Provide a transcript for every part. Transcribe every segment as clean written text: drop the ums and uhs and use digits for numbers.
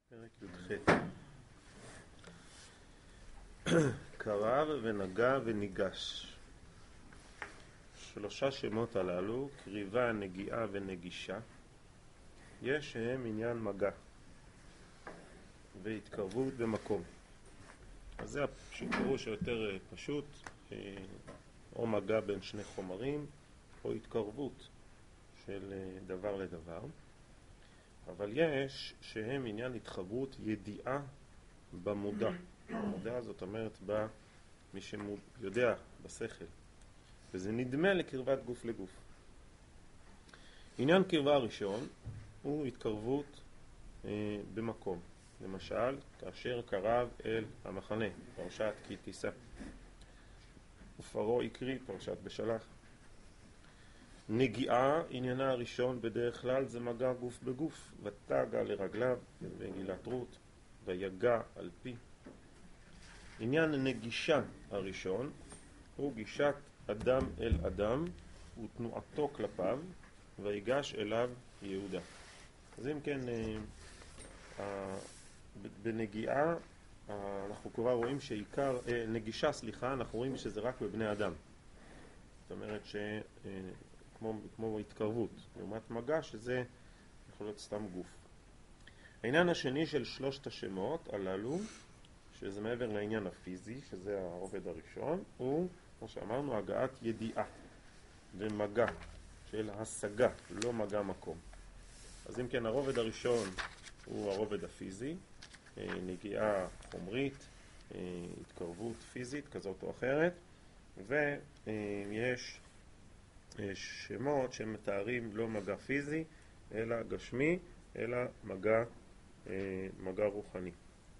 פרק י"ח. קרב ונגע וניגש. שלושה שמות הללו, קריבה, נגיעה ונגישה, יש שהם עניין מגע והתקרבות במקום. אז זה הפירוש היותר פשוט, או מגע בין שני חומרים או התקרבות של דבר לדבר. אבל יש שהם עניין התחברות ידיעה במודע. המודע זאת אומרת מי שיודע בשכל, וזה נדמה לקרבת גוף לגוף. עניין קרבה הראשון הוא התקרבות במקום. למשל, כאשר קרב אל המחנה, פרשת כי תישא, ופרעה הקריא, פרשת בשלח. נגיעה, עניינה הראשון בדרך כלל זה מגע גוף בגוף, ותגע לרגליו וגילת רות, ויגע על פי. עניין נגישה הראשון הוא גישת אדם אל אדם ותנועתו כלפיו, ויגש אליו יהודה. אז אם כן, בנגיעה אנחנו כבר רואים שעיקר, נגישה אנחנו רואים שזה רק בבני אדם. זאת אומרת כמו התקרבות, לעומת מגע שזה יכול להיות סתם גוף. העניין השני של שלושת השמות הללו, שזה מעבר לעניין הפיזי, שזה הרובד הראשון, הוא, כמו שאמרנו, הגעת ידיעה ומגע של השגה, לא מגע מקום. אז אם כן, הרובד הראשון הוא הרובד הפיזי, נגיעה חומרית, התקרבות פיזית כזאת או אחרת, ויש שמות שמתארים לא מגע פיזי, אלא גשמי, אלא מגע רוחני.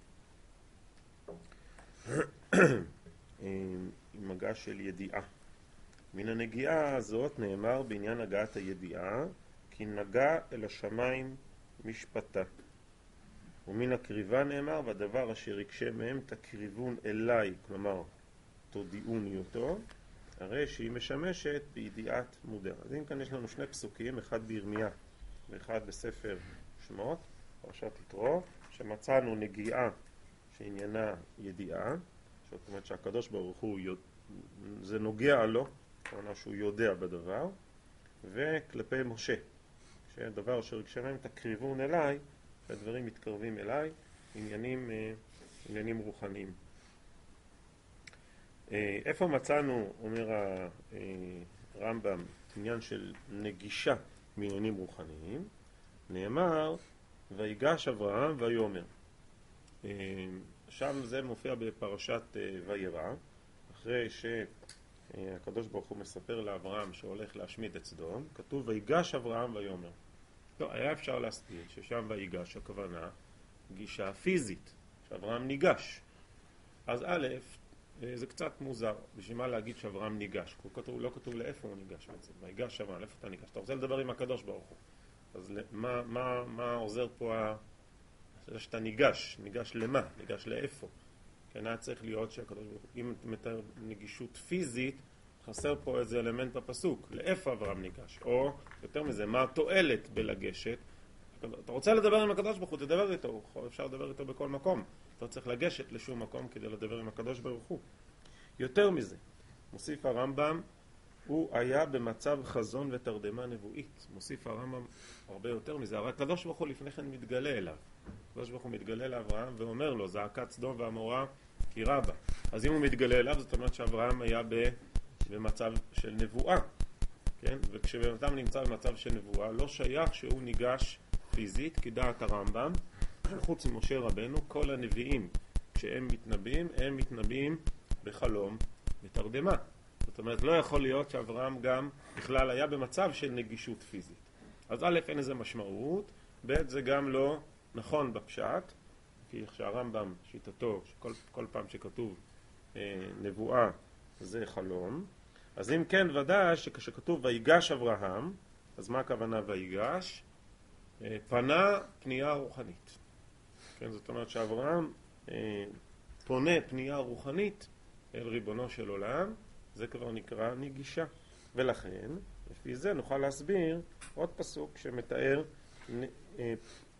מגע של ידיעה. מן הנגיעה הזאת נאמר בעניין הגעת הידיעה, כי נגע אל השמיים משפטה. ומן הקריבה נאמר, והדבר אשר יקשה מהם תקריבון אליי, כלומר תודיעוני אותו, הרי שהיא משמשת בידיעת מודע. אז אם כאן יש לנו שני פסוקים, אחד בירמיה ואחד בספר שמות, פרשת יתרו, שמצאנו נגיעה שעניינה ידיעה, זאת אומרת שהקדוש ברוך הוא זה נוגע לו, כלומר שהוא יודע בדבר, וכלפי משה, שהדבר אשר יקשה מהם תקריבון אליי, שהדברים מתקרבים אליי, עניינים רוחניים. איפה מצאנו, אומר הרמב"ם, עניין של נגישה מעניינים רוחניים? נאמר, ויגש אברהם ויאמר. שם זה מופיע בפרשת וירא, אחרי שהקדוש ברוך הוא מספר לאברהם שהולך להשמיד את סדום, כתוב ויגש אברהם ויאמר. לא, היה אפשר להסביר ששם ויגש הכוונה גישה פיזית, שאברהם ניגש. אז א', זה קצת מוזר, בשביל מה להגיד שאברהם ניגש? לא כתוב לאיפה הוא ניגש בעצם. ויגש אברהם, לאיפה אתה ניגש? אתה רוצה לדבר עם הקדוש ברוך הוא. אז מה עוזר פה שאתה ניגש למה? ניגש לאיפה? כן, היה צריך להיות שהקדוש ברוך הוא, אם מתאר נגישות פיזית, חסר פה איזה אלמנט בפסוק. לאיפה אברהם ניגש? או, יותר מזה, מה התועלת בלגשת? אתה רוצה לדבר עם הקדוש ברוך הוא, תדבר איתו. אפשר לדבר איתו בכל מקום. אתה צריך לגשת לשום מקום כדי לדבר עם הקדוש ברוך הוא. יותר מזה, מוסיף הרמב"ם, הוא היה במצב חזון ותרדמה נבואית. מוסיף הרמב"ם הרבה יותר מזה. הרי הקדוש ברוך הוא לפני כן מתגלה אליו. הקדוש ברוך הוא מתגלה לאברהם ואומר לו, זעקת סדום ועמורה כי רבה. אז אם הוא מתגלה אליו, זאת אומרת שאברהם היה במצב של נבואה. כן? וכשבאדם נמצא במצב של נבואה, לא שייך שהוא ניגש פיזית, כי דעת הרמב"ם, חוץ ממשה רבנו, כל הנביאים, כשהם מתנבאים, הם מתנבאים בחלום בתרדמה. זאת אומרת, לא יכול להיות שאברהם גם בכלל היה במצב של נגישות פיזית. אז א', אין איזה משמעות, ב', זה גם לא נכון בפשט, כי כשהרמב"ם שיטתו, שכל פעם שכתוב נבואה זה חלום, אז אם כן ודאי שכשכתוב ויגש אברהם, אז מה הכוונה ויגש? פנה פנייה רוחנית. כן, זאת אומרת שאברהם פונה פנייה רוחנית אל ריבונו של עולם, זה כבר נקרא נגישה. ולכן, לפי זה נוכל להסביר עוד פסוק שמתאר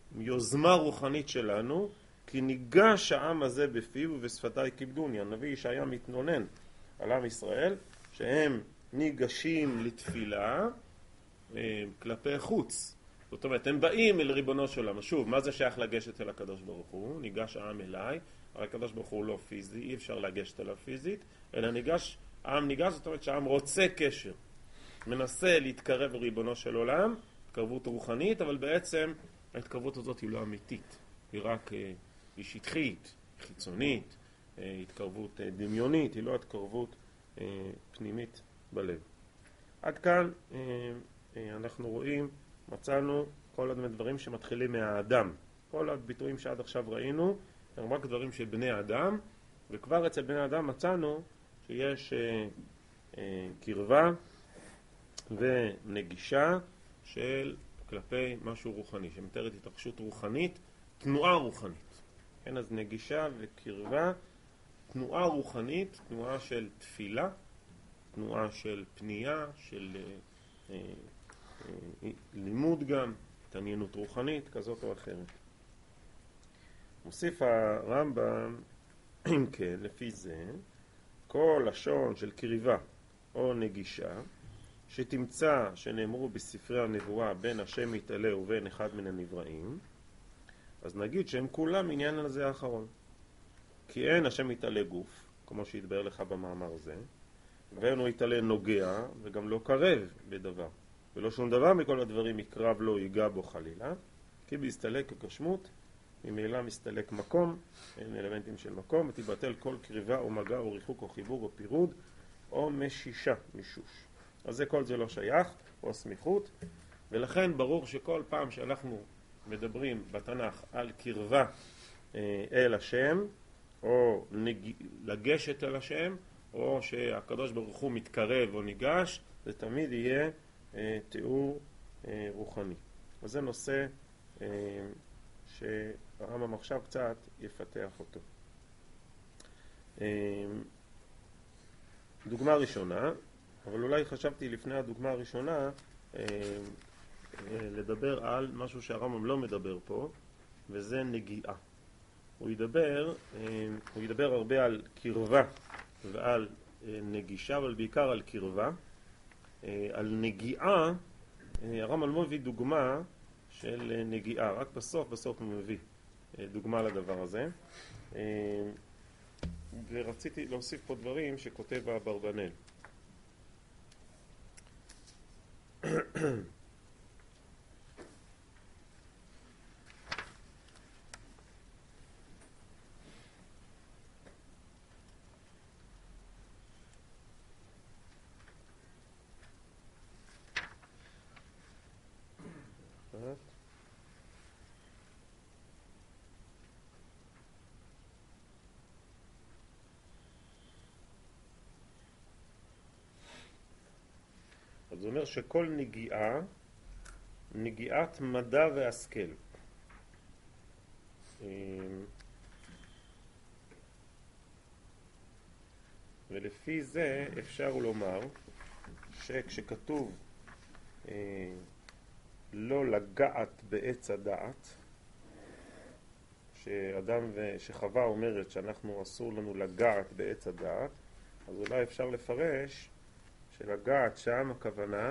יוזמה רוחנית שלנו, כי ניגש העם הזה בפיו ובשפתיי כיבדוני. הנביא ישעיה מתנונן על עם ישראל שהם ניגשים לתפילה כלפי חוץ. זאת אומרת, הם באים אל ריבונו של עולם. שוב, מה זה שייך לגשת אל הקדוש ברוך הוא? ניגש העם אליי, הרי הקדוש ברוך הוא לא פיזי, אי אפשר לגשת אליו פיזית, אלא העם ניגש, זאת אומרת שהעם רוצה קשר, מנסה להתקרב לריבונו של עולם, התקרבות רוחנית, אבל בעצם ההתקרבות הזאת היא לא אמיתית, היא רק היא שטחית, חיצונית, התקרבות דמיונית, היא לא התקרבות פנימית בלב. עד כאן אנחנו רואים, מצאנו כל הדברים שמתחילים מהאדם. כל הביטויים שעד עכשיו ראינו הם רק דברים של בני האדם, וכבר אצל בני האדם מצאנו שיש קרבה ונגישה של כלפי משהו רוחני, שמתארת התרחשות רוחנית, תנועה רוחנית. כן, אז נגישה וקרבה, תנועה רוחנית, תנועה של תפילה, תנועה של פנייה, של לימוד גם, התעניינות רוחנית כזאת או אחרת. מוסיף הרמב"ם, אם כן, לפי זה, כל לשון של קריבה או נגישה, שתמצא שנאמרו בספרי הנבואה בין השם יתעלה ובין אחד מן הנבראים, אז נגיד שהם כולם עניין על זה האחרון. כי אין השם יתעלה גוף, כמו שהתבאר לך במאמר זה, ואין הוא יתעלה נוגע וגם לא קרב בדבר. ולא שום דבר מכל הדברים יקרב לו, ייגע בו חלילה, כי בהסתלק כגשמות, ממילא מסתלק מקום, אין אלמנטים של מקום, ותיבטל כל קריבה או מגע או ריחוק או חיבור או פירוד, או משישה, מישוש. אז כל זה לא שייך, או סמיכות, ולכן ברור שכל פעם שאנחנו מדברים בתנ"ך על קרבה אל השם, או לגשת אל השם, או שהקדוש ברוך הוא מתקרב או ניגש, זה תמיד יהיה תיאור רוחני. אז זה נושא שהרמב"ם עכשיו קצת יפתח אותו. דוגמה ראשונה, אבל אולי חשבתי לפני הדוגמה הראשונה לדבר על משהו שהרמב"ם לא מדבר פה, וזה נגיעה. הוא ידבר הרבה על קרבה ועל נגישה, אבל בעיקר על קרבה. על נגיעה, הרמב"ם לא מביא דוגמה של נגיעה, רק בסוף הוא מביא דוגמה לדבר הזה. ורציתי להוסיף פה דברים שכותב אברבנאל. אז זה אומר שכל נגיעה, נגיעת מדע והשכל. ולפי זה אפשר לומר שכשכתוב לא לגעת בעץ הדעת, שאדם ושחווה אומרת שאנחנו אסור לנו לגעת בעץ הדעת, אז אולי אפשר לפרש שלגעת שם הכוונה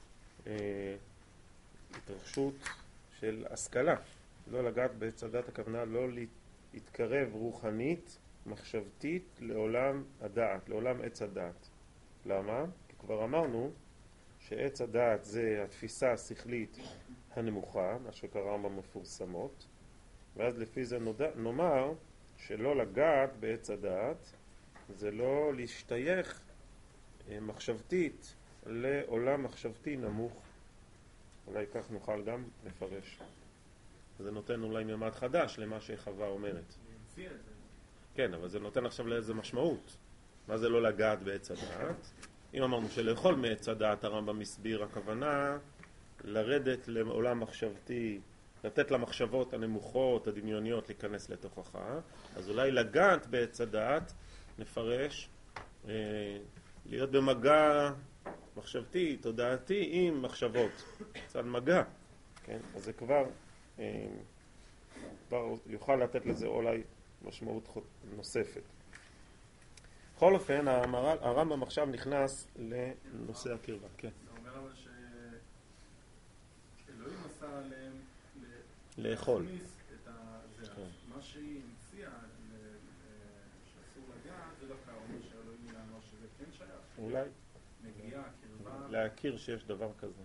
התרחשות של השכלה. לא לגעת בעץ הדעת הכוונה לא להתקרב רוחנית, מחשבתית לעולם הדעת, לעולם עץ הדעת. למה? כי כבר אמרנו שעץ הדעת זה התפיסה השכלית הנמוכה, מה שקרא במפורסמות, ואז לפי זה נאמר שלא לגעת בעץ הדעת זה לא להשתייך מחשבתית לעולם מחשבתי נמוך. אולי כך נוכל גם לפרש. זה נותן אולי ממד חדש למה שחווה אומרת. כן, אבל זה נותן עכשיו לאיזה משמעות. מה זה לא לגעת בעץ הדעת? אם אמרנו שלאכול מעץ הדעת, הרמב"ם מסביר, הכוונה לרדת לעולם מחשבתי, לתת למחשבות הנמוכות, הדמיוניות, להיכנס לתוכך. אז אולי לגעת בעץ הדעת נפרש להיות במגע מחשבתי, תודעתי עם מחשבות. צד מגע. כן? אז זה כבר כבר יוכל לתת לזה אולי משמעות נוספת. בכל אופן, הרמב"ם עכשיו נכנס לנושא הקרבה. כן. זה אומר אבל שאלוהים עשה עליהם לאכול. להכניס את זה. מה שהיא המציאה שאסור לגעת, זה דווקא אומר שאלוהים יענו שזה כן שייך. אולי. נגיעה, קרבה. להכיר שיש דבר כזה.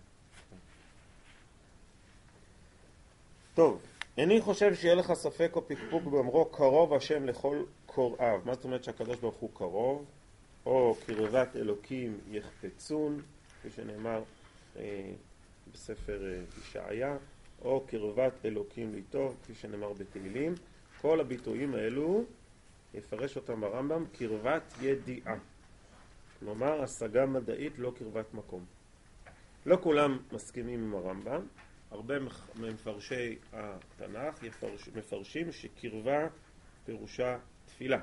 טוב, איני חושב שיהיה לך ספק או פקפוק באמרו קרוב השם לכל קוראיו. מה זאת אומרת שהקדוש ברוך הוא קרוב? או קרבת אלוקים יחפצון, כפי שנאמר בספר ישעיה, או קרבת אלוקים לטוב, כפי שנאמר בתהילים. כל הביטויים האלו, יפרש אותם הרמב"ם, קרבת ידיעה. כלומר, השגה מדעית, לא קרבת מקום. לא כולם מסכימים עם הרמב"ם. הרבה מפרשי התנ"ך מפרשים שקרבה פירושה תפילה.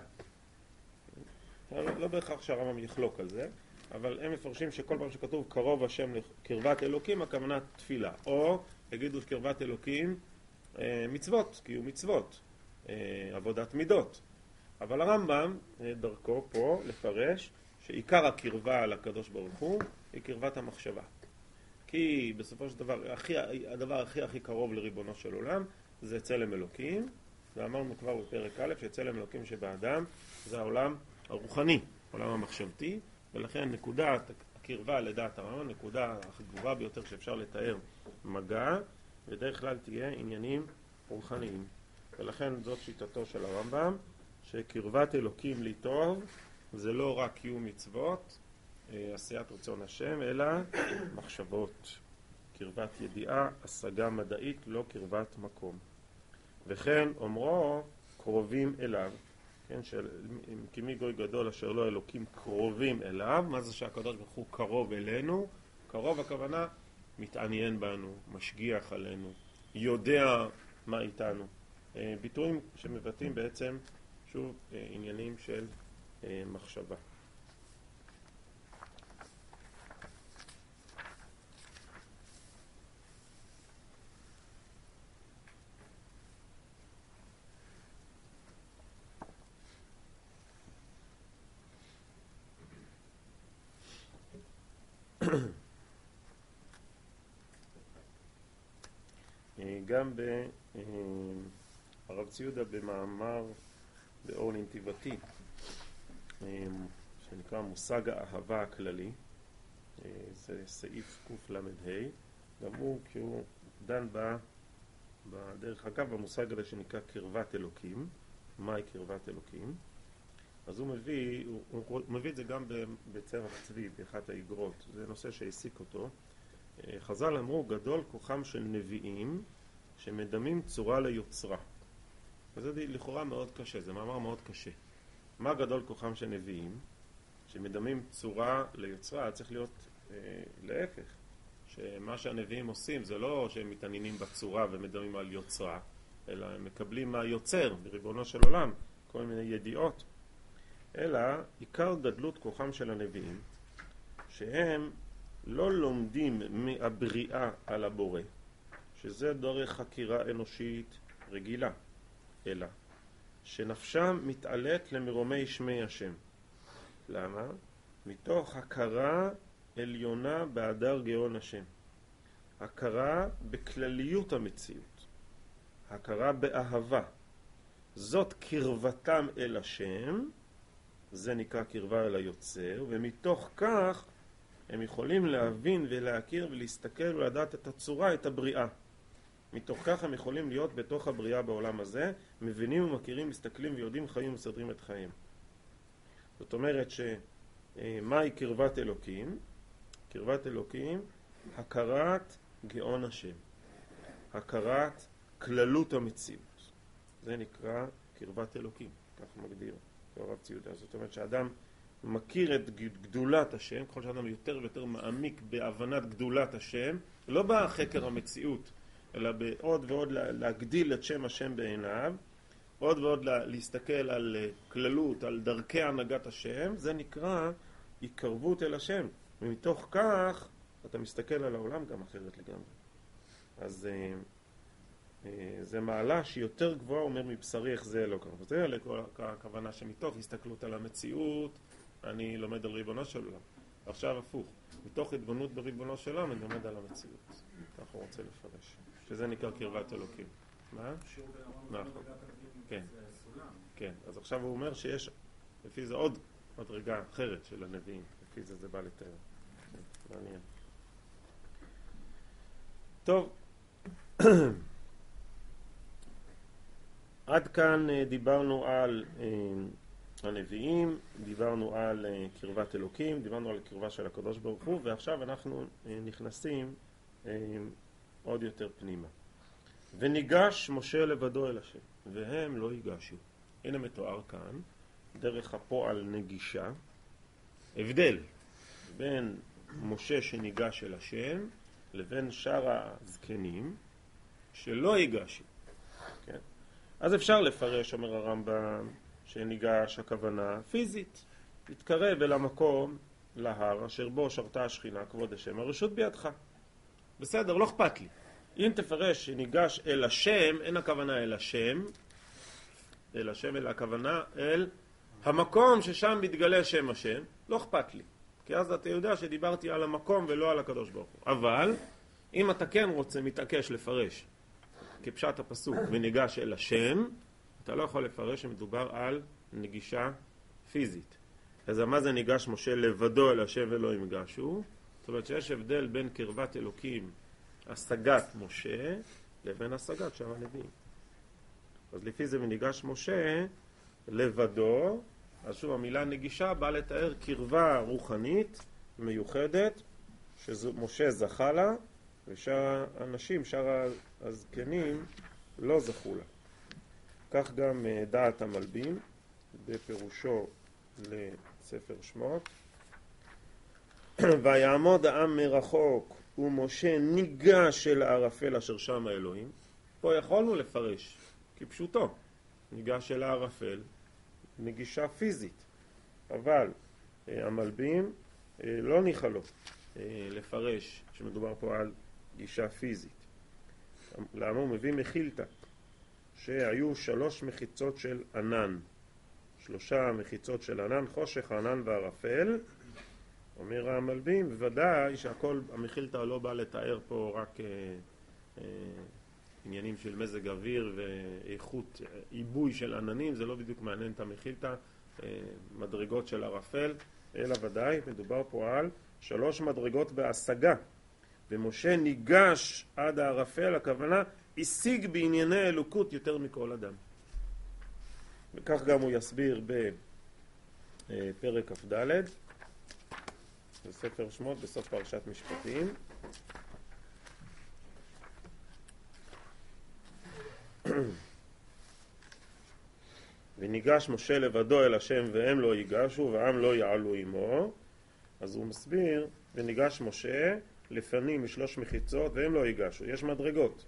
לא בהכרח שהרמב"ם יחלוק על זה, אבל הם מפרשים שכל פעם שכתוב קרוב השם לקרבת אלוקים, הכוונה תפילה. או יגידו שקרבת אלוקים מצוות, קיום מצוות, עבודת מידות. אבל הרמב"ם דרכו פה לפרש שעיקר הקרבה לקדוש ברוך הוא היא קרבת המחשבה. כי בסופו של דבר, הדבר הכי קרוב לריבונו של עולם זה צלם אלוקים, ואמרנו כבר בפרק א' שצלם אלוקים שבאדם זה העולם הרוחני, העולם המחשבתי, ולכן נקודת הקרבה לדעת הרמב"ם, נקודה הגבוהה ביותר שאפשר לתאר מגע, בדרך כלל תהיה עניינים רוחניים. ולכן זאת שיטתו של הרמב"ם, שקרבת אלוקים לטוב זה לא רק קיום מצוות, עשיית רצון השם, אלא מחשבות. קרבת ידיעה, השגה מדעית, לא קרבת מקום. וכן אומרו קרובים אליו, כן, כי מי גוי גדול אשר לא אלוקים קרובים אליו. מה זה שהקדוש ברוך הוא קרוב אלינו? קרוב הכוונה מתעניין בנו, משגיח עלינו, יודע מה איתנו. ביטויים שמבטאים בעצם שוב עניינים של מחשבה. גם הרב ציודה במאמר באור לנתיבתי שנקרא מושג האהבה הכללי, זה סעיף קל"ה, גם הוא כשהוא דן בדרך אגב במושג הזה שנקרא קרבת אלוקים. מהי קרבת אלוקים? אז הוא מביא את זה גם בצמח צבי, באחת האגרות. זה נושא שהעסיק אותו. חז"ל אמרו גדול כוחם של נביאים שמדמים צורה ליוצרה. וזה לכאורה מאוד קשה, זה מאמר מאוד קשה. מה גדול כוחם של נביאים שמדמים צורה ליוצרה? צריך להיות להפך, שמה שהנביאים עושים זה לא שהם מתעניינים בצורה ומדמים על יוצרה, אלא הם מקבלים מהיוצר, בריבונו של עולם, כל מיני ידיעות. אלא עיקר גדלות כוחם של הנביאים שהם לא לומדים מהבריאה על הבורא, שזה דרך חקירה אנושית רגילה, אלא שנפשם מתעלת למרומי שמי השם. למה? מתוך הכרה עליונה בהדר גאון השם, הכרה בכלליות המציאות, הכרה באהבה. זאת קרבתם אל השם, זה נקרא קרבה אל היוצר, ומתוך כך הם יכולים להבין ולהכיר ולהסתכל ולדעת את הצורה, את הבריאה. מתוך כך הם יכולים להיות בתוך הבריאה בעולם הזה, מבינים ומכירים, מסתכלים ויודעים חיים ומסדרים את חיים. זאת אומרת מהי קרבת אלוקים? קרבת אלוקים, הכרת גאון השם, הכרת כללות המציאות. זה נקרא קרבת אלוקים, כך מגדיר הרב ציודה. זאת אומרת שאדם מכיר את גדולת השם, ככל שאדם יותר ויותר מעמיק בהבנת גדולת השם, לא בחקר המציאות, אלא בעוד ועוד להגדיל את שם השם בעיניו, עוד ועוד להסתכל על כללות, על דרכי הנהגת השם, זה נקרא התקרבות אל השם. ומתוך כך אתה מסתכל על העולם גם אחרת לגמרי. אז זה מעלה שהיא יותר גבוהה, אומר מבשרי איך זה לא קרה. זה הכוונה שמתוך הסתכלות על המציאות, אני לומד על ריבונו של עולם. עכשיו הפוך, מתוך התבוננות בריבונו של עולם, אני לומד על המציאות. ככה הוא רוצה לפרש. שזה נקרא קרבת אלוקים. מה? נכון. כן. כן, אז עכשיו הוא אומר שיש, לפי זה עוד מדרגה אחרת של הנביאים. לפי זה בא לתאר. כן, מעניין. טוב. עד כאן דיברנו על הנביאים, דיברנו על קרבת אלוקים, דיברנו על קרבה של הקדוש ברוך הוא, ועכשיו אנחנו נכנסים עוד יותר פנימה. וניגש משה לבדו אל השם, והם לא ייגשו. הנה מתואר כאן, דרך הפועל נגישה, הבדל בין משה שניגש אל השם, לבין שאר הזקנים שלא ייגשו. כן? אז אפשר לפרש, אומר הרמב"ם, שניגש הכוונה פיזית, להתקרב אל המקום, להר, אשר בו שרתה השכינה, כבוד השם, הרשות בידך. בסדר, לא אכפת לי. אם תפרש שניגש אל השם, אין הכוונה אל השם, אלא הכוונה אל המקום ששם מתגלה שם השם, לא אכפת לי. כי אז אתה יודע שדיברתי על המקום ולא על הקדוש ברוך הוא. אבל, אם אתה כן רוצה, מתעקש לפרש כפשט הפסוק וניגש אל השם, אתה לא יכול לפרש שמדובר על נגישה פיזית. אז מה זה ניגש משה לבדו אל השם ולא ייגשו? זאת אומרת שיש הבדל בין קרבת אלוקים, השגת משה, לבין השגת שאר הנביאים. אז לפי זה וניגש משה לבדו, אז שוב המילה נגישה באה לתאר קרבה רוחנית מיוחדת שמשה זכה לה, ושאר האנשים, שאר הזקנים לא זכו לה. כך גם דעת המלבים בפירושו לספר שמות. ויעמוד העם מרחוק ומשה ניגש אל הערפל אשר שם האלוהים. פה יכולנו לפרש כפשוטו, ניגש אל הערפל, נגישה פיזית, אבל המלבים לא ניחלו לפרש שמדובר פה על גישה פיזית. למה הוא מביא מחילתא שהיו 3 מחיצות של ענן, 3 מחיצות של ענן, חושך, ענן וערפל. אומר המלבים, בוודאי שהכל, המחילתא לא בא לתאר פה רק עניינים של מזג אוויר ואיכות עיבוי של עננים, זה לא בדיוק מעניין את המחילתא, מדרגות של ערפל, אלא ודאי מדובר פה על 3 מדרגות בהשגה. ומשה ניגש עד הערפל, הכוונה השיג בענייני אלוקות יותר מכל אדם. וכך גם הוא יסביר בפרק כ"ד בספר שמות בסוף פרשת משפטים. וניגש משה לבדו אל השם והם לא ייגשו והעם לא יעלו עמו. אז הוא מסביר, וניגש משה לפנים מ3 מחיצות והם לא ייגשו. יש מדרגות.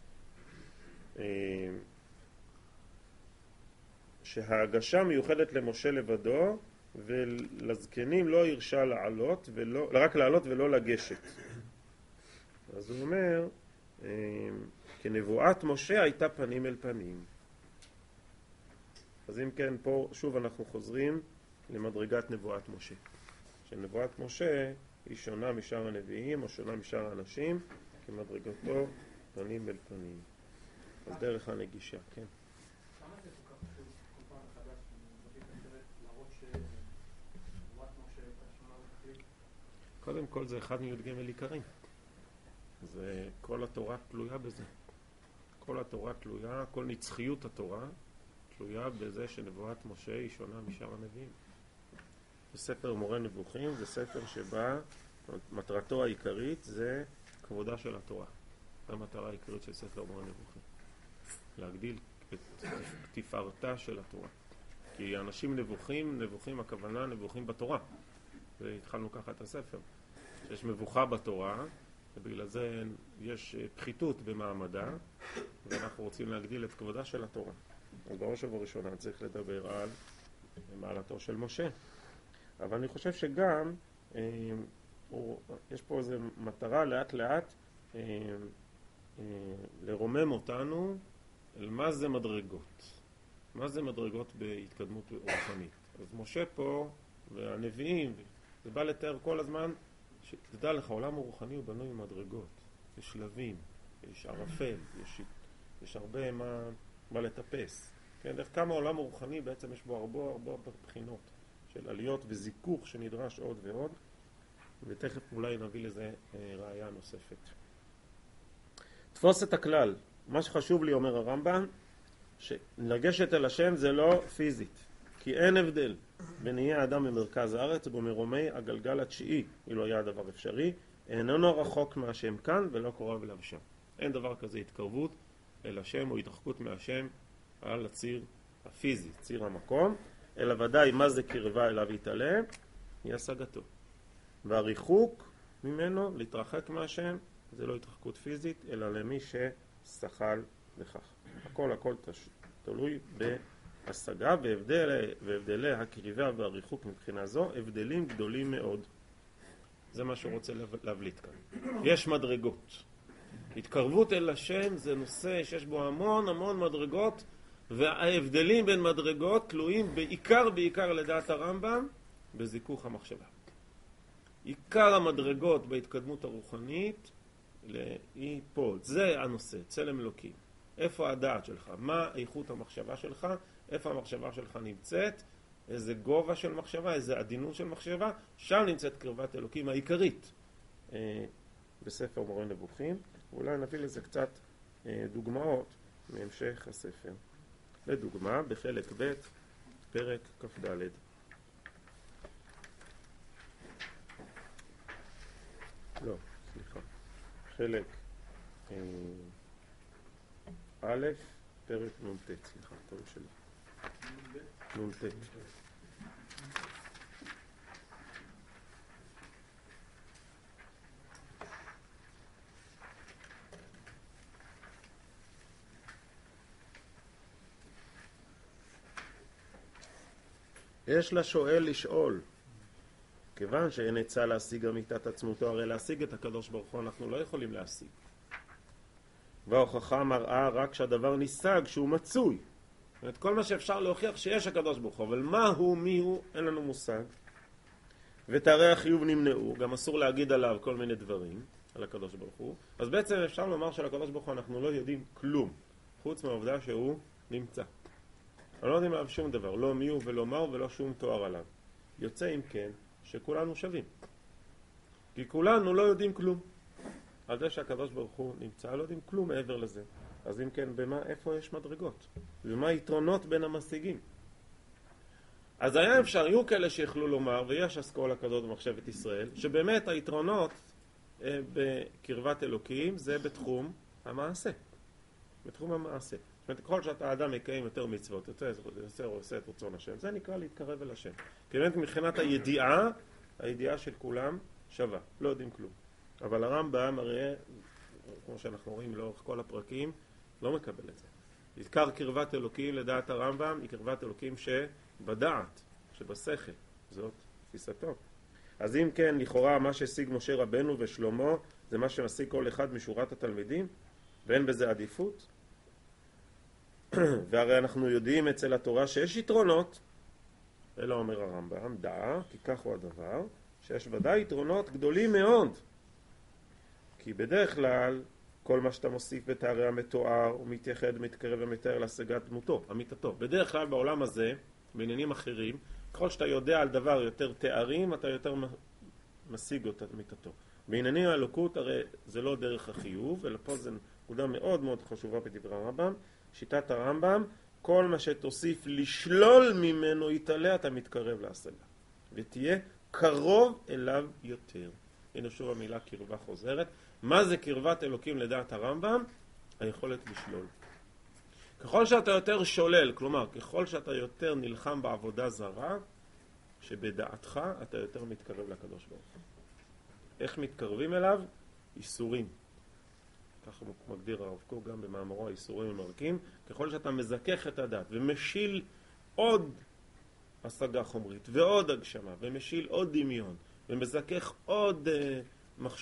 שההגשה מיוחדת למשה לבדו, ולזקנים לא הרשה לעלות, רק לעלות ולא לגשת. אז הוא אומר, כנבואת משה הייתה פנים אל פנים. אז אם כן, פה שוב אנחנו חוזרים למדרגת נבואת משה. שנבואת משה היא שונה משאר הנביאים, או שונה משאר האנשים, כמדרגתו פנים אל פנים. אז דרך הנגישה, כן. למה זה כל כך חשוב כל פעם מחדש, מביא את הדרך להראות שנבואת משה הייתה שונה ותכלית? קודם כל זה אחד מי"ג עיקרים. זה כל התורה תלויה בזה. כל התורה תלויה, כל נצחיות התורה תלויה בזה שנבואת משה היא שונה משאר הנביאים. בספר מורה נבוכים זה ספר שבה מטרתו העיקרית זה כבודה של התורה. זו המטרה העיקרית של ספר מורה נבוכים. להגדיל את תפארתה של התורה. כי אנשים נבוכים הכוונה נבוכים בתורה. והתחלנו ככה את הספר. שיש מבוכה בתורה, ובגלל זה יש פחיתות במעמדה, ואנחנו רוצים להגדיל את כבודה של התורה. אז בראש ובראשונה צריך לדבר על מעלתו של משה. אבל אני חושב שגם יש פה איזו מטרה לאט לאט לרומם אותנו מה זה מדרגות? מה זה מדרגות בהתקדמות רוחנית? אז משה פה והנביאים, זה בא לתאר כל הזמן, שתדע לך, העולם הרוחני הוא בנוי ממדרגות, יש שלבים, יש ערפל, יש הרבה מה לטפס. כן, דרך כמה העולם הרוחני בעצם יש בו הרבה בחינות של עליות וזיכוך שנדרש עוד ועוד, ותכף אולי נביא לזה ראיה נוספת. תפוס את הכלל. מה שחשוב לי, אומר הרמב"ם, שלגשת אל השם זה לא פיזית, כי אין הבדל בין יהיה האדם במרכז הארץ ובמרומי הגלגל התשיעי, אילו היה הדבר אפשרי, איננו רחוק מהשם כאן ולא קרוב אליו שם. אין דבר כזה התקרבות אל השם או התרחקות מהשם על הציר הפיזי, ציר המקום, אלא ודאי מה זה קרבה אליו יתעלם, היא השגתו. והריחוק ממנו, להתרחק מהשם, זה לא התרחקות פיזית, אלא למי ששחל לכך. הכל תלוי בהשגה, והבדלי הקריבה והריחוק מבחינה זו, הבדלים גדולים מאוד. זה מה שהוא רוצה להבליט כאן. יש מדרגות. התקרבות אל השם זה נושא שיש בו המון מדרגות, וההבדלים בין מדרגות תלויים בעיקר לדעת הרמב"ם, בזיכוך המחשבה. עיקר המדרגות בהתקדמות הרוחנית היא פה, זה הנושא, צלם אלוקים. איפה הדעת שלך? מה איכות המחשבה שלך? איפה המחשבה שלך נמצאת? איזה גובה של מחשבה? איזה עדינות של מחשבה? שם נמצאת קרבת אלוקים העיקרית בספר מורה נבוכים. ואולי נביא לזה קצת דוגמאות מהמשך הספר. לדוגמה, בחלק ב' פרק כ"ד. לא, סליחה. חלק א', פרק נ"ט, סליחה, טוב שלי. נ"ט. יש לשואל לשאול, כיוון שאין עצה להשיג אמיתת עצמותו, הרי להשיג את הקדוש ברוך הוא אנחנו לא יכולים להשיג. וההוכחה מראה רק שהדבר ניסג, שהוא מצוי. זאת אומרת, כל מה שאפשר להוכיח שיש הקדוש ברוך הוא, אבל מה הוא, מי הוא, אין לנו מושג. ותארי החיוב נמנעו, גם אסור להגיד עליו כל מיני דברים, על הקדוש ברוך הוא. אז בעצם אפשר לומר שעל הקדוש ברוך הוא אנחנו לא יודעים כלום, חוץ מהעובדה שהוא נמצא. אנחנו לא יודעים עליו שום דבר, לא מי הוא ולא מה הוא ולא שום תואר עליו. יוצא אם כן שכולנו שווים. כי כולנו לא יודעים כלום. על זה שהקדוש ברוך הוא נמצא, לא יודעים כלום מעבר לזה. אז אם כן, איפה יש מדרגות? ומה היתרונות בין המשיגים? אז היה אפשר, יהיו כאלה שיכלו לומר, ויש אסכולה כזאת במחשבת ישראל, שבאמת היתרונות בקרבת אלוקים זה בתחום המעשה. בתחום המעשה. זאת אומרת, ככל שאתה האדם מקיים יותר מצוות, עושה את רצון השם, זה נקרא להתקרב אל השם. כי באמת מבחינת הידיעה של כולם שווה, לא יודעים כלום. אבל הרמב"ם הרי, כמו שאנחנו רואים לאורך כל הפרקים, לא מקבל את זה. עיקר קרבת אלוקים לדעת הרמב"ם היא קרבת אלוקים שבדעת, שבשכל. זאת תפיסתו. אז אם כן, לכאורה מה שהשיג משה רבנו ושלמה זה מה שמשיג כל אחד משורת התלמידים, ואין בזה עדיפות. והרי אנחנו יודעים אצל התורה שיש יתרונות, אלא אומר הרמב"ם, דעה, כי כך הוא הדבר, שיש ודאי יתרונות גדולים מאוד. כי בדרך כלל, כל מה שאתה מוסיף בתארי המתואר, הוא מתייחד, מתקרב ומתאר להשגת דמותו, אמיתתו. בדרך כלל בעולם הזה, בעניינים אחרים, ככל שאתה יודע על דבר יותר תארים, אתה יותר משיג אותה אמיתתו. בעניינים האלוקות, הרי זה לא דרך החיוב, אלא פה זו נקודה מאוד חשובה בדברי הרמב"ם. שיטת הרמב"ם, כל מה שתוסיף לשלול ממנו יתעלה, אתה מתקרב להשגה. ותהיה קרוב אליו יותר. הנה שוב המילה קרבה חוזרת. מה זה קרבת אלוקים לדעת הרמב"ם? היכולת לשלול. ככל שאתה יותר שולל, כלומר, ככל שאתה יותר נלחם בעבודה זרה, שבדעתך אתה יותר מתקרב לקדוש ברוך הוא. איך מתקרבים אליו? איסורים. ככה מגדיר הרב קוק גם במאמרו האיסורים המרקים. ככל שאתה מזכך את הדעת ומשיל עוד השגה חומרית ועוד הגשמה ומשיל עוד דמיון ומזכך עוד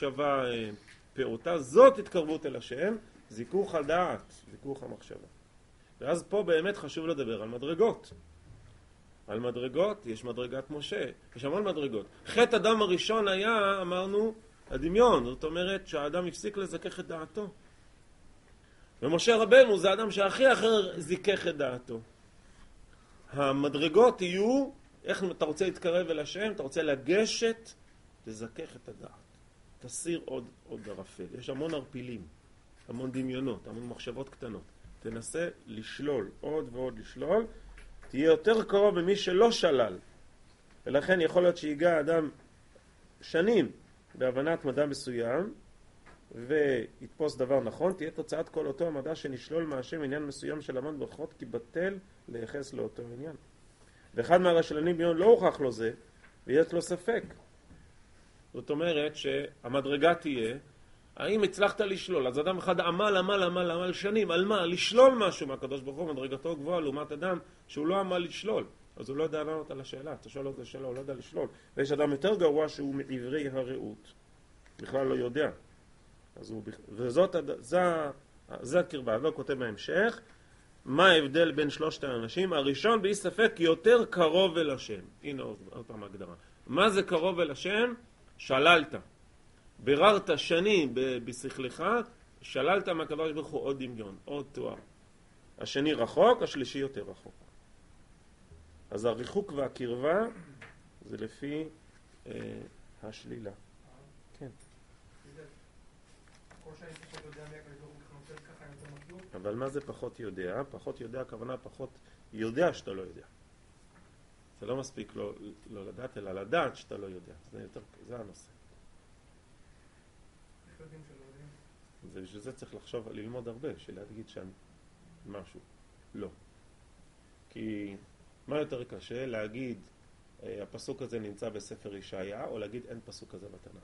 מחשבה פעוטה, זאת התקרבות אל השם, זיכוך הדעת, זיכוך המחשבה. ואז פה באמת חשוב לדבר על מדרגות. על מדרגות, יש מדרגת משה, יש המון מדרגות. חטא אדם הראשון היה, אמרנו, הדמיון, זאת אומרת שהאדם הפסיק לזכך את דעתו. ומשה רבנו זה האדם שהכי אחר זיכך את דעתו. המדרגות יהיו, איך אתה רוצה להתקרב אל השם, אתה רוצה לגשת, תזכך את הדעת. תסיר עוד ערפל. יש המון ערפילים, המון דמיונות, המון מחשבות קטנות. תנסה לשלול, עוד ועוד לשלול, תהיה יותר קרוב במי שלא שלל. ולכן יכול להיות שיגע אדם שנים בהבנת מדע מסוים, ויתפוס דבר נכון, תהיה תוצאת כל אותו המדע שנשלול מהשם עניין מסוים של המון ברכות, כי בטל לייחס לאותו עניין. ואחד מהרשלנים ביון לא הוכח לו זה, ויש לו ספק. זאת אומרת שהמדרגה תהיה, האם הצלחת לשלול? אז אדם אחד עמל שנים, על מה? לשלול משהו מהקדוש ברוך הוא, מדרגתו גבוהה לעומת אדם שהוא לא עמל לשלול. אז הוא לא יודע לענות על השאלה, אתה שואל אותו שאלה, הוא לא יודע לשלול. ויש אדם יותר גרוע שהוא מעברי הרעות, בכלל לא יודע. אז הוא, זה הקרבה, והוא כותב בהמשך, מה ההבדל בין שלושת האנשים? הראשון באי ספק יותר קרוב אל השם. הנה עוד פעם הגדרה. מה זה קרוב אל השם? שללת. ביררת שנים בשכלך, שללת מהקדוש ברוך הוא עוד דמיון, עוד תואר. השני רחוק, השלישי יותר רחוק. אז הריחוק והקרבה זה לפי השלילה. כן. אבל מה זה פחות יודע? פחות יודע, הכוונה פחות יודע שאתה לא יודע. זה לא מספיק לא לדעת, אלא לדעת שאתה לא יודע. זה הנושא. זה בשביל זה צריך לחשוב, ללמוד הרבה, שלהגיד שם משהו. לא. כי מה יותר קשה? להגיד הפסוק הזה נמצא בספר ישעיה, או להגיד אין פסוק כזה בתנ"ך.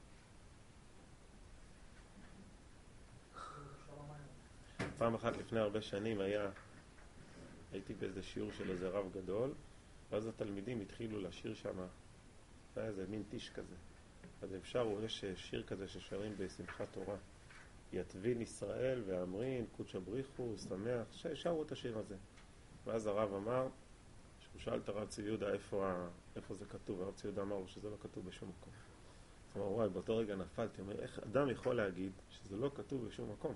פעם אחת לפני הרבה שנים הייתי באיזה שיעור של איזה רב גדול, ואז התלמידים התחילו לשיר שם, היה איזה מין טיש כזה. אז אפשר, יש שיר כזה ששרים בשמחת תורה, יתבין ישראל ואמרין, קודש בריחו, שמח, שרו את השיר הזה. ואז הרב אמר, שהוא שאל את הרב צבי יהודה איפה זה כתוב, הרב צבי יהודה אמר לו שזה לא כתוב בשום מקום. אז אמר, וואי, באותו רגע נפלתי, אומר, איך אדם יכול להגיד שזה לא כתוב בשום מקום?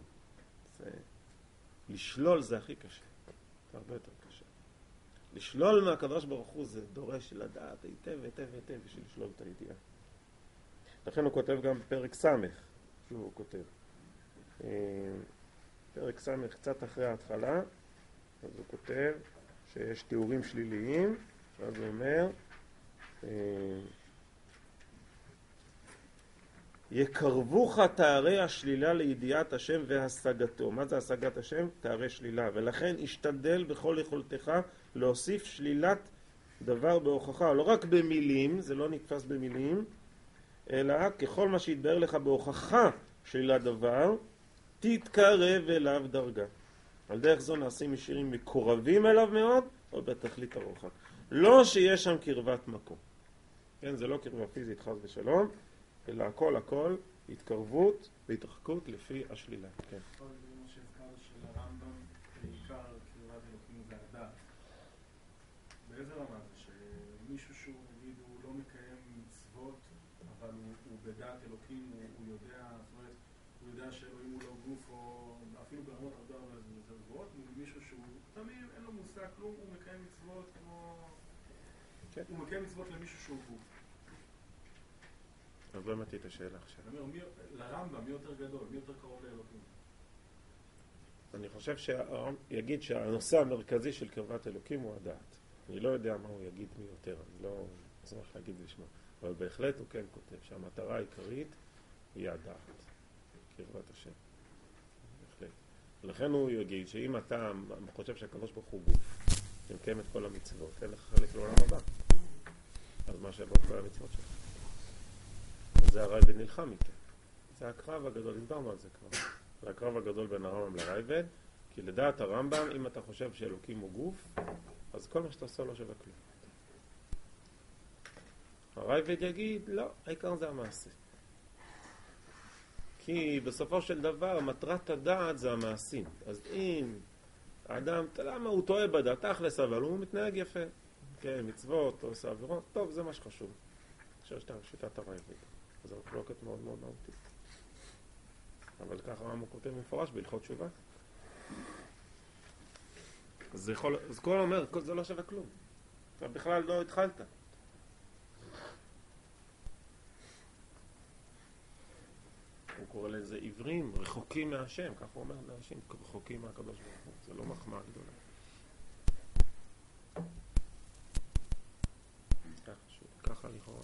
לשלול זה הכי קשה, זה הרבה יותר קשה. לשלול מהקדוש ברוך הוא זה דורש לדעת היטב בשביל לשלול את הידיעה. לכן הוא כותב גם בפרק סמך, שהוא כותב. פרק סמך קצת אחרי ההתחלה, אז הוא כותב שיש תיאורים שליליים, אז הוא אומר, יקרבוך תארי השלילה לידיעת השם והשגתו. מה זה השגת השם? תארי שלילה. ולכן השתדל בכל יכולתך להוסיף שלילת דבר בהוכחה. לא רק במילים, זה לא נתפס במילים, אלא ככל מה שיתבאר לך בהוכחה שלילת דבר, תתקרב אליו דרגה. על דרך זו נעשים ישירים מקורבים אליו מאוד, או בתכלית הרוחק. לא שיש שם קרבת מקום. כן, זה לא קרבה פיזית חס ושלום, אלא הכל התקרבות והתרחקות לפי השלילה. כן. כל מה שהזכר של הרמב"ם, בעיקר קרבת אלוקים זה הדעת. באיזה רמה זה? שמישהו שהוא נגיד הוא לא מקיים מצוות, אבל הוא בדעת אלוקים, הוא יודע, זאת אומרת, הוא יודע שאלוהים הוא לא גוף, או אפילו ברמות הרבה יותר גבוהות, מישהו שהוא תמיד אין לו מושג כלום, הוא מקיים מצוות כמו... כן. הוא מקיים מצוות למישהו שהוא גוף. אז לא אמרתי את השאלה עכשיו. לרמב"ם, מי יותר גדול? מי יותר קרוב לאלוקים? אני חושב שהרמב"ם יגיד שהנושא המרכזי של קרבת אלוקים הוא הדעת. אני לא יודע מה הוא יגיד מי יותר, אני לא אשמח להגיד בשמו. אבל בהחלט הוא כן כותב שהמטרה העיקרית היא הדעת, קרבת השם. בהחלט. ולכן הוא יגיד שאם אתה חושב שהקדוש ברוך הוא גוף, שמקיים את כל המצוות, אין לך חלק לעולם הבא. אז מה שבא כל המצוות שלך? זה הרייבד נלחם איתה. זה הקרב הגדול, דיברנו על זה כבר. זה הקרב הגדול בין הרמב"ם לרייבד, כי לדעת הרמב"ם, אם אתה חושב שאלוקים הוא גוף, אז כל מה שאתה עושה לא שווה כלום. הרייבד יגיד, לא, העיקר זה המעשה. כי בסופו של דבר, מטרת הדעת זה המעשים. אז אם האדם, למה הוא טועה בדת, תכלס, אבל הוא מתנהג יפה. כן, מצוות, עושה עבירות, טוב, זה מה שחשוב. עכשיו שאתה שיטת הרייבד. אז זו מחלוקת מאוד מאוד מהותית. אבל ככה הוא כותב מפורש בהלכות תשובה. אז כל אומר, זה לא שווה כלום. אתה בכלל לא התחלת. הוא קורא לזה עיוורים, רחוקים מהשם, ככה הוא אומר לאנשים, רחוקים מהקדוש ברוך הוא. זה לא מחמאה גדולה. ככה לכאורה.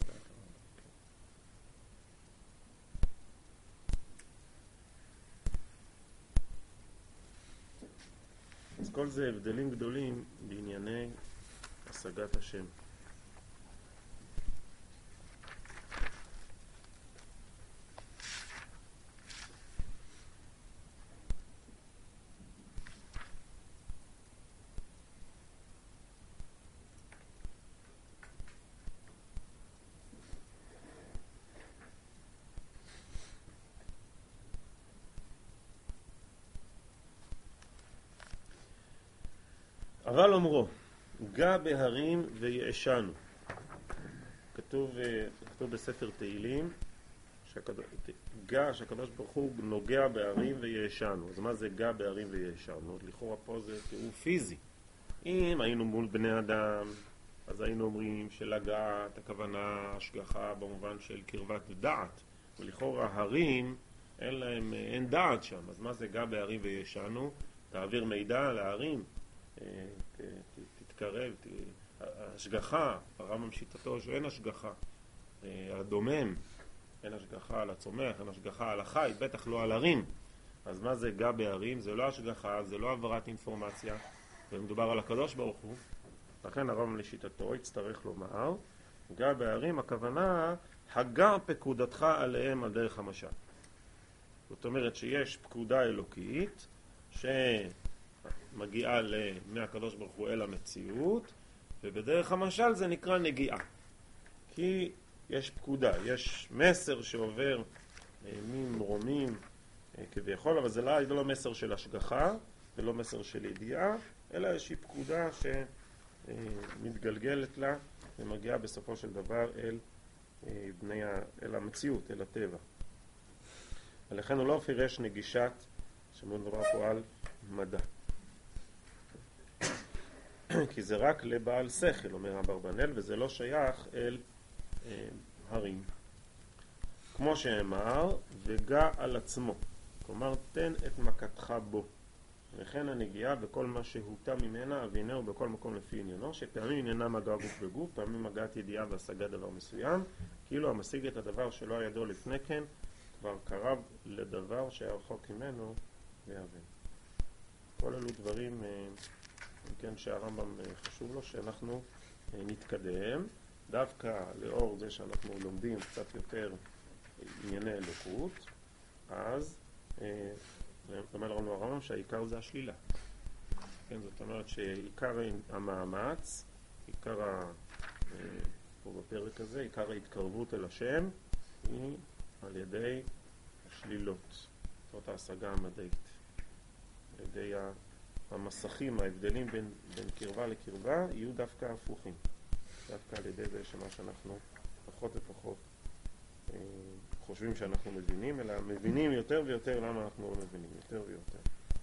אז כל זה הבדלים גדולים בענייני השגת השם. אבל אומרו, גע בהרים ויעשנו. כתוב בספר תהילים, שהקדוש ברוך הוא נוגע בהרים ויעשנו. אז מה זה גע בהרים ויעשנו? לכאורה פה זה תיאור פיזי. אם היינו מול בני אדם, אז היינו אומרים שלגעת, הכוונה השגחה במובן של קרבת דעת. ולכאורה הרים, אין דעת שם. אז מה זה גע בהרים ויעשנו? תעביר מידע להרים. תתקרב, השגחה, הרמב"ם שיטתו שאין השגחה, הדומם, אין השגחה על הצומח, אין השגחה על החי, בטח לא על הרים. אז מה זה גע בהרים? זה לא השגחה, זה לא העברת אינפורמציה, ומדובר על הקדוש ברוך הוא. לכן הרמב"ם לשיטתו יצטרך לומר, גע בהרים, הכוונה הגע פקודתך עליהם על דרך המשל. זאת אומרת שיש פקודה אלוקית מגיעה מהקדוש ברוך הוא אל המציאות, ובדרך המשל זה נקרא נגיעה. כי יש פקודה, יש מסר שעובר ממרומים כביכול, אבל זה לא מסר של השגחה, ולא מסר של ידיעה, אלא יש פקודה שמתגלגלת לה, ומגיעה בסופו של דבר אל המציאות, אל הטבע. ולכן הוא לא פירש נגישת, שמדובר פה על מדע. כי זה רק לבעל שכל, אומר אברבנאל, וזה לא שייך אל הרים. כמו שאמר, וגע על עצמו. כלומר, תן את מכתך בו. וכן הנגיעה בכל מה שהוטה ממנה, אבינהו בכל מקום לפי עניינו, שפעמים עניינה מגע גוף בגוף, פעמים מגעת ידיעה והשגת דבר מסוים, כאילו המשיג את הדבר שלא היה ידו לפני כן, כבר קרב לדבר שהיה רחוק ממנו ויאבן. כל אלו דברים כן, שהרמב"ם חשוב לו שאנחנו נתקדם, דווקא לאור זה שאנחנו לומדים קצת יותר ענייני אלוקות, אז אומר לנו הרמב"ם שהעיקר זה השלילה. כן, זאת אומרת שעיקר המאמץ, פה בפרק הזה, עיקר ההתקרבות אל השם, היא על ידי השלילות. זאת ההשגה המדעית. על ידי המסכים, ההבדלים בין קרבה לקרבה, יהיו דווקא הפוכים. דווקא על ידי זה שמה שאנחנו פחות ופחות חושבים שאנחנו מבינים, אלא מבינים יותר ויותר למה אנחנו לא מבינים, יותר ויותר.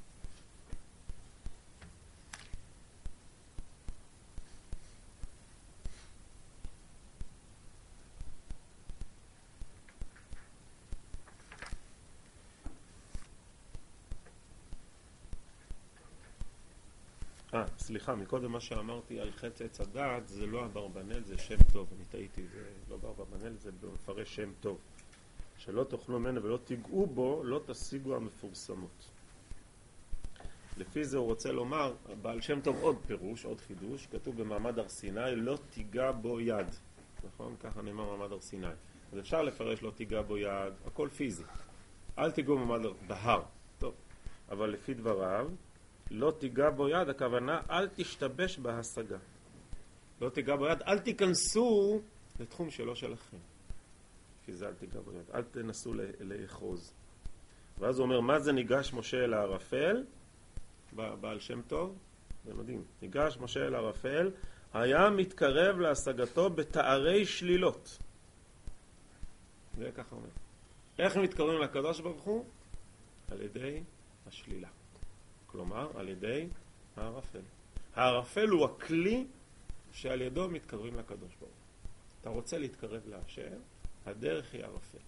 סליחה, מקודם מה שאמרתי על חטא עץ הדעת זה לא אברבנאל, זה שם טוב. אני טעיתי, זה לא אברבנאל, זה מפרש שם טוב. שלא תאכלו ממנו ולא תיגעו בו, לא תשיגו המפורסמות. לפי זה הוא רוצה לומר, בעל שם טוב עוד פירוש, עוד חידוש, כתוב במעמד הר סיני, לא תיגע בו יד. נכון? ככה נאמר מעמד הר סיני. אז אפשר לפרש לא תיגע בו יד, הכל פיזי. אל תיגעו במעמד בהר. טוב. אבל לפי דבריו, לא תיגע בו יד, הכוונה אל תשתבש בהשגה. לא תיגע בו יד, אל תיכנסו לתחום שלא שלכם. כי זה אל תיגע בו יד, אל תנסו לאחוז. ואז הוא אומר, מה זה ניגש משה אל הערפל? בעל שם טוב, זה מדהים. ניגש משה אל ערפל, היה מתקרב להשגתו בתארי שלילות. זה ככה אומר. איך מתקרבים לקדוש ברוך הוא? על ידי השלילה. כלומר, על ידי הערפל. הערפל הוא הכלי שעל ידו מתקרבים לקדוש ברוך הוא. אתה רוצה להתקרב להשם, הדרך היא ערפל.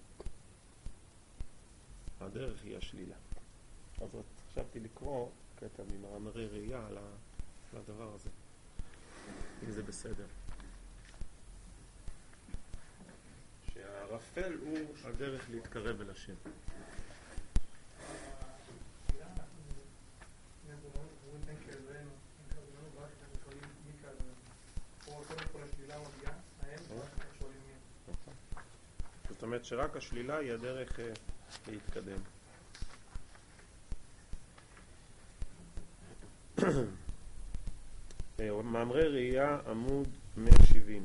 הדרך היא השלילה. אז חשבתי לקרוא קטע ממאמרי ראייה על הדבר הזה, אם זה בסדר. שהערפל הוא הדרך להתקרב אל השם. זאת אומרת שרק השלילה היא הדרך להתקדם. מאמרי ראייה עמוד 170.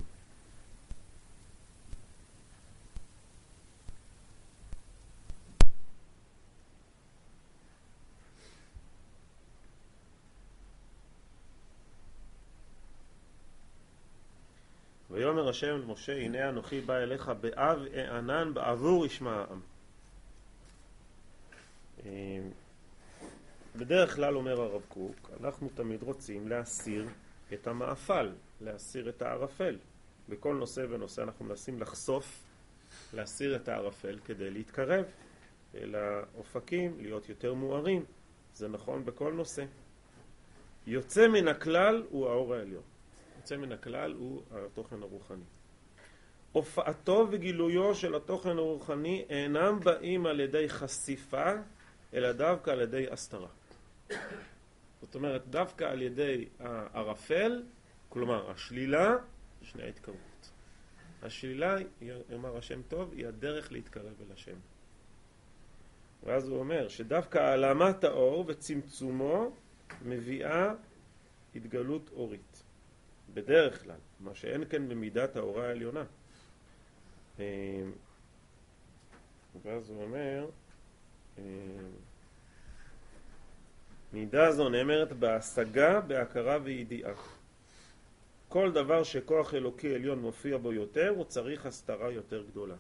ויאמר השם אל משה, הנה אנוכי בא אליך באב הענן בעבור ישמע העם. בדרך כלל אומר הרב קוק, אנחנו תמיד רוצים להסיר את המאפל, להסיר את הערפל. בכל נושא ונושא אנחנו מנסים לחשוף, להסיר את הערפל כדי להתקרב אל האופקים, להיות יותר מוארים. זה נכון בכל נושא. יוצא מן הכלל הוא האור העליון. יוצא מן הכלל הוא התוכן הרוחני. הופעתו וגילויו של התוכן הרוחני אינם באים על ידי חשיפה, אלא דווקא על ידי הסתרה. זאת אומרת, דווקא על ידי הערפל, כלומר השלילה, שני ההתקרבות. השלילה, אמר השם טוב, היא הדרך להתקרב אל השם. ואז הוא אומר שדווקא העלמת האור וצמצומו מביאה התגלות אורית. בדרך כלל, מה שאין כן במידת האורה העליונה. ואז הוא אומר, מידה זו נאמרת בהשגה, בהכרה וידיעה. כל דבר שכוח אלוקי עליון מופיע בו יותר, הוא צריך הסתרה יותר גדולה.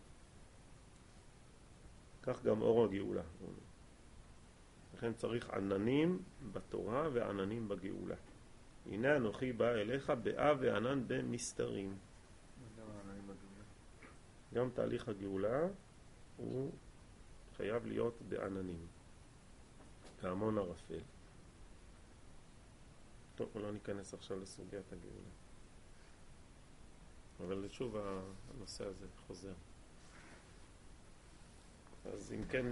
כך גם אור הגאולה. לכן צריך עננים בתורה ועננים בגאולה. הנה אנוכי בא אליך באב וענן במסתרים. גם תהליך הגאולה הוא חייב להיות בעננים, בהמון ערפל. טוב, לא ניכנס עכשיו לסוגיית הגאולה, אבל שוב הנושא הזה חוזר. אז אם כן,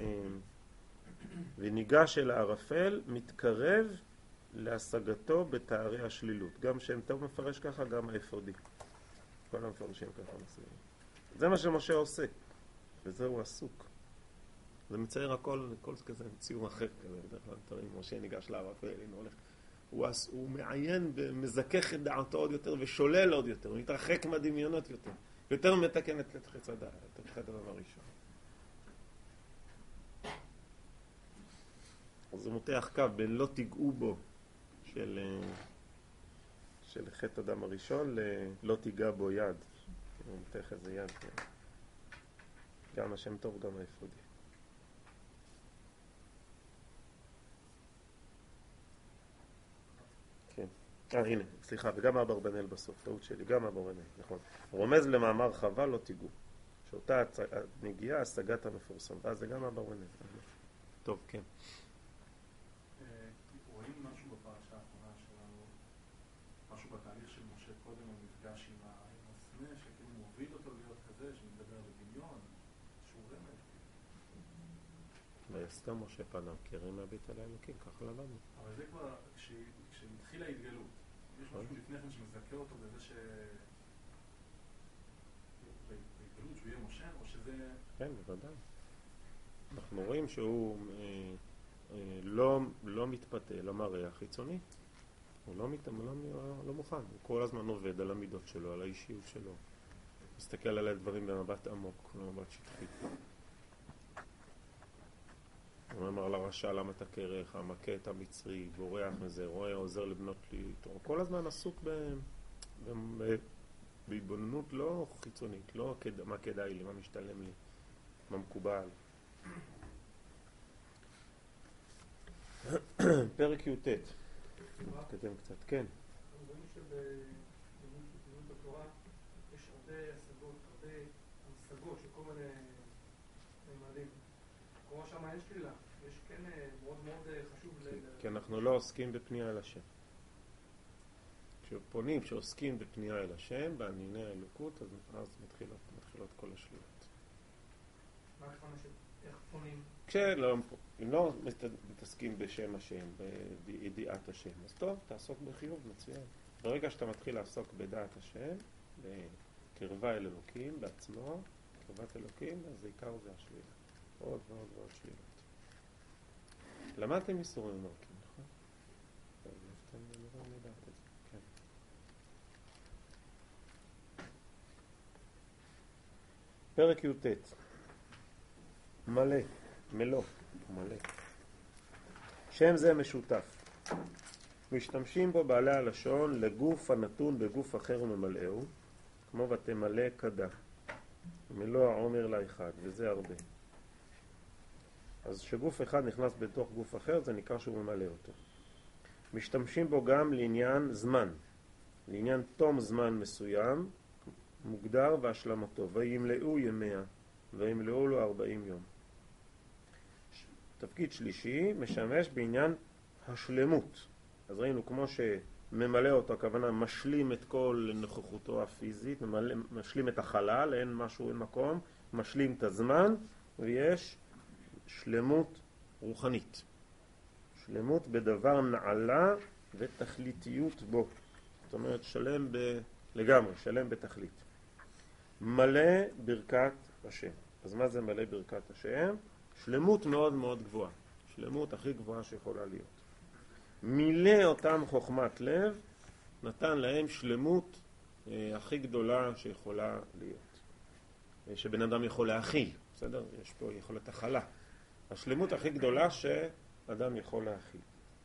וניגש אל הערפל מתקרב להשגתו בתארי השלילות. גם שם טוב מפרש ככה, גם האפודי. כל המפרשים ככה מסבירים. זה מה שמשה עושה, וזה הוא עסוק. זה מצייר הכל כזה ציור אחר כזה, בדרך כלל תראים, משה ניגש לערפל, הנה הולך. הוא מעיין ומזכך את דעתו עוד יותר ושולל עוד יותר, הוא מתרחק מהדמיונות יותר, יותר מתקן את חץ הדעת, את הדבר הראשון. אז הוא מותח קו בין לא תיגעו בו של חטא אדם הראשון ללא תיגע בו יד. הוא מותח איזה יד. גם השם טוב, גם האפודי. כן. הנה, סליחה, וגם אברבנאל בסוף, טעות שלי, גם אברבנאל, נכון. רומז למאמר חווה לא תיגעו. שאותה נגיעה, השגת המפורסם. ואז זה גם אברבנאל. טוב, כן. רואים משהו בפרשה האחרונה שלנו, משהו בתהליך של משה קודם, הוא נפגש עם הסנה, שכאילו מוביל אותו להיות כזה, שמדבר בדמיון, שהוא רמז. ויסתר משה פניו, כי הרים מהבית אל האלוקים, כך למדנו. אבל זה כבר, כשמתחילה ההתגלות, יש משהו לפני כן שמזכה אותו בזה בהתגלות שהוא יהיה משה, או שזה... כן, בוודאי. אנחנו רואים שהוא לא מתפתה למראה החיצוני. הוא לא מוכן. הוא כל הזמן עובד על המידות שלו, על האישיות שלו. מסתכל על הדברים במבט עמוק, במבט שטחי. אמר לרשע למה אתה כרך, המכה את המצרי, בורח מזה, רואה עוזר לבנות לי, כל הזמן עסוק בהתבוננות לא חיצונית, לא מה כדאי לי, מה משתלם לי, מה מקובל. פרק י"ט. נתקדם קצת, כן. רואים שבלימוד התורה יש הרבה השגות, הרבה המשגות של כל מיני ממדים. כמו שם אין שלילה, יש כן מאוד מאוד חשוב כי אנחנו לא עוסקים בפנייה אל השם. כשפונים, כשעוסקים בפנייה אל השם, בענייני האלוקות, אז מתחילות כל השלילות. מה הכוונה איך פונים? אם לא מתעסקים בשם השם, בידיעת השם, אז טוב, תעסוק בחיוב, מצוין. ברגע שאתה מתחיל לעסוק בדעת השם, בקרבה אל אלוקים, בעצמו, קרבת אלוקים, אז העיקר זה השלילה. עוד ועוד ועוד שלילות. למדתם איסורים ומלכים, נכון? אז אתם לא לדעת את זה, כן. פרק י"ט. מלא. מלוא, מלא. שם זה משותף. משתמשים בו בעלי הלשון לגוף הנתון בגוף אחר וממלאהו, כמו ותמלא כדה. מלוא העומר לאחד, וזה הרבה. אז שגוף אחד נכנס בתוך גוף אחר, זה נקרא שהוא ממלא אותו. משתמשים בו גם לעניין זמן, לעניין תום זמן מסוים, מוגדר והשלמתו. וימלאו ימיה, וימלאו לו 40 יום. תפקיד שלישי משמש בעניין השלמות. אז ראינו כמו שממלא אותו, הכוונה משלים את כל נוכחותו הפיזית, משלים את החלל, אין משהו, אין מקום, משלים את הזמן, ויש שלמות רוחנית. שלמות בדבר נעלה ותכליתיות בו. זאת אומרת שלם לגמרי, שלם בתכלית. מלא ברכת השם. אז מה זה מלא ברכת השם? שלמות מאוד מאוד גבוהה. שלמות הכי גבוהה שיכולה להיות. מילא אותם חוכמת לב, נתן להם שלמות הכי גדולה שיכולה להיות. שבן אדם יכול להכיל. בסדר? יש פה יכולת הכלה. השלמות הכי גדולה שאדם יכול להכיל.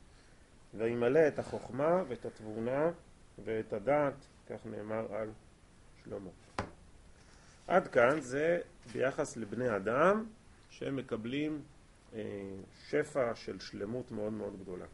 וימלא את החוכמה ואת התבונה ואת הדעת, כך נאמר על שלמה. עד כאן זה ביחס לבני אדם שהם מקבלים שפע של שלמות מאוד מאוד גדולה.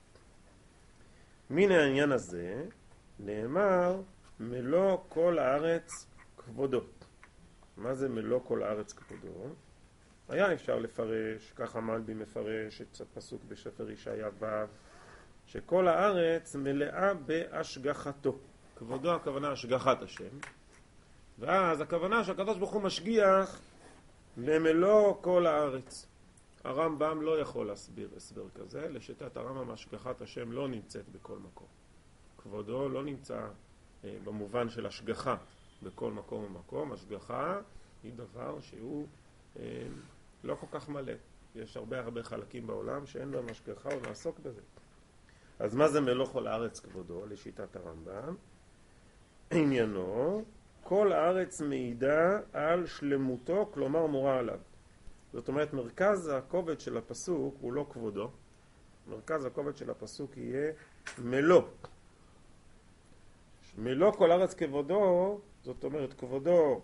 מן העניין הזה נאמר מלוא כל הארץ כבודו. מה זה מלוא כל הארץ כבודו? היה אפשר לפרש, ככה מלבי מפרש את הפסוק בספר ישעיה ו', שכל הארץ מלאה בהשגחתו. כבודו הכוונה השגחת השם, ואז הכוונה שהקדוש ברוך הוא משגיח למלוא כל הארץ. הרמב"ם לא יכול להסביר הסבר כזה, לשיטת הרמב"ם השגחת השם לא נמצאת בכל מקום. כבודו לא נמצא במובן של השגחה בכל מקום ומקום. השגחה היא דבר שהוא לא כל כך מלא. יש הרבה חלקים בעולם שאין בהם השגחה ונעסוק בזה. אז מה זה מלוא כל הארץ כבודו לשיטת הרמב"ם? עניינו כל הארץ מעידה על שלמותו, כלומר מורה עליו. זאת אומרת, מרכז הכובד של הפסוק הוא לא כבודו. מרכז הכובד של הפסוק יהיה מלוא. מלוא כל הארץ כבודו, זאת אומרת, כבודו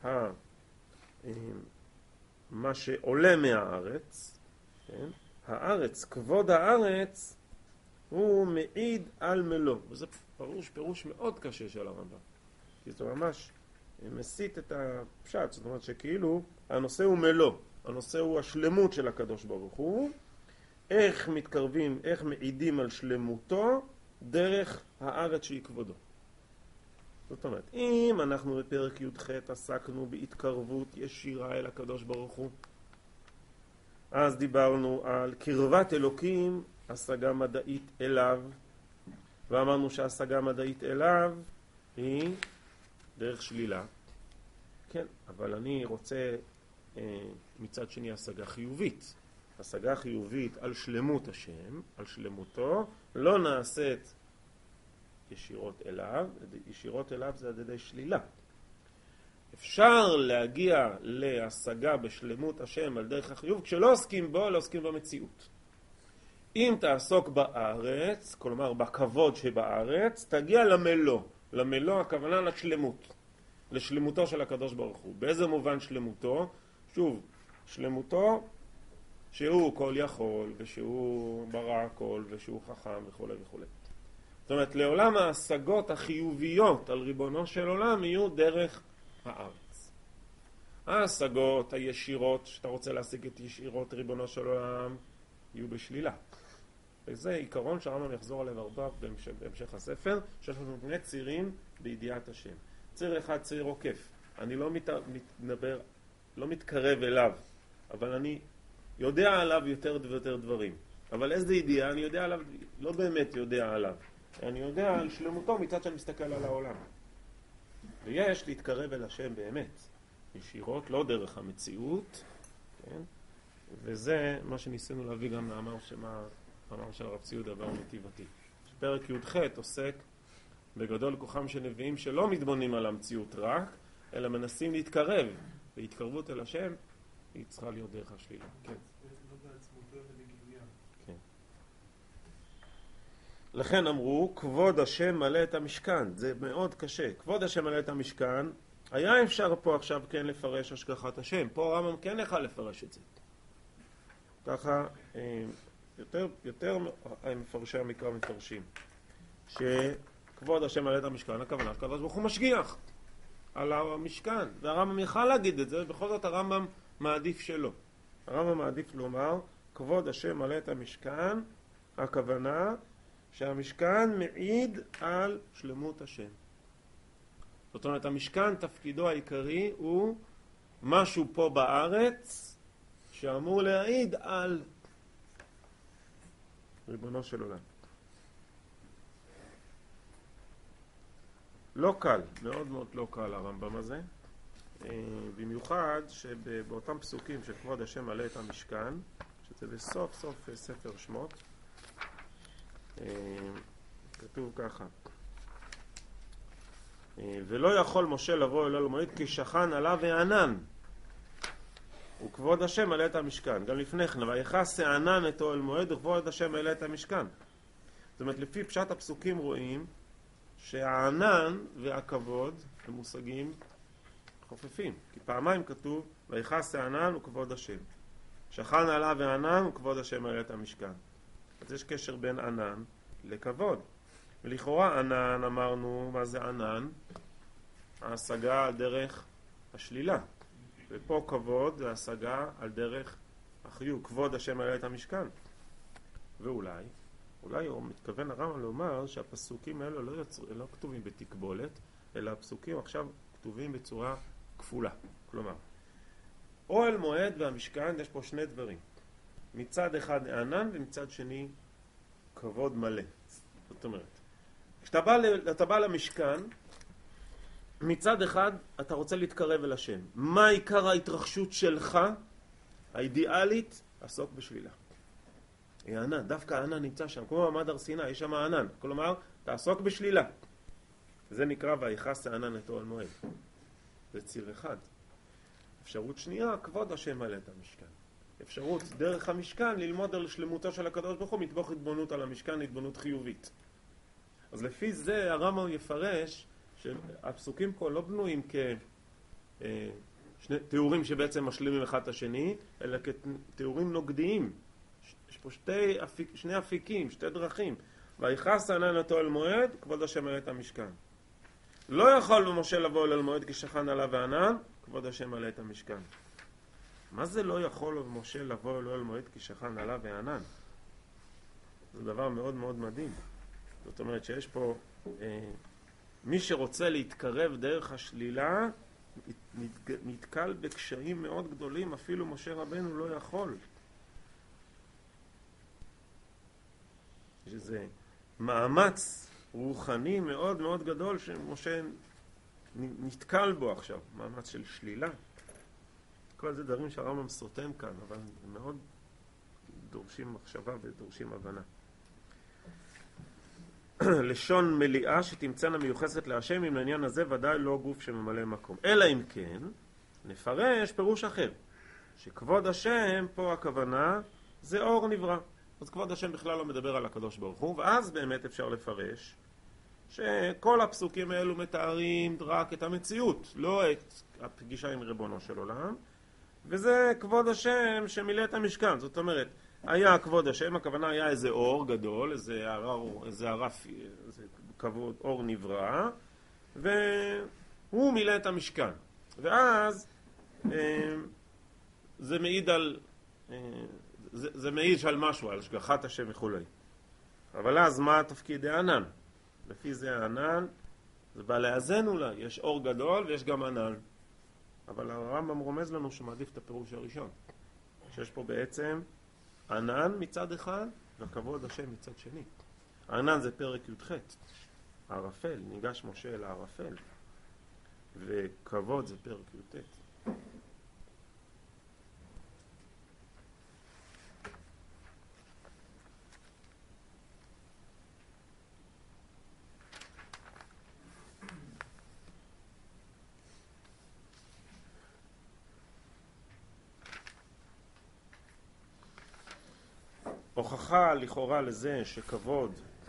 מה שעולה מהארץ, כן? הארץ, כבוד הארץ, הוא מעיד על מלוא. וזה פירוש מאוד קשה של הרמב"ם. כי זה ממש מסית את הפשט, זאת אומרת שכאילו הנושא הוא מלוא, הנושא הוא השלמות של הקדוש ברוך הוא, איך מתקרבים, איך מעידים על שלמותו דרך הארץ שהיא כבודו. זאת אומרת, אם אנחנו בפרק י"ח עסקנו בהתקרבות ישירה אל הקדוש ברוך הוא, אז דיברנו על קרבת אלוקים, השגה מדעית אליו, ואמרנו שהשגה מדעית אליו היא דרך שלילה. כן, אבל אני רוצה מצד שני השגה חיובית. השגה חיובית על שלמות השם, על שלמותו, לא אפשר להגיע להשגה בשלמות השם על דרך החיוב, כשלא עוסקים בו, לא עוסקים במציאות. אם תעסוק בארץ, כלומר בכבוד שבארץ, תגיע למלוא. למלוא הכוונה לשלמות. לשלמותו של הקדוש ברוך הוא. באיזה מובן שלמותו? שוב, שלמותו שהוא כל יכול, ושהוא ברא הכל, ושהוא חכם וכו' וכו'. זאת אומרת, לעולם ההשגות החיוביות על ריבונו של עולם יהיו דרך הארץ. ההשגות הישירות, שאתה רוצה להשיג את ישירות ריבונו של עולם, יהיו בשלילה. וזה עיקרון שהרמב"ם יחזור עליו הרבה בהמשך הספר, שיש לנו שני צירים בידיעת השם. ציר אחד, ציר עוקף. אני לא מתקרב אליו, אבל אני יודע עליו יותר ויותר דברים. אבל איזה ידיעה? אני יודע עליו, לא באמת יודע עליו. אני יודע על שלמותו מצד שאני מסתכל על העולם. ויש להתקרב אל השם באמת. ישירות, לא דרך המציאות. כן? וזה מה שניסינו להביא גם מאמר של הרב ציודה בר נתיבתי. פרק י"ח עוסק בגדול כוחם של נביאים שלא מתבוננים על המציאות רק, אלא מנסים להתקרב. והתקרבות אל השם היא צריכה להיות דרך השלילה. כן. כן. לכן אמרו, כבוד השם מלא את המשכן. זה מאוד קשה. כבוד השם מלא את המשכן, היה אפשר פה עכשיו כן לפרש השגחת השם. פה הרמב"ם כן יכל לפרש את זה. ככה יותר מפרשי המקרא מפרשים. שכבוד השם מלא את המשכן, הכוונה שהקדוש ברוך הוא משגיח על המשכן. והרמב"ם יכל להגיד את זה, ובכל זאת הרמב"ם מעדיף שלא. הרמב"ם מעדיף לומר, כבוד השם מלא את המשכן, הכוונה שהמשכן מעיד על שלמות השם. זאת אומרת, המשכן תפקידו העיקרי הוא משהו פה בארץ שאמור להעיד על ריבונו של עולם. לא קל, מאוד מאוד לא קל הרמב"ם הזה. במיוחד שבאותם פסוקים שכבוד השם מלא את המשכן, שזה בסוף סוף ספר שמות, כתוב ככה: ולא יכול משה לבוא אל המועד כי שכן עליו הענן, וכבוד השם מלא את המשכן. גם לפני כן, ויכס הענן את אוהל מועד וכבוד השם מלא את המשכן. זאת אומרת, לפי פשט הפסוקים רואים שהענן והכבוד הם מושגים חופפים, כי פעמיים כתוב ויכס הענן וכבוד השם. שכן עליו הענן וכבוד השם מלא את המשכן. אז יש קשר בין ענן לכבוד. ולכאורה ענן, אמרנו, מה זה ענן? ההשגה על דרך השלילה. ופה כבוד זה השגה על דרך החיוב. כבוד השם מלא את המשכן. ואולי הוא מתכוון הרמב"ם לומר שהפסוקים האלו לא כתובים בתקבולת, אלא הפסוקים עכשיו כתובים בצורה כפולה. כלומר, אוהל מועד והמשכן יש פה שני דברים. מצד אחד ענן ומצד שני כבוד מלא. זאת אומרת, כשאתה בא למשכן, מצד אחד אתה רוצה להתקרב אל השם. מה עיקר ההתרחשות שלך האידיאלית? עסוק בשלילה. הענן, דווקא הענן נמצא שם, כמו מעמד הר סיני, יש שם הענן. כלומר, תעסוק בשלילה. זה נקרא ויכס הענן את אוהל מועד. זה ציר אחד. אפשרות שנייה, כבוד השם מלא את המשכן. אפשרות דרך המשכן ללמוד על שלמותו של הקדוש ברוך הוא, מתוך התבוננות על המשכן, התבוננות חיובית. אז לפי זה הרמב"ם יפרש שהפסוקים פה לא בנויים כתיאורים שבעצם משלימים אחד את השני, אלא כתיאורים נוגדיים. יש פה שני אפיקים, שתי דרכים. ויכס הענן את אוהל מועד, כבוד השם מלא את המשכן. לא יכול משה לבוא אל מועד כי שכן עליו הענן, כבוד השם מלא את המשכן. מה זה לא יכול משה לבוא אל מועד כי שכן עליו הענן? זה דבר מאוד מאוד מדהים. זאת אומרת שיש פה מי שרוצה להתקרב דרך השלילה נתקל בקשיים מאוד גדולים, אפילו משה רבנו לא יכול. יש איזה מאמץ רוחני מאוד מאוד גדול שמשה נתקל בו עכשיו, מאמץ של שלילה. כל זה דברים שהרמב"ם סותם כאן, אבל הם מאוד דורשים מחשבה ודורשים הבנה. לשון מליאה שתמצאנה מיוחסת להשם, אם לעניין הזה ודאי לא גוף שממלא מקום. אלא אם כן, נפרש פירוש אחר, שכבוד השם, פה הכוונה, זה אור נברא. אז כבוד השם בכלל לא מדבר על הקדוש ברוך הוא, ואז באמת אפשר לפרש שכל הפסוקים האלו מתארים רק את המציאות, לא את הפגישה עם ריבונו של עולם, וזה כבוד השם שמילא את המשכן. זאת אומרת, היה כבוד השם, הכוונה היה איזה אור גדול, איזה כבוד, אור נברא, והוא מילא את המשכן. ואז זה מעיד על זה מעיד על משהו, על השגחת השם וכולי. אבל אז מה תפקיד הענן? לפי זה הענן זה בא לאזן אולי, יש אור גדול ויש גם ענן. אבל הרמב"ם רומז לנו שמעדיף את הפירוש הראשון, שיש פה בעצם ענן מצד אחד וכבוד השם מצד שני. הענן זה פרק י"ח, הערפל, ניגש משה אל הערפל, וכבוד זה פרק י"ט. הוכחה לכאורה לזה שכבוד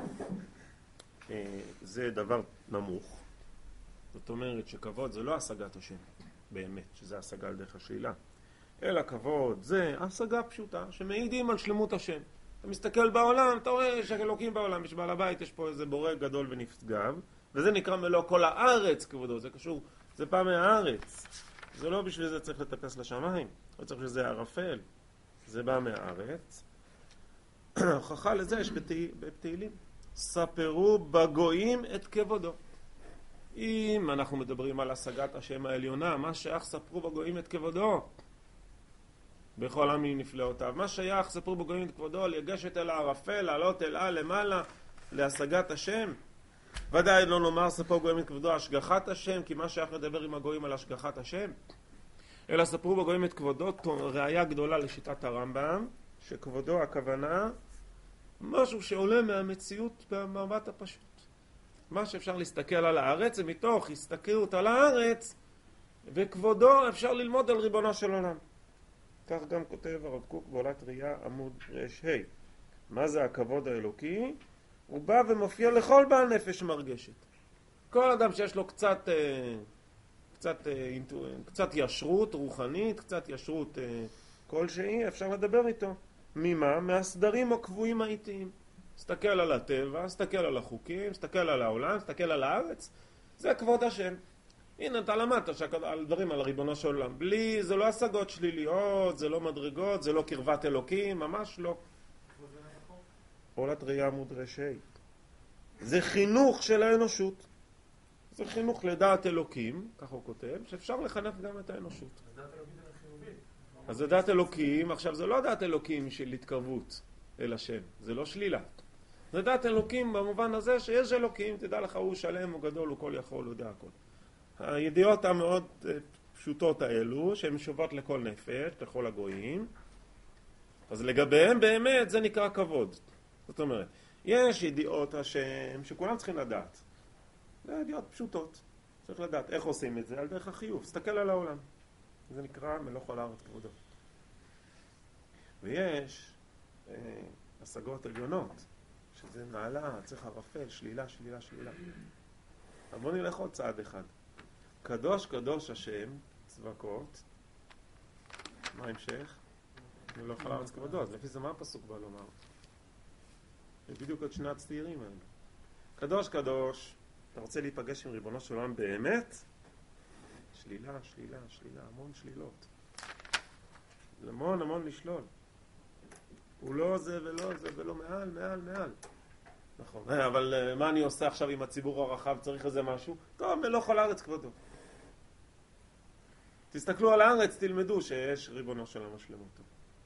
זה דבר נמוך. זאת אומרת שכבוד זה לא השגת השם באמת, שזה השגה על דרך השלילה, אלא כבוד זה השגה פשוטה שמעידים על שלמות השם. אתה מסתכל בעולם, אתה רואה שאלוקים בעולם, יש בעל הבית, יש פה איזה בורא גדול ונשגב, וזה נקרא מלוא כל הארץ כבודו. זה קשור, זה פעם מהארץ, זה לא בשביל זה צריך לטפס לשמיים, לא צריך שזה ערפל, זה בא מהארץ. הוכחה לזה יש בתהילים, ספרו בגויים את כבודו. אם אנחנו מדברים על השגת השם העליונה, מה שייך ספרו בגויים את כבודו? בכל עמים נפלאותיו. מה שייך ספרו בגויים את כבודו? לגשת אל הערפל, לעלות אל למעלה, להשגת השם. ודאי לא נאמר ספרו בגויים את כבודו השגחת השם, כי מה שייך לדבר עם הגויים על השגחת השם? אלא ספרו בגויים את כבודו, ראיה גדולה לשיטת הרמב"ם, שכבודו הכוונה משהו שעולה מהמציאות במבט הפשוט. מה שאפשר להסתכל על הארץ זה מתוך הסתכלות על הארץ, וכבודו אפשר ללמוד על ריבונו של עולם. כך גם כותב הרב קוק בעולת ראייה עמוד ר"ה. מה זה הכבוד האלוקי? הוא בא ומופיע לכל בעל נפש מרגשת. כל אדם שיש לו קצת ישרות רוחנית, קצת ישרות כלשהי, אפשר לדבר איתו. ממה? מהסדרים הקבועים האיטיים. סתכל על הטבע, סתכל על החוקים, סתכל על העולם, סתכל על הארץ. זה כבוד השם. הנה אתה למדת על דברים על ריבונו של עולם. בלי, זה לא השגות שליליות, זה לא מדרגות, זה לא קרבת אלוקים, ממש לא. עולת ראייה עמוד ר"ה. זה חינוך של האנושות. זה חינוך לדעת אלוקים, כך הוא כותב, שאפשר לחנך גם את האנושות. אז זה דעת אלוקים, עכשיו זה לא דעת אלוקים של התקרבות אל השם, זה לא שלילה. זה דעת אלוקים במובן הזה שיש אלוקים, תדע לך הוא שלם, הוא גדול, הוא כל יכול, הוא יודע הכל. הידיעות המאוד פשוטות האלו, שהן שוות לכל נפש, לכל הגויים, אז לגביהם באמת זה נקרא כבוד. זאת אומרת, יש ידיעות השם שכולם צריכים לדעת. זה ידיעות פשוטות. צריך לדעת איך עושים את זה על דרך החיוב. סתכל על העולם. זה נקרא מלוא כל הארץ כבודו. ויש השגות עליונות, שזה מעלה, צריך ערפל, שלילה, שלילה, שלילה. אבל בוא נלך עוד צעד אחד. קדוש קדוש השם, צבקות, מה המשך? מלוא כל הארץ כבודו. אז לפי זה מה הפסוק בא לומר? זה בדיוק עוד שני הצעירים האלה. קדוש קדוש, אתה רוצה להיפגש עם ריבונו של עולם באמת? שלילה, שלילה, שלילה, המון שלילות. המון, המון לשלול. הוא לא זה ולא זה ולא מעל, מעל, מעל. נכון. אבל מה אני עושה עכשיו עם הציבור הרחב? צריך איזה משהו? טוב, מלוא כל הארץ כבודו. תסתכלו על הארץ, תלמדו שיש ריבונו של עולם שלמותו.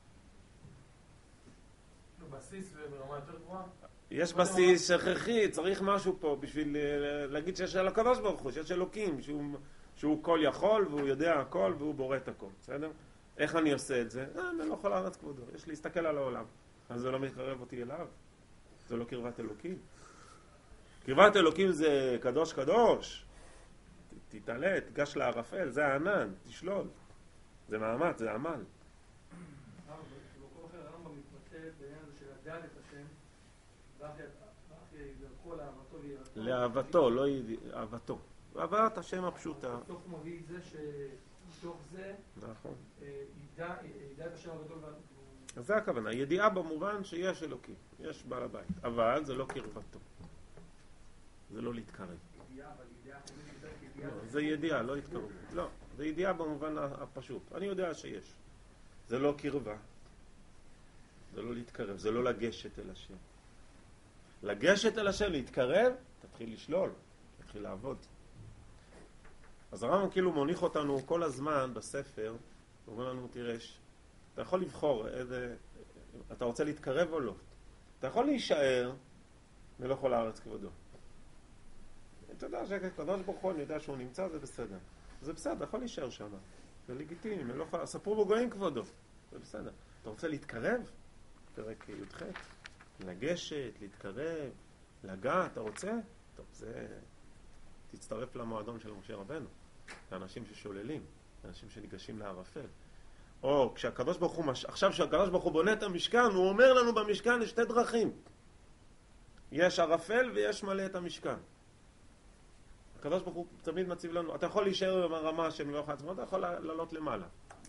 בסיס וברמה יותר גבוהה? יש בסיס הכרחי, צריך משהו פה בשביל להגיד שיש על הקדוש ברוך הוא, שיש אלוקים, שהוא כל יכול והוא יודע הכל והוא בורא את הכל, בסדר? איך אני עושה את זה? מלוא כל הארץ כבודו, יש להסתכל על העולם. אז זה לא מקרב אותי אליו, זה לא קרבת אלוקים. קרבת אלוקים זה קדוש קדוש, תתעלה, תיגש לערפל, זה הענן, תשלול. זה מאמץ, זה עמל. במקום אחר הרמב"ם מתמצא בעניין הזה של לדעת את השם, ואחי ידרכו לאהבתו ויראתו. לאהבתו, לא אהבתו. אהבת השם הפשוטה. בסוף הוא מביא את זה שמתוך זה נכון. ידע את השם הגדול. אז זה הכוונה, ידיעה במובן שיש אלוקים, יש בעל הבית, אבל זה לא קרבתו. זה לא להתקרב. ידיעה, אבל ידיעה זה ידיעה, לא התקרבות. לא, זה ידיעה במובן הפשוט. אני יודע שיש. זה לא קרבה. זה לא להתקרב, זה לא לגשת אל השם. לגשת אל השם, להתקרב, תתחיל לשלול, תתחיל לעבוד. אז הרמב"ם כאילו מוניח אותנו כל הזמן בספר, הוא אומר לנו, תראה, אתה יכול לבחור איזה, אתה רוצה להתקרב או לא. אתה יכול להישאר מלכל הארץ כבודו. אתה יודע שהקדוש ברוך הוא, אני יודע שהוא נמצא, זה בסדר. זה בסדר, יכול להישאר שם. זה לגיטימי, ספרו בגויים כבודו. זה בסדר. אתה רוצה להתקרב? פרק י"ח. לגשת, להתקרב, לגעת, אתה רוצה? טוב, זה... תצטרף למועדון של משה רבנו. לאנשים ששוללים, לאנשים שניגשים לערפל. או כשהקדוש ברוך הוא, עכשיו שהקדוש ברוך הוא בונה את המשכן, הוא אומר לנו במשכן יש שתי דרכים. יש ערפל ויש מלא את המשכן. הקדוש ברוך הוא תמיד מציב לנו, אתה יכול להישאר ברמה של מלוך העצמות, אתה יכול לעלות למעלה.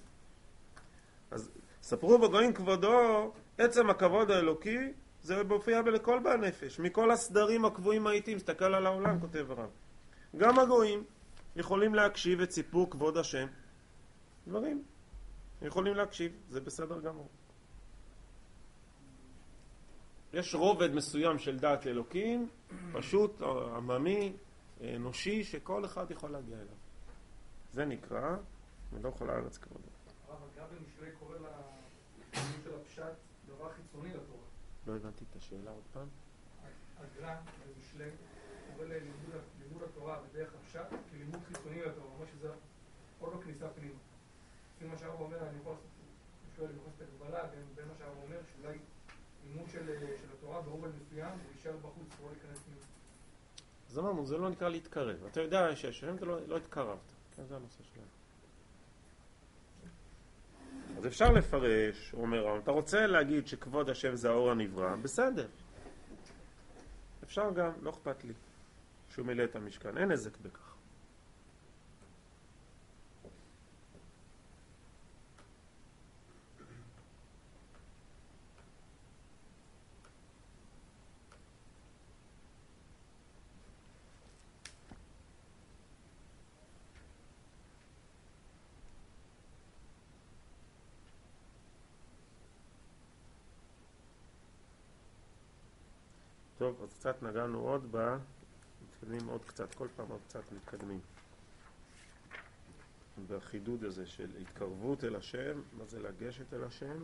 אז ספרו בגויים כבודו, עצם הכבוד האלוקי, זה מופיע בכל בנפש, מכל הסדרים הקבועים האיטיים, מסתכל על העולם, כותב הרב. גם הגויים יכולים להקשיב את סיפור כבוד השם. דברים, יכולים להקשיב, זה בסדר גמור. יש רובד מסוים של דעת אלוקים, פשוט, עממי, אנושי, שכל אחד יכול להגיע אליו. זה נקרא, מלוך על הארץ כבודו. הרב, הגר"א במשלי קורא למילים של הפשט דבר חיצוני לתורה. לא הבנתי את השאלה עוד פעם. הגר"א במשלי קורא ללימוד התורה בדרך הפשט כלימוד חיצוני לתורה. אומר שזה עוד לא כניסה פנימה. לפי מה שהרב אומר, אני יכול לעשות את הגבלה בין מה שהרב אומר, שאולי לימוד של התורה ברובד מסוים, הוא יישאר בחוץ, הוא לא ייכנס פנימה. אז אמרנו, זה לא נקרא להתקרב. אתה יודע שהשם אתה לא התקרבת. כן, זה הנושא שלנו. אז אפשר לפרש, הוא אומר, אתה רוצה להגיד שכבוד השם זה האור הנברא, בסדר. אפשר גם, לא אכפת לי, שהוא מילא את המשכן, אין נזק בכך. טוב, אז קצת נגענו עוד מתקדמים עוד קצת, כל פעם עוד קצת מתקדמים. בחידוד הזה של התקרבות אל השם, מה זה לגשת אל השם,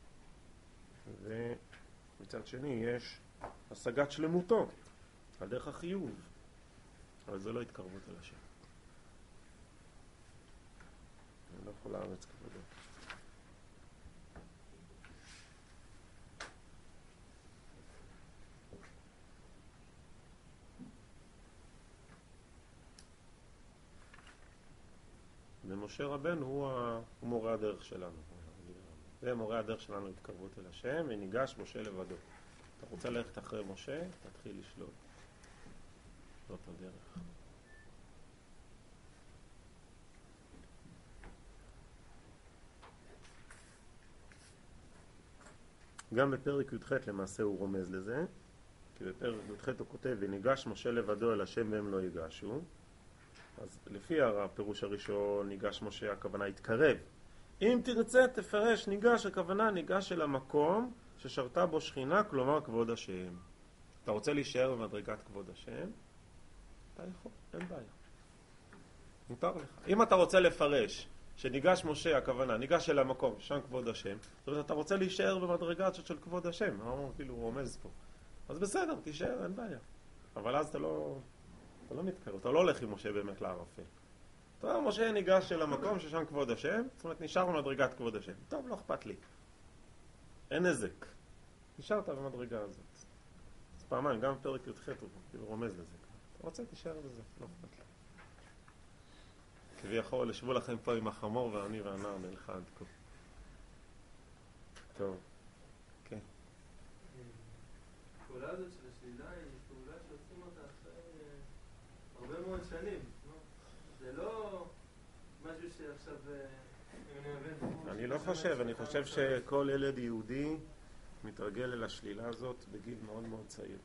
ומצד שני יש השגת שלמותו, על דרך החיוב, אבל זה לא התקרבות אל השם. אני לא יכול לארץ כבודו. ומשה רבנו הוא מורה הדרך שלנו. זה מורה הדרך שלנו התקרבות אל השם, וניגש משה לבדו. אתה רוצה ללכת אחרי משה, תתחיל לשלול. זאת הדרך. גם בפרק י"ח למעשה הוא רומז לזה, כי בפרק י"ח הוא כותב, וניגש משה לבדו אל השם והם לא ייגשו. אז לפי הפירוש הראשון, ניגש משה, הכוונה התקרב. אם תרצה, תפרש, ניגש, הכוונה ניגש אל המקום ששרתה בו שכינה, כלומר כבוד השם. אתה רוצה להישאר במדרגת כבוד השם? אתה יכול, אין בעיה. מותר לך. אם אתה רוצה לפרש שניגש משה, הכוונה, ניגש אל המקום ששם כבוד השם, זאת אומרת, אתה רוצה להישאר במדרגת של כבוד השם. כאילו, הוא רומז פה. אז בסדר, תישאר, אין בעיה. אבל אז אתה לא מתקרב, אתה לא הולך עם משה באמת לערפל. אתה אומר, משה ניגש אל המקום ששם כבוד השם, זאת אומרת, נשאר במדרגת כבוד השם. טוב, לא אכפת לי. אין נזק. נשארת במדרגה הזאת. פעמיים, גם פרק י"ח הוא כאילו רומז לזה. אתה רוצה תישאר לזה, לא אכפת לי. כביכול, ישבו לכם פה עם החמור ואני והנער נלכה עד כה. טוב, כן. הפעולה הזאת של השלילה היא פעולה שעושים אותה אחרי הרבה מאוד שנים. זה לא משהו שעכשיו... אני לא חושב, אני חושב שכל ילד יהודי מתרגל אל השלילה הזאת בגיל מאוד מאוד צעיר.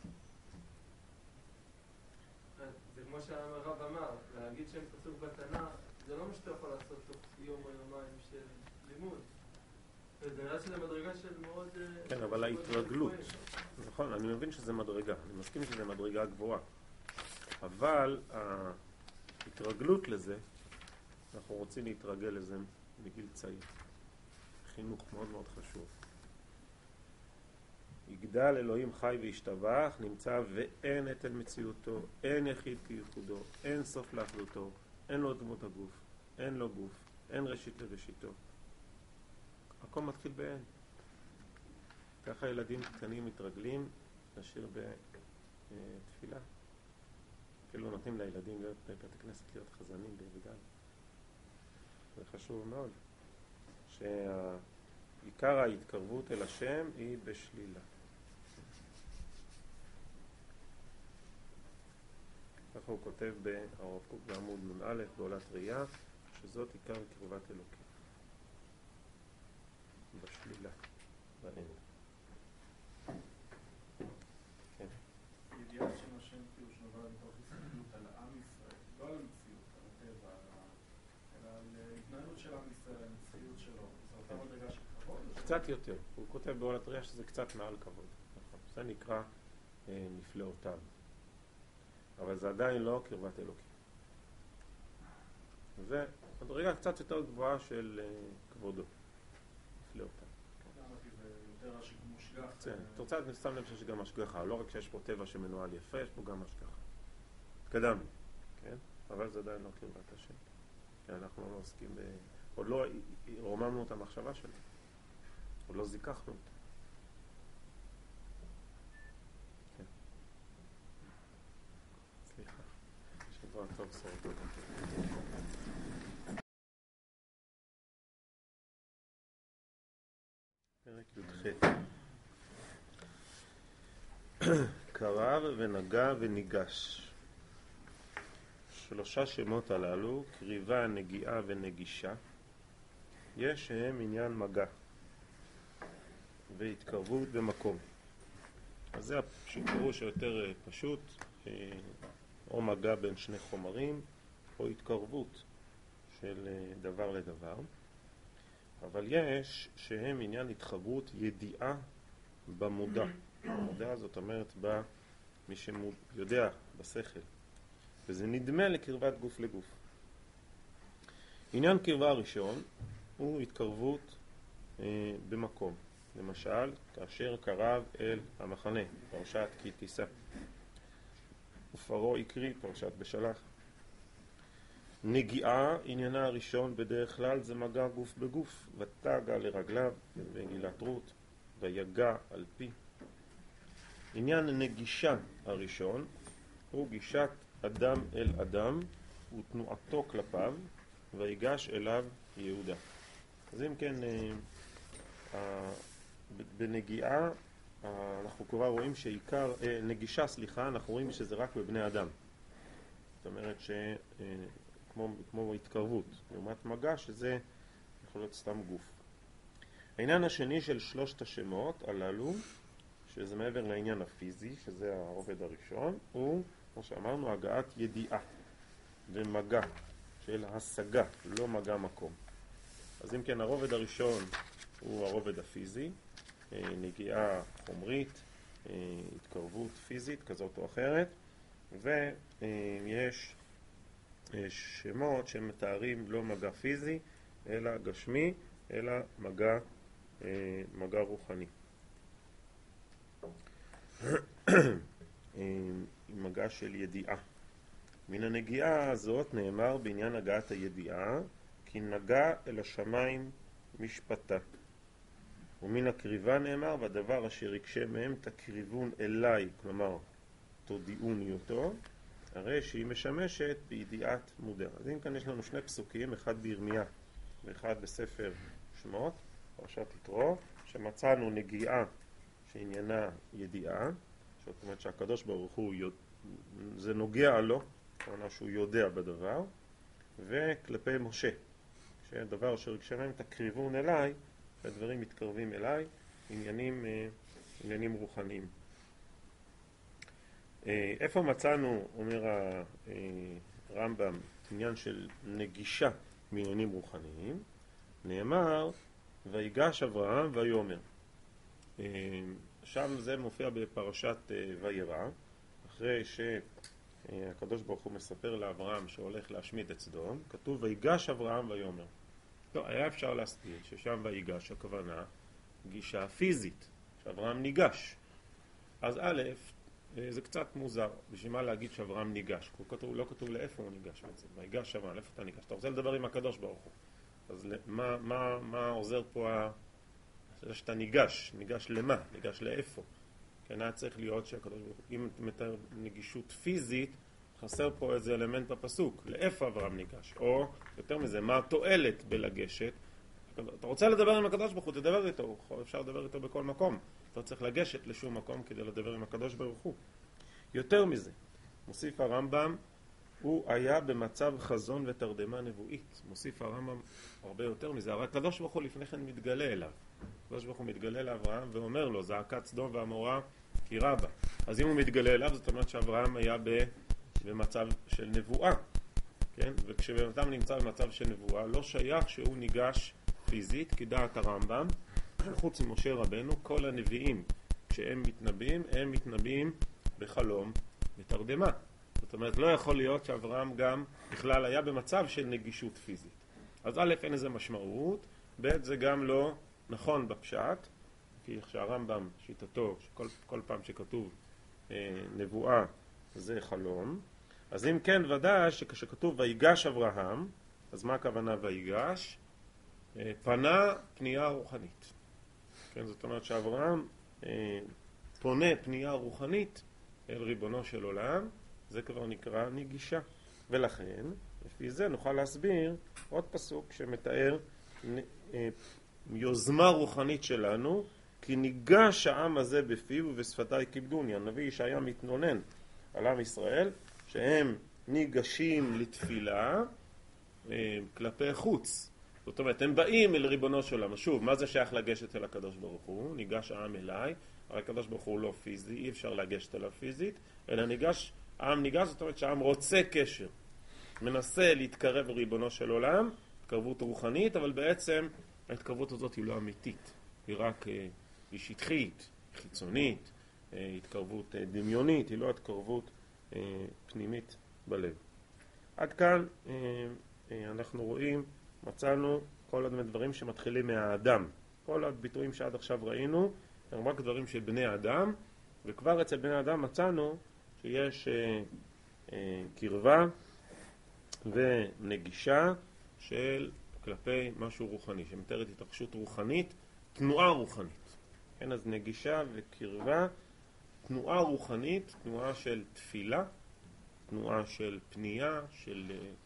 זה כמו שהרב אמר, להגיד שהם פסוק בתנ"ך, זה לא מה שאתה יכול לעשות תוך יום או יומיים של לימוד. זה נראה שזה מדרגה של מאוד... כן, אבל ההתרגלות, נכון, אני מבין שזה מדרגה, אני מסכים שזה מדרגה גבוהה. אבל ההתרגלות לזה, אנחנו רוצים להתרגל לזה בגיל צעיר. חינוך מאוד מאוד חשוב. יגדל אלוהים חי וישתבח, נמצא ואין את אל מציאותו, אין יחיד כייחודו, אין סוף לאחדותו, אין לו דמות הגוף, אין לו גוף, אין ראשית לראשיתו. הכל מתחיל באין. ככה ילדים קטנים מתרגלים לשיר בתפילה. כאילו נותנים לילדים להיות בבית הכנסת להיות חזנים בגלל. זה חשוב מאוד. שעיקר ההתקרבות אל השם היא בשלילה. ככה הוא כותב הרב קוק בעמוד נ"א בעולת ראייה, שזאת עיקר קרבת אלוקים. בשלילה, באין. כן. ידיעה של השם כאילו שנובע מתוך הסתכלות על עם ישראל, לא על המציאות, על הטבע, אלא על התנהלות של עם ישראל, המציאות שלו. זה אותה מדרגה של כבוד? קצת יותר. הוא כותב בעולת ראייה שזה קצת מעל כבוד. זה נקרא נפלאותיו. אבל זה עדיין לא קרבת אלוקים. זה מדרגה קצת יותר גבוהה של כבודו. נפלאותיו. זה יותר מושגח. כן, תוצאה נסתם לב שיש גם השגחה. לא רק שיש פה טבע שמנוהל יפה, יש פה גם השגחה. התקדמנו, כן? אבל זה עדיין לא קרבת השם. כי אנחנו לא עוסקים עוד לא רוממנו את המחשבה שלנו. עוד לא זיככנו אותה. כן. סליחה. שבוע טוב, סורתו. פרק י"ח. קרב ונגע וניגש. שלושה שמות הללו, קריבה, נגיעה ונגישה, יש שהם עניין מגע והתקרבות במקום. אז זה הפירוש היותר פשוט, או מגע בין שני חומרים, או התקרבות של דבר לדבר. אבל יש שהם עניין התחברות ידיעה במודע. המודע זאת אומרת מי שיודע בשכל. וזה נדמה לקרבת גוף לגוף. עניין קרבה הראשון הוא התקרבות במקום. למשל, כאשר קרב אל המחנה, פרשת כי תישא. ופרעה יקרי, פרשת בשלח. נגיעה, עניינה הראשון בדרך כלל זה מגע גוף בגוף. ותגע לרגליו, במגילת רות, ויגע על פי. עניין נגישה הראשון הוא גישת אדם אל אדם ותנועתו כלפיו, ויגש אליו יהודה. אז אם כן, בנגיעה אנחנו כבר רואים שעיקר, נגישה, אנחנו רואים שזה רק בבני אדם. זאת אומרת כמו התקרבות, לעומת מגע שזה יכול להיות סתם גוף. העניין השני של שלושת השמות הללו, שזה מעבר לעניין הפיזי, שזה הרובד הראשון, הוא, כמו שאמרנו, הגעת ידיעה ומגע של השגה, לא מגע מקום. אז אם כן, הרובד הראשון הוא הרובד הפיזי, נגיעה חומרית, התקרבות פיזית כזאת או אחרת, ויש שמות שמתארים לא מגע פיזי, אלא גשמי, אלא מגע רוחני. מגע של ידיעה. מן הנגיעה הזאת נאמר בעניין הגעת הידיעה, כי נגע אל השמיים משפטה. ומן הקריבה נאמר, והדבר אשר יקשה מהם תקריבון אליי, כלומר תודיעוני אותו, הרי שהיא משמשת בידיעת מודע. אז אם כאן יש לנו שני פסוקים, אחד בירמיה ואחד בספר שמות, פרשת יתרו, שמצאנו נגיעה שעניינה ידיעה, זאת אומרת שהקדוש ברוך הוא זה נוגע לו, כלומר שהוא יודע בדבר, וכלפי משה, שהדבר אשר יקשה מהם תקריבון אליי, שהדברים מתקרבים אליי, עניינים רוחניים. איפה מצאנו, אומר הרמב"ם, עניין של נגישה מעניינים רוחניים? נאמר, ויגש אברהם ויאמר. שם זה מופיע בפרשת וירא, אחרי שהקדוש ברוך הוא מספר לאברהם שהולך להשמיד את סדום, כתוב ויגש אברהם ויאמר. לא, היה אפשר להסביר ששם ויגש הכוונה גישה פיזית, שאברהם ניגש. אז א', זה קצת מוזר, בשביל מה להגיד שאברהם ניגש? לא כתוב לאיפה הוא ניגש בעצם. ויגש אברהם, לאיפה אתה ניגש? אתה רוצה לדבר עם הקדוש ברוך הוא. אז מה עוזר פה שאתה ניגש למה? ניגש לאיפה? כן, היה צריך להיות שהקדוש ברוך הוא, אם מתאר נגישות פיזית, חסר פה איזה אלמנט בפסוק, לאיפה אברהם ניגש? או, יותר מזה, מה התועלת בלגשת? אתה רוצה לדבר עם הקדוש ברוך הוא, תדבר איתו, אפשר לדבר איתו בכל מקום. אתה צריך לגשת לשום מקום כדי לדבר עם הקדוש ברוך הוא. יותר מזה, מוסיף הרמב"ם, הוא היה במצב חזון ותרדמה נבואית. מוסיף הרמב"ם הרבה יותר מזה. הרי הקדוש ברוך הוא לפני כן מתגלה אליו. הקדוש ברוך הוא מתגלה לאברהם ואומר לו, זעקת סדום ועמורה כי רבה. אז אם הוא מתגלה אליו, זאת אומרת שאברהם היה במצב של נבואה. כן? וכשבן נמצא במצב של נבואה, לא שייך שהוא ניגש פיזית, כי דעת הרמב"ם, חוץ ממשה רבנו, כל הנביאים, כשהם מתנבאים, הם מתנבאים בחלום ותרדמה. זאת אומרת, לא יכול להיות שאברהם גם בכלל היה במצב של נגישות פיזית. אז א', אין איזה משמעות, ב', זה גם לא נכון בפשט, כי כשהרמב"ם שיטתו, כל פעם שכתוב נבואה זה חלום. אז אם כן, ודאי שכשכתוב ויגש אברהם, אז מה הכוונה ויגש? פנה פנייה רוחנית. כן, זאת אומרת שאברהם פונה פנייה רוחנית אל ריבונו של עולם, זה כבר נקרא נגישה. ולכן, לפי זה נוכל להסביר עוד פסוק שמתאר יוזמה רוחנית שלנו, כי ניגש העם הזה בפיו ובשפתיי כיבדוני. הנביא ישעיה מתנונן על עם ישראל, שהם ניגשים לתפילה כלפי חוץ. זאת אומרת, הם באים אל ריבונו של עולם. שוב, מה זה שייך לגשת אל הקדוש ברוך הוא? ניגש העם אליי, הרי הקדוש ברוך הוא לא פיזי, אי אפשר לגשת אליו פיזית, אלא העם ניגש, זאת אומרת שהעם רוצה קשר. מנסה להתקרב לריבונו של עולם, התקרבות רוחנית, אבל בעצם ההתקרבות הזאת היא לא אמיתית. היא רק היא שטחית, חיצונית, התקרבות דמיונית, היא לא התקרבות פנימית בלב. עד כאן אנחנו רואים, מצאנו כל הדברים שמתחילים מהאדם. כל הביטויים שעד עכשיו ראינו הם רק דברים של בני האדם, וכבר אצל בני האדם מצאנו שיש קרבה ונגישה של כלפי משהו רוחני, שמתארת התרחשות רוחנית, תנועה רוחנית. כן, אז נגישה וקרבה, תנועה רוחנית, תנועה של תפילה, תנועה של פנייה, של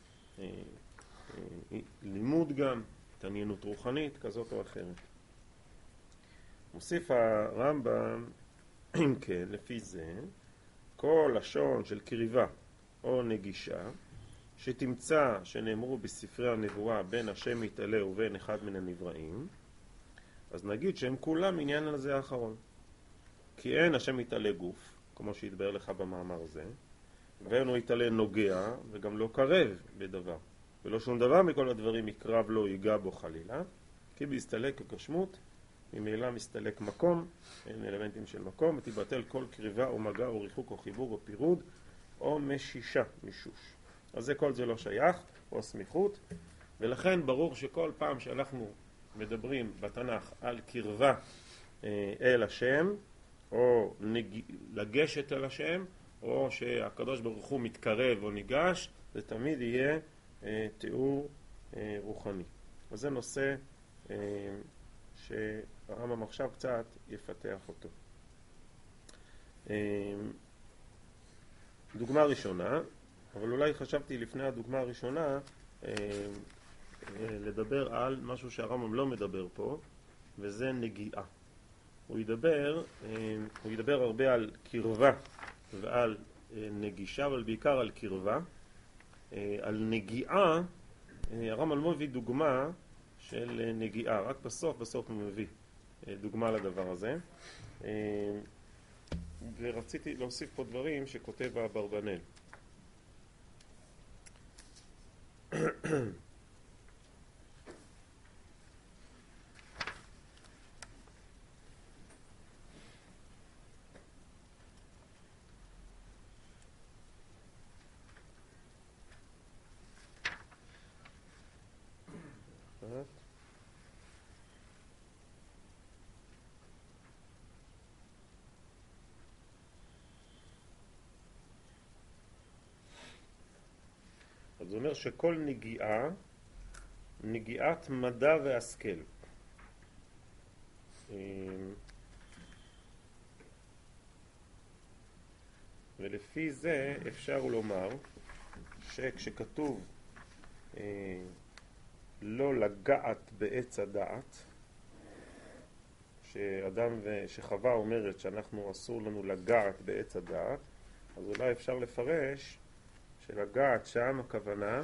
לימוד גם, התעניינות רוחנית כזאת או אחרת. מוסיף הרמב"ם, אם כן, לפי זה, כל לשון של קריבה או נגישה, שתמצא שנאמרו בספרי הנבואה בין השם יתעלה ובין אחד מן הנבראים, אז נגיד שהם כולם עניין לזה האחרון. כי אין השם יתעלה גוף, כמו שהתבאר לך במאמר זה, ואין הוא יתעלה נוגע וגם לא קרב בדבר. ולא שום דבר מכל הדברים יקרב לא ייגע בו חלילה, כי בהסתלק כגשמות, ממילא מסתלק מקום, אין אלמנטים של מקום, ותיבטל כל קריבה או מגע או ריחוק או חיבור או פירוד, או משישה, מישוש. אז כל זה לא שייך, או סמיכות, ולכן ברור שכל פעם שאנחנו מדברים בתנ"ך על קרבה אל השם, או לגשת אל השם, או שהקדוש ברוך הוא מתקרב או ניגש, זה תמיד יהיה תיאור רוחני. אז זה נושא הרמב"ם עכשיו קצת יפתח אותו. דוגמה ראשונה, אבל אולי חשבתי לפני הדוגמה הראשונה לדבר על משהו שהרמב"ם לא מדבר פה, וזה נגיעה. הוא ידבר הרבה על קרבה ועל נגישה, אבל בעיקר על קרבה. על נגיעה, הרמב"ם לא מביא דוגמה של נגיעה, רק בסוף הוא מביא דוגמה לדבר הזה. ורציתי להוסיף פה דברים שכותב אברבנאל. אז הוא אומר שכל נגיעה, נגיעת מדע והשכל. ולפי זה אפשר לומר שכשכתוב לא לגעת בעץ הדעת, שאדם ושחווה אומרת שאנחנו אסור לנו לגעת בעץ הדעת, אז אולי אפשר לפרש שלגעת שם הכוונה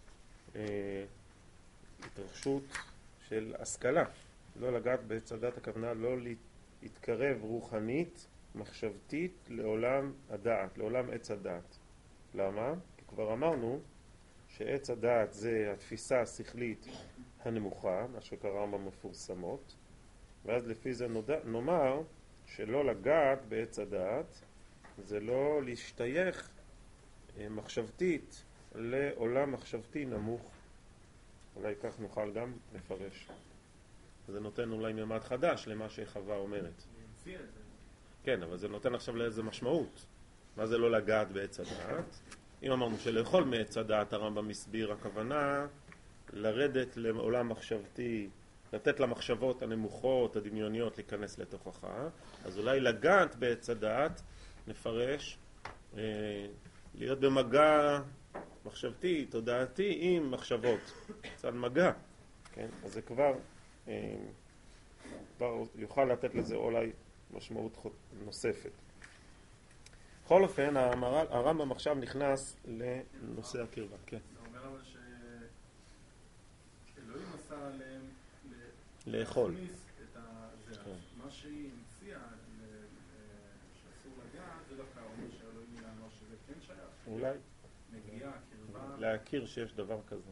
התרחשות של השכלה. לא לגעת בעץ הדעת הכוונה לא להתקרב רוחנית, מחשבתית לעולם הדעת, לעולם עץ הדעת. למה? כי כבר אמרנו שעץ הדעת זה התפיסה השכלית הנמוכה, מה שקרא במפורסמות, ואז לפי זה נאמר שלא לגעת בעץ הדעת זה לא להשתייך מחשבתית לעולם מחשבתי נמוך. אולי כך נוכל גם לפרש. זה נותן אולי ממד חדש למה שחווה אומרת. כן, אבל זה נותן עכשיו לאיזה משמעות. מה זה לא לגעת בעץ הדעת? אם אמרנו שלאכול מעץ הדעת, הרמב"ם מסביר, הכוונה לרדת לעולם מחשבתי, לתת למחשבות הנמוכות, הדמיוניות, להיכנס לתוכך. אז אולי לגעת בעץ הדעת נפרש להיות במגע מחשבתי, תודעתי עם מחשבות. צד מגע. כן? אז זה כבר יוכל לתת לזה אולי משמעות נוספת. בכל אופן, הרמב"ם עכשיו נכנס לנושא הקרבה. כן. זה אומר אבל שאלוהים עשה עליהם לאכול. להכניס את זה. מה שהיא המציאה שאסור לגעת, זה דווקא אומר שאלוהים אמר שזה כן שייך. אולי. נגיעה, קרבה. להכיר שיש דבר כזה.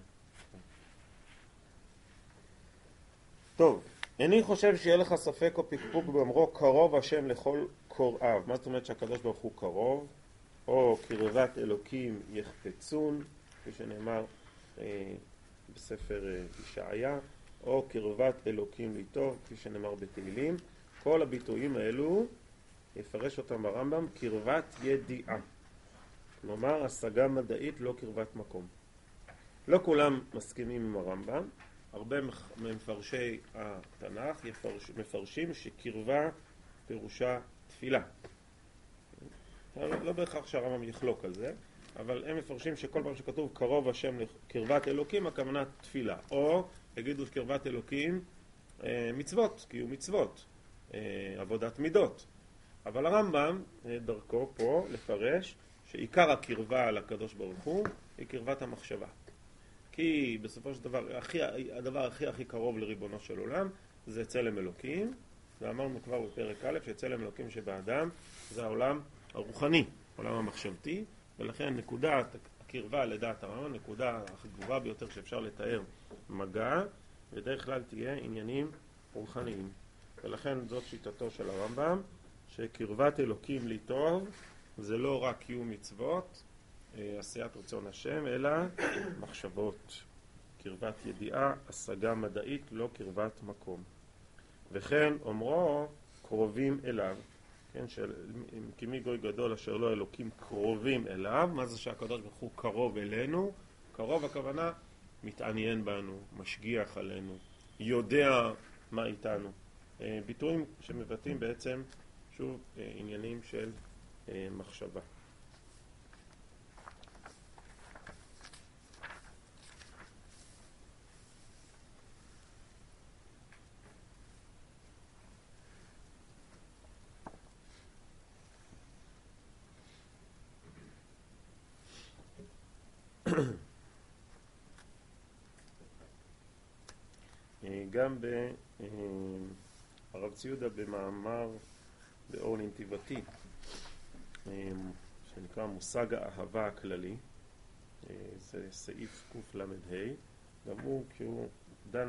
טוב, איני חושב שיהיה לך ספק או פקפוק באמרו קרוב השם לכל קוראיו. מה זאת אומרת שהקדוש ברוך הוא קרוב? או קרבת אלוקים יחפצון, כפי שנאמר בספר ישעיה, או קרבת אלוקים לי טוב, כפי שנאמר בתהילים. כל הביטויים האלו יפרש אותם הרמב"ם קרבת ידיעה. כלומר, השגה מדעית, לא קרבת מקום. לא כולם מסכימים עם הרמב"ם. הרבה מפרשי התנ"ך מפרשים שקרבה פירושה תפילה. לא בהכרח שהרמב"ם יחלוק על זה, אבל הם מפרשים שכל פעם שכתוב קרוב השם לקרבת אלוקים, הכוונה תפילה. או יגידו שקרבת אלוקים מצוות, קיום מצוות, עבודת מידות. אבל הרמב"ם דרכו פה לפרש שעיקר הקרבה על הקדוש ברוך הוא היא קרבת המחשבה. כי בסופו של דבר, הדבר הכי קרוב לריבונו של עולם זה צלם אלוקים, ואמרנו כבר בפרק א' שצלם אלוקים שבאדם זה העולם הרוחני, העולם המחשבתי, ולכן נקודת הקרבה לדעת הרמב"ם, נקודה הגבוהה ביותר שאפשר לתאר מגע, בדרך כלל תהיה עניינים רוחניים. ולכן זאת שיטתו של הרמב"ם, שקרבת אלוקים לי טוב זה לא רק קיום מצוות, עשיית רצון השם, אלא מחשבות. קרבת ידיעה, השגה מדעית, לא קרבת מקום. וכן אומרו קרובים אליו, כן, כי מי גוי גדול אשר לא אלוקים קרובים אליו. מה זה שהקדוש ברוך הוא קרוב אלינו? קרוב הכוונה מתעניין בנו, משגיח עלינו, יודע מה איתנו. ביטויים שמבטאים בעצם, שוב, עניינים של מחשבה. גם הרב ציודה במאמר באור לנתיבתי, שנקרא מושג האהבה הכללי, זה סעיף קל"ה, גם הוא כשהוא דן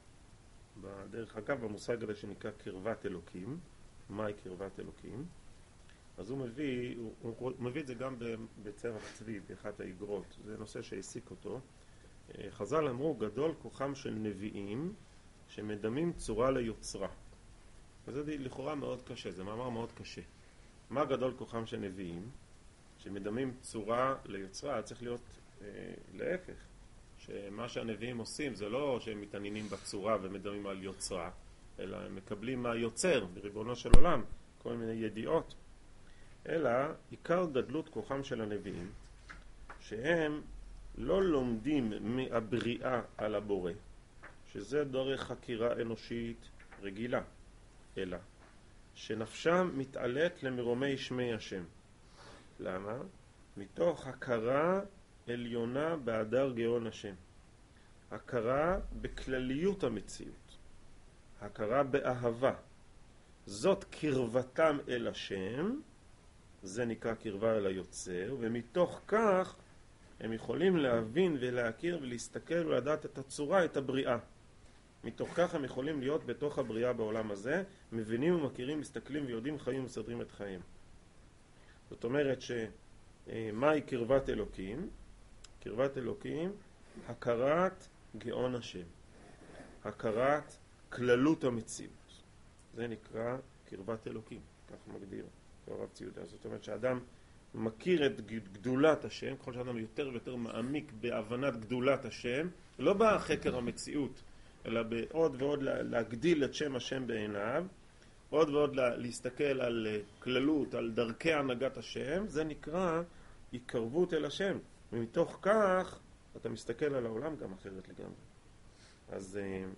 בדרך אגב במושג הזה שנקרא קרבת אלוקים. מהי קרבת אלוקים? אז הוא מביא את זה גם בצמח צבי, באחת האגרות. זה נושא שהעסיק אותו. חז"ל אמרו, גדול כוחם של נביאים שמדמים צורה ליוצרה. וזה לכאורה מאוד קשה, זה מאמר מאוד קשה. מה גדול כוחם של נביאים שמדמים צורה ליוצרה? צריך להיות להפך, שמה שהנביאים עושים זה לא שהם מתעניינים בצורה ומדמים על יוצרה, אלא הם מקבלים מהיוצר, בריבונו של עולם, כל מיני ידיעות. אלא עיקר גדלות כוחם של הנביאים שהם לא לומדים מהבריאה על הבורא, שזה דרך חקירה אנושית רגילה, אלא שנפשם מתעלת למרומי שמי השם. למה? מתוך הכרה עליונה בהדר גאון השם, הכרה בכלליות המציאות, הכרה באהבה. זאת קרבתם אל השם, זה נקרא קרבה אל היוצר, ומתוך כך הם יכולים להבין ולהכיר ולהסתכל ולדעת את הצורה, את הבריאה. מתוך כך הם יכולים להיות בתוך הבריאה בעולם הזה, מבינים ומכירים, מסתכלים ויודעים חיים ומסדרים את חיים. זאת אומרת מהי קרבת אלוקים? קרבת אלוקים, הכרת גאון השם, הכרת כללות המציאות. זה נקרא קרבת אלוקים, כך מגדיר הרב ציודה. זאת אומרת שאדם מכיר את גדולת השם, ככל שאדם יותר ויותר מעמיק בהבנת גדולת השם, לא בחקר המציאות, אלא בעוד ועוד להגדיל את שם השם בעיניו, עוד ועוד להסתכל על כללות, על דרכי הנהגת השם, זה נקרא התקרבות אל השם. ומתוך כך אתה מסתכל על העולם גם אחרת לגמרי. אז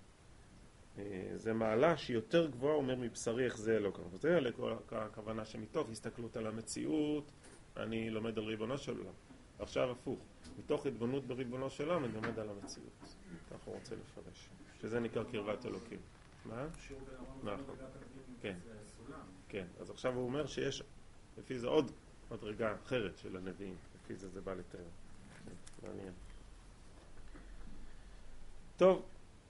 זה מעלה שיותר גבוהה, אומר מבשרי איך זה לא קרה. וזה הכוונה שמתוך הסתכלות על המציאות אני לומד על ריבונו של עולם. עכשיו הפוך, מתוך התבוננות בריבונו של עולם אני לומד על המציאות. כך הוא רוצה לפרש, שזה נקרא קרבת אלוקים. מה? נכון. כן. כן, אז עכשיו הוא אומר שיש לפי זה עוד מדרגה אחרת של הנביאים, לפי זה בא לתאר. מעניין. טוב,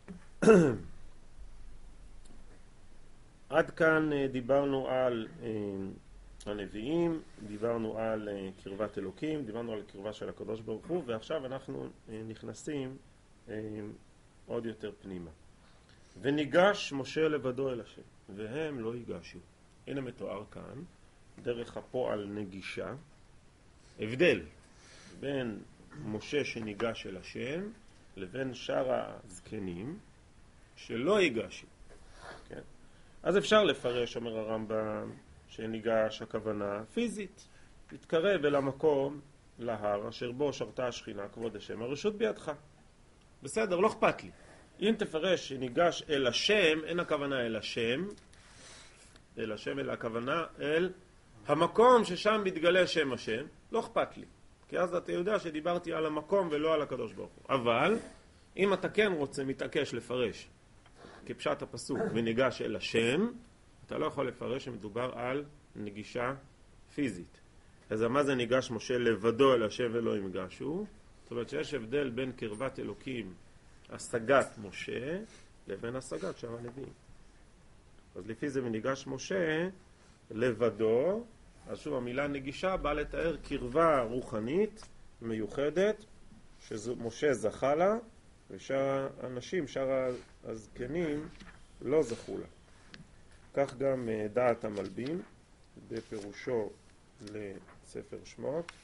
עד כאן דיברנו על הנביאים, דיברנו על קרבת אלוקים, דיברנו על קרבה של הקדוש ברוך הוא, ועכשיו אנחנו נכנסים עוד יותר פנימה. וניגש משה לבדו אל השם, והם לא ייגשו. הנה מתואר כאן, דרך הפועל נגישה, הבדל בין משה שניגש אל השם, לבין שאר הזקנים שלא ייגשו. כן? אז אפשר לפרש, אומר הרמב"ם, שניגש הכוונה פיזית, להתקרב אל המקום, להר, אשר בו שרתה השכינה, כבוד השם, הרשות בידך. בסדר, לא אכפת לי. אם תפרש שניגש אל השם, אין הכוונה אל השם, אלא הכוונה אל המקום ששם מתגלה שם השם, לא אכפת לי. כי אז אתה יודע שדיברתי על המקום ולא על הקדוש ברוך הוא. אבל אם אתה כן רוצה, מתעקש לפרש כפשט הפסוק וניגש אל השם, אתה לא יכול לפרש שמדובר על נגישה פיזית. אז מה זה ניגש משה לבדו אל השם ולא ייגשו? זאת אומרת שיש הבדל בין קרבת אלוקים, השגת משה, לבין השגת שאר הנביאים. אז לפי זה מניגש משה לבדו, אז שוב המילה נגישה באה לתאר קרבה רוחנית מיוחדת שמשה זכה לה, ושאר האנשים, שאר הזקנים לא זכו לה. כך גם דעת המלבים בפירושו לספר שמות.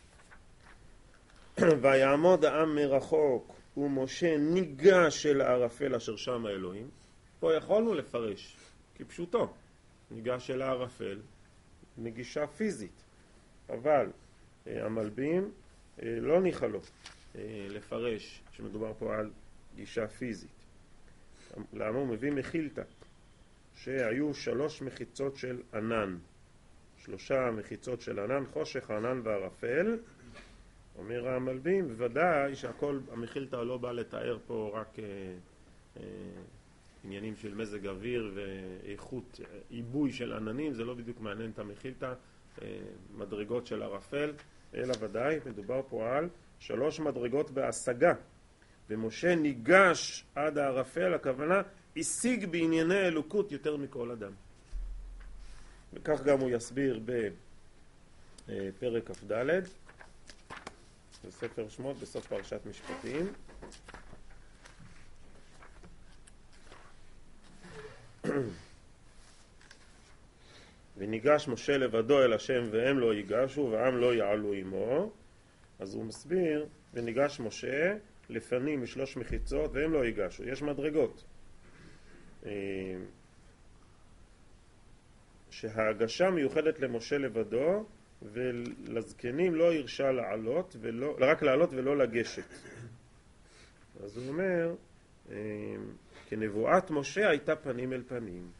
ויעמוד העם מרחוק ומשה ניגש אל הערפל אשר שם האלוהים. פה יכולנו לפרש כפשוטו. ניגש אל הערפל, נגישה פיזית. אבל המלבים לא ניחא לו לפרש שמדובר פה על גישה פיזית. למה? הוא מביא מחילתא, שהיו 3 מחיצות של ענן. 3 מחיצות של ענן, חושך, ענן וערפל. אומר המלבים, בוודאי שהכל, המחילתא לא בא לתאר פה רק עניינים של מזג אוויר ואיכות, עיבוי של עננים, זה לא בדיוק מעניין את המחילתא, מדרגות של ערפל, אלא ודאי מדובר פה על 3 מדרגות בהשגה. ומשה ניגש עד הערפל, הכוונה השיג בענייני אלוקות יותר מכל אדם. וכך גם הוא יסביר בפרק כ"ד בספר שמות, בסוף פרשת משפטים. וניגש משה לבדו אל השם והם לא ייגשו והעם לא יעלו עמו. אז הוא מסביר, וניגש משה לפנים מ3 מחיצות והם לא ייגשו. יש מדרגות. שההגשה מיוחדת למשה לבדו, ולזקנים לא הרשה לעלות רק לעלות ולא לגשת. אז הוא אומר, כנבואת משה הייתה פנים אל פנים.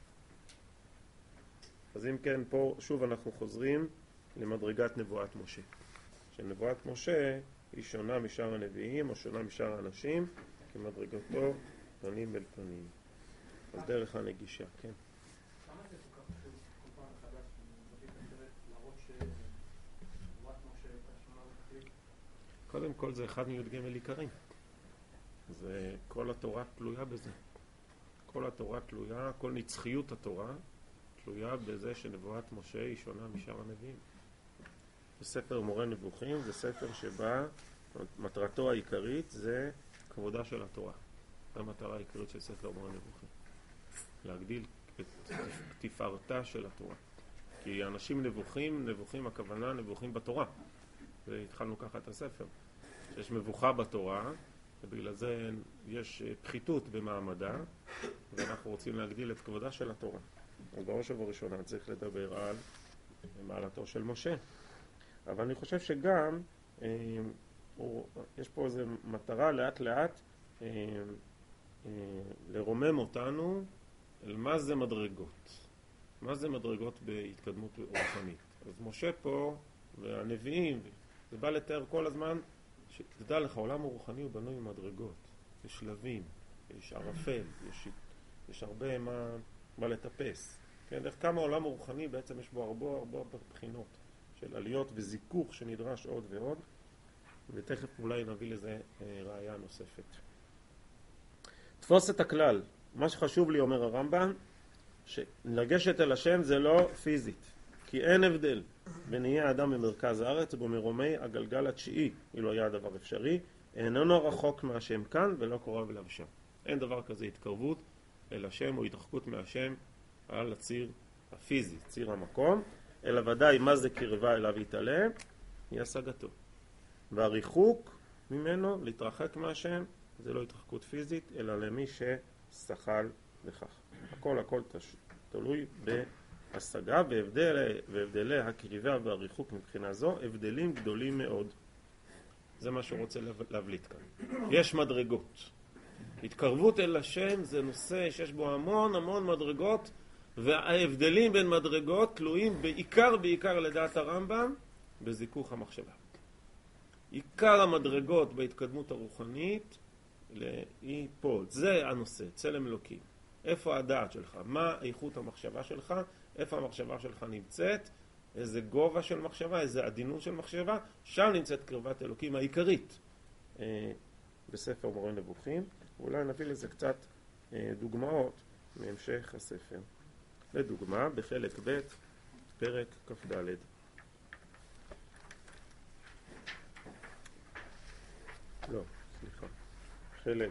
אז אם כן, פה שוב אנחנו חוזרים למדרגת נבואת משה. שנבואת משה היא שונה משאר הנביאים או שונה משאר האנשים, כמדרגתו פנים אל פנים. אז דרך הנגישה, כן. למה זה כל כך חשוב כל פעם מחדש מביא את הדרך להראות שנבואת משה הייתה שונה ותכלית? קודם כל זה אחד מי"ג עיקרים. זה כל התורה תלויה בזה. כל התורה תלויה, כל נצחיות התורה תלויה בזה שנבואת משה היא שונה משאר הנביאים. בספר מורה נבוכים זה ספר שבה מטרתו העיקרית זה כבודה של התורה. זו המטרה העיקרית של ספר מורה נבוכים. להגדיל את תפארתה של התורה. כי אנשים נבוכים הכוונה נבוכים בתורה. והתחלנו ככה את הספר. שיש מבוכה בתורה, ובגלל זה יש פחיתות במעמדה, ואנחנו רוצים להגדיל את כבודה של התורה. אז בראש ובראשונה צריך לדבר על מעלתו של משה. אבל אני חושב שגם יש פה איזו מטרה לאט לאט לרומם אותנו על מה זה מדרגות. מה זה מדרגות בהתקדמות רוחנית. אז משה פה והנביאים, זה בא לתאר כל הזמן, שתדע לך, העולם הרוחני הוא בנוי ממדרגות, יש שלבים, יש ערפל, יש הרבה מה לטפס. כן, איך כמה העולם הרוחני בעצם יש בו הרבה בחינות של עליות וזיכוך שנדרש עוד ועוד, ותכף אולי נביא לזה ראיה נוספת. תפוס את הכלל. מה שחשוב לי, אומר הרמב"ם, שלגשת אל השם זה לא פיזית, כי אין הבדל בין יהיה אדם במרכז הארץ ובמרומי הגלגל התשיעי, אילו היה הדבר אפשרי, איננו רחוק מהשם כאן ולא קרוב אליו שם. אין דבר כזה התקרבות אל השם או התרחקות מהשם על הציר הפיזי, ציר המקום, אלא ודאי מה זה קרבה אליו יתעלה, היא השגתו. והריחוק ממנו, להתרחק מהשם, זה לא התרחקות פיזית, אלא למי ששחל לכך. הכל תלוי בהשגה, והבדלי הקריבה והריחוק מבחינה זו, הבדלים גדולים מאוד. זה מה שהוא רוצה להבליט כאן. יש מדרגות. התקרבות אל השם זה נושא שיש בו המון מדרגות, וההבדלים בין מדרגות תלויים בעיקר לדעת הרמב"ם, בזיכוך המחשבה. עיקר המדרגות בהתקדמות הרוחנית היא פה. זה הנושא, צלם אלוקים. איפה הדעת שלך? מה איכות המחשבה שלך? איפה המחשבה שלך נמצאת? איזה גובה של מחשבה? איזה עדינות של מחשבה? שם נמצאת קרבת אלוקים העיקרית בספר מורה נבוכים. ואולי נביא לזה קצת דוגמאות מהמשך הספר. לדוגמה, בחלק ב' פרק כ"ד. לא, סליחה. חלק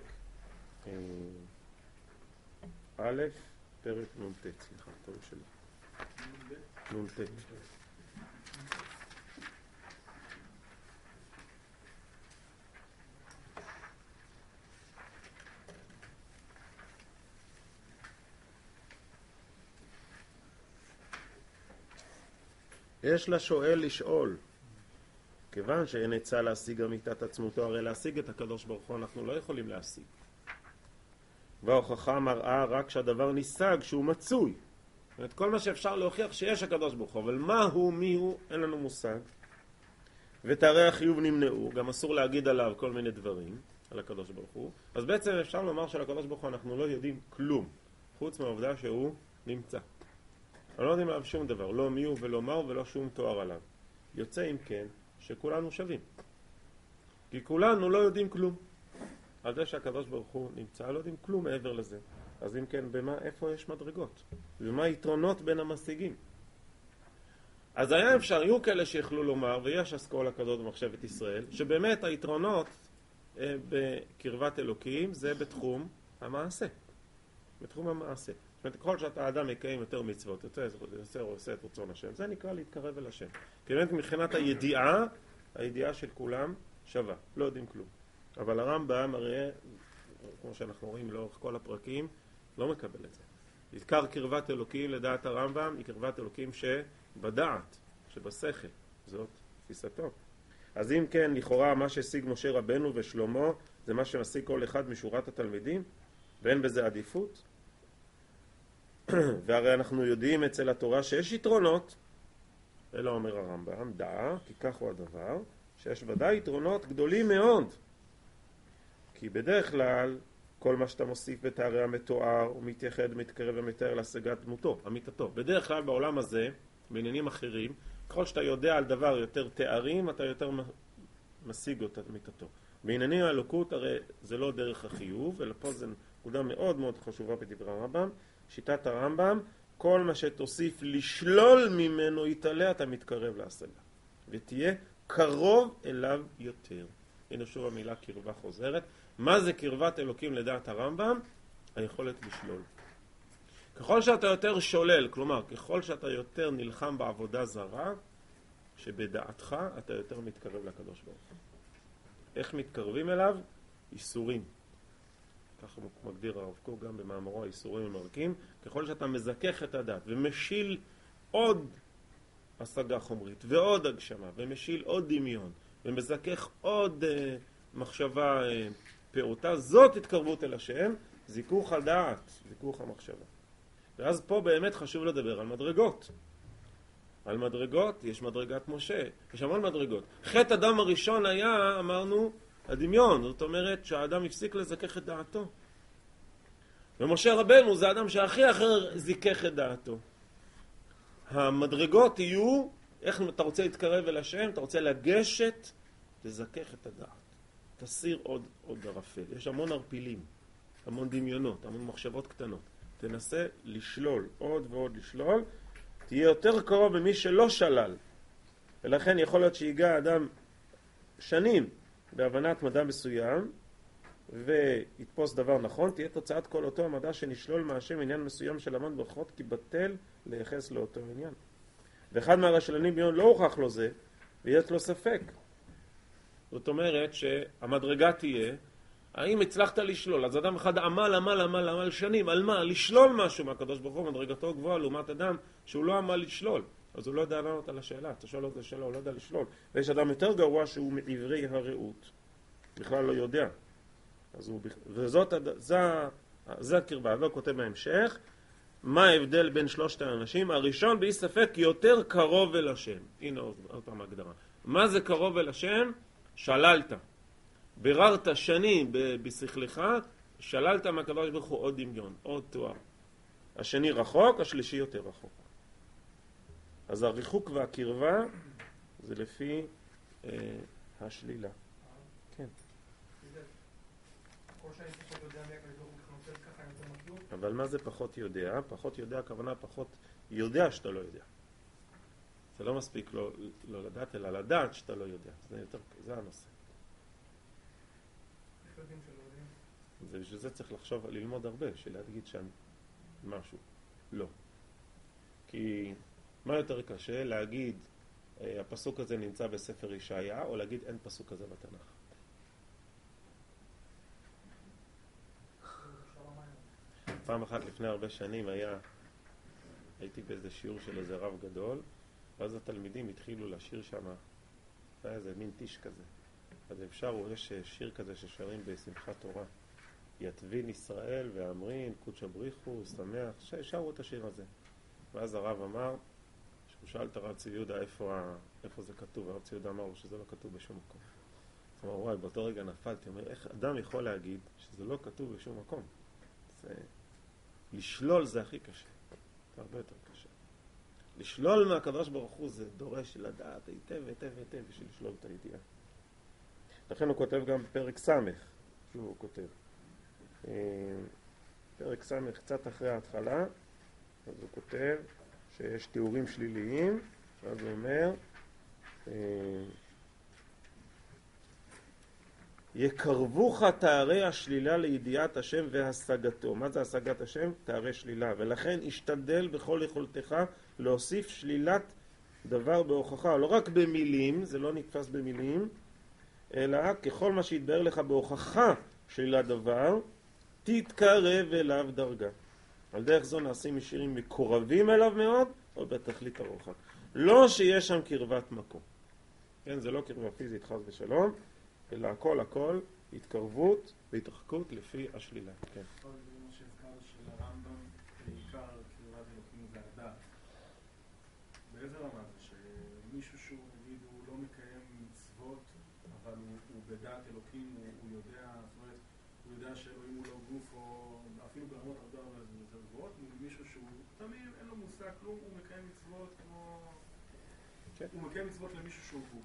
א', פרק נ"ט, סליחה, טוב שלי. נ"ט. יש לשואל לשאול. כיוון שאין עצה להשיג אמיתת עצמותו, הרי להשיג את הקדוש ברוך הוא אנחנו לא יכולים להשיג. וההוכחה מראה רק שהדבר ניסג, שהוא מצוי. זאת אומרת, כל מה שאפשר להוכיח שיש הקדוש ברוך הוא, אבל מה הוא, מי הוא, אין לנו מושג. ותארי החיוב נמנעו, גם אסור להגיד עליו כל מיני דברים, על הקדוש ברוך הוא. אז בעצם אפשר לומר שעל הקדוש ברוך הוא אנחנו לא יודעים כלום, חוץ מהעובדה שהוא נמצא. אנחנו לא יודעים עליו שום דבר, לא מי הוא ולא מה הוא ולא שום תואר עליו. יוצא אם כן שכולנו שווים. כי כולנו לא יודעים כלום. על זה שהקדוש ברוך הוא נמצא, לא יודעים כלום מעבר לזה. אז אם כן, איפה יש מדרגות? ומה יתרונות בין המשיגים? אז היה אפשר, יהיו כאלה שיכלו לומר, ויש אסכולה כזאת במחשבת ישראל, שבאמת היתרונות בקרבת אלוקים זה בתחום המעשה. בתחום המעשה. זאת אומרת, ככל שאתה האדם מקיים יותר מצוות, יותר עושה את רצון השם, זה נקרא להתקרב אל השם. כי באמת מבחינת הידיעה של כולם שווה, לא יודעים כלום. אבל הרמב"ם הרי, כמו שאנחנו רואים לאורך כל הפרקים, לא מקבל את זה. עיקר קרבת אלוקים לדעת הרמב"ם היא קרבת אלוקים שבדעת, שבשכל. זאת תפיסתו. אז אם כן, לכאורה מה שהשיג משה רבנו ושלמה זה מה שמשיג כל אחד משורת התלמידים, ואין בזה עדיפות. והרי אנחנו יודעים אצל התורה שיש יתרונות, אלא אומר הרמב"ם, דעה, כי כך הוא הדבר, שיש ודאי יתרונות גדולים מאוד. כי בדרך כלל, כל מה שאתה מוסיף בתארי המתואר, הוא מתייחד, מתקרב ומתאר להשגת דמותו, אמיתתו. בדרך כלל בעולם הזה, בעניינים אחרים, ככל שאתה יודע על דבר יותר תארים, אתה יותר משיג אותה אמיתתו. בעניינים האלוקות, הרי זה לא דרך החיוב, אלא פה זה נקודה מאוד מאוד חשובה בדברי הרמב"ם. שיטת הרמב"ם, כל מה שתוסיף לשלול ממנו יתעלה, אתה מתקרב להשגה. ותהיה קרוב אליו יותר. הנה שוב המילה קרבה חוזרת. מה זה קרבת אלוקים לדעת הרמב"ם? היכולת לשלול. ככל שאתה יותר שולל, כלומר, ככל שאתה יותר נלחם בעבודה זרה, שבדעתך אתה יותר מתקרב לקדוש ברוך הוא. איך מתקרבים אליו? איסורים. ככה מגדיר הרב קוק גם במאמרו האיסורים המרקים. ככל שאתה מזכך את הדעת ומשיל עוד השגה חומרית ועוד הגשמה ומשיל עוד דמיון ומזכך עוד מחשבה פעוטה, זאת התקרבות אל השם, זיכוך הדעת, זיכוך המחשבה. ואז פה באמת חשוב לדבר על מדרגות. על מדרגות, יש מדרגת משה, יש המון מדרגות. חטא אדם הראשון היה, אמרנו, הדמיון, זאת אומרת שהאדם הפסיק לזכך את דעתו. ומשה רבנו זה האדם שהכי אחר זיכך את דעתו. המדרגות יהיו, איך אתה רוצה להתקרב אל השם, אתה רוצה לגשת, תזכך את הדעת. תסיר עוד ערפל. יש המון ערפילים, המון דמיונות, המון מחשבות קטנות. תנסה לשלול, עוד ועוד לשלול, תהיה יותר קרוב ממי שלא שלל. ולכן יכול להיות שיגע אדם שנים בהבנת מדע מסוים, ויתפוס דבר נכון, תהיה תוצאת כל אותו המדע שנשלול מהשם עניין מסוים של למד ברכות, כי בטל לייחס לאותו עניין. ואחד מהרשלנים ביון לא הוכח לו זה, ויש לו ספק. זאת אומרת שהמדרגה תהיה, האם הצלחת לשלול? אז אדם אחד עמל שנים, על מה? לשלול משהו מהקדוש ברוך הוא, מדרגתו גבוהה לעומת אדם שהוא לא עמל לשלול. אז הוא לא יודע לענות על השאלה, אתה שואל אותו שאלה, הוא לא יודע לשלול. ויש אדם יותר גרוע שהוא מעברי הרעות, בכלל לא יודע. אז הוא, זה הקרבה, והוא כותב בהמשך, מה ההבדל בין שלושת האנשים? הראשון באי ספק יותר קרוב אל השם. הנה עוד פעם הגדרה. מה זה קרוב אל השם? שללת. ביררת שנים בשכלך, שללת מהקדוש ברוך הוא עוד דמיון, עוד תואר. השני רחוק, השלישי יותר רחוק. אז הריחוק והקרבה זה לפי השלילה. כן. אבל מה זה פחות יודע? פחות יודע, הכוונה פחות יודע שאתה לא יודע. זה לא מספיק לא לדעת, אלא לדעת שאתה לא יודע. זה הנושא. ובשביל זה צריך לחשוב, ללמוד הרבה, שלהגיד שם משהו. לא. כי מה יותר קשה? להגיד הפסוק הזה נמצא בספר ישעיה, או להגיד אין פסוק כזה בתנ"ך. פעם אחת לפני הרבה שנים הייתי באיזה שיעור של איזה רב גדול, ואז התלמידים התחילו לשיר שם, היה איזה מין טיש כזה. אז אפשר, יש שיר כזה ששרים בשמחת תורה, יתבין ישראל ואמרין, קודש בריחו, שמח, שרו את השיר הזה. ואז הרב אמר, שהוא שאל את הרב צבי יהודה איפה זה כתוב, הרב צבי יהודה אמר לו שזה לא כתוב בשום מקום. הוא אמר, וואי, באותו רגע נפלתי, אומר, איך אדם יכול להגיד שזה לא כתוב בשום מקום? לשלול זה הכי קשה, זה הרבה יותר קשה. לשלול מהקדוש ברוך הוא זה דורש לדעת היטב בשביל לשלול את הידיעה. לכן הוא כותב גם בפרק סמך, שוב הוא כותב. פרק סמך קצת אחרי ההתחלה, אז הוא כותב שיש תיאורים שליליים, ואז הוא אומר, יקרבוך תארי השלילה לידיעת השם והשגתו. מה זה השגת השם? תארי שלילה. ולכן השתדל בכל יכולתך להוסיף שלילת דבר בהוכחה. לא רק במילים, זה לא נתפס במילים, אלא ככל מה שיתבאר לך בהוכחה שלילת דבר, תתקרב אליו דרגה. על דרך זו נעשים ישירים מקורבים אליו מאוד, או בתכלית הרוחק. לא שיש שם קרבת מקום. כן, זה לא קרבה פיזית חס ושלום, אלא הכל התקרבות והתרחקות לפי השלילה. כן. כל זה מה שהזכרת של הרמב"ם, בעיקר קרבת אלוקים זה הדעת. באיזה רמה זה שמישהו שהוא נגיד הוא לא מקיים מצוות, אבל הוא בדעת אלוקים, הוא יודע, זאת אומרת, הוא יודע שאלוהים הוא לא גוף, או אפילו ברמות הרבה יותר גבוהות, מישהו שהוא תמיד אין לו מושג כלום, הוא מקיים מצוות כמו... כן. הוא מקיים מצוות למישהו שהוא גוף.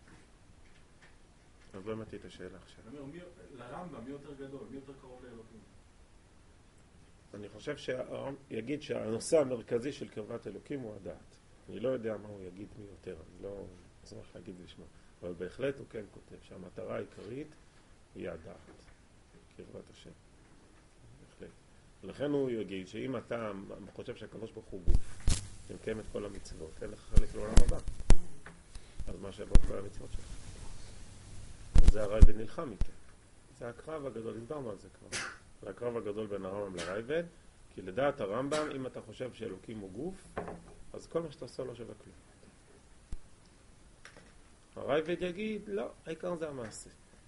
אז לא אמרתי את השאלה עכשיו. אני אומר, לרמב"ם מי יותר גדול, מי יותר קרוב לאלוקים? אני חושב שיגיד שהנושא המרכזי של קרבת אלוקים הוא הדעת. אני לא יודע מה הוא יגיד מי יותר, אני לא אשמח להגיד בשמו. אבל בהחלט הוא כן כותב שהמטרה העיקרית היא הדעת, קרבת השם. בהחלט. לכן הוא יגיד שאם אתה חושב שהקדוש ברוך הוא גוף, שמקיים את כל המצוות, אין לך חלק לעולם הבא. אז מה שבא כל המצוות שלך? זה הרייבד נלחם איתה. זה הקרב הגדול, דיברנו על זה כבר. זה הקרב הגדול בין הרמב"ם לרייבד, כי לדעת הרמב"ם, אם אתה חושב שאלוקים הוא גוף, אז כל מה שאתה עושה לא שווה כלום. הרייבד יגיד, לא, העיקר זה המעשה.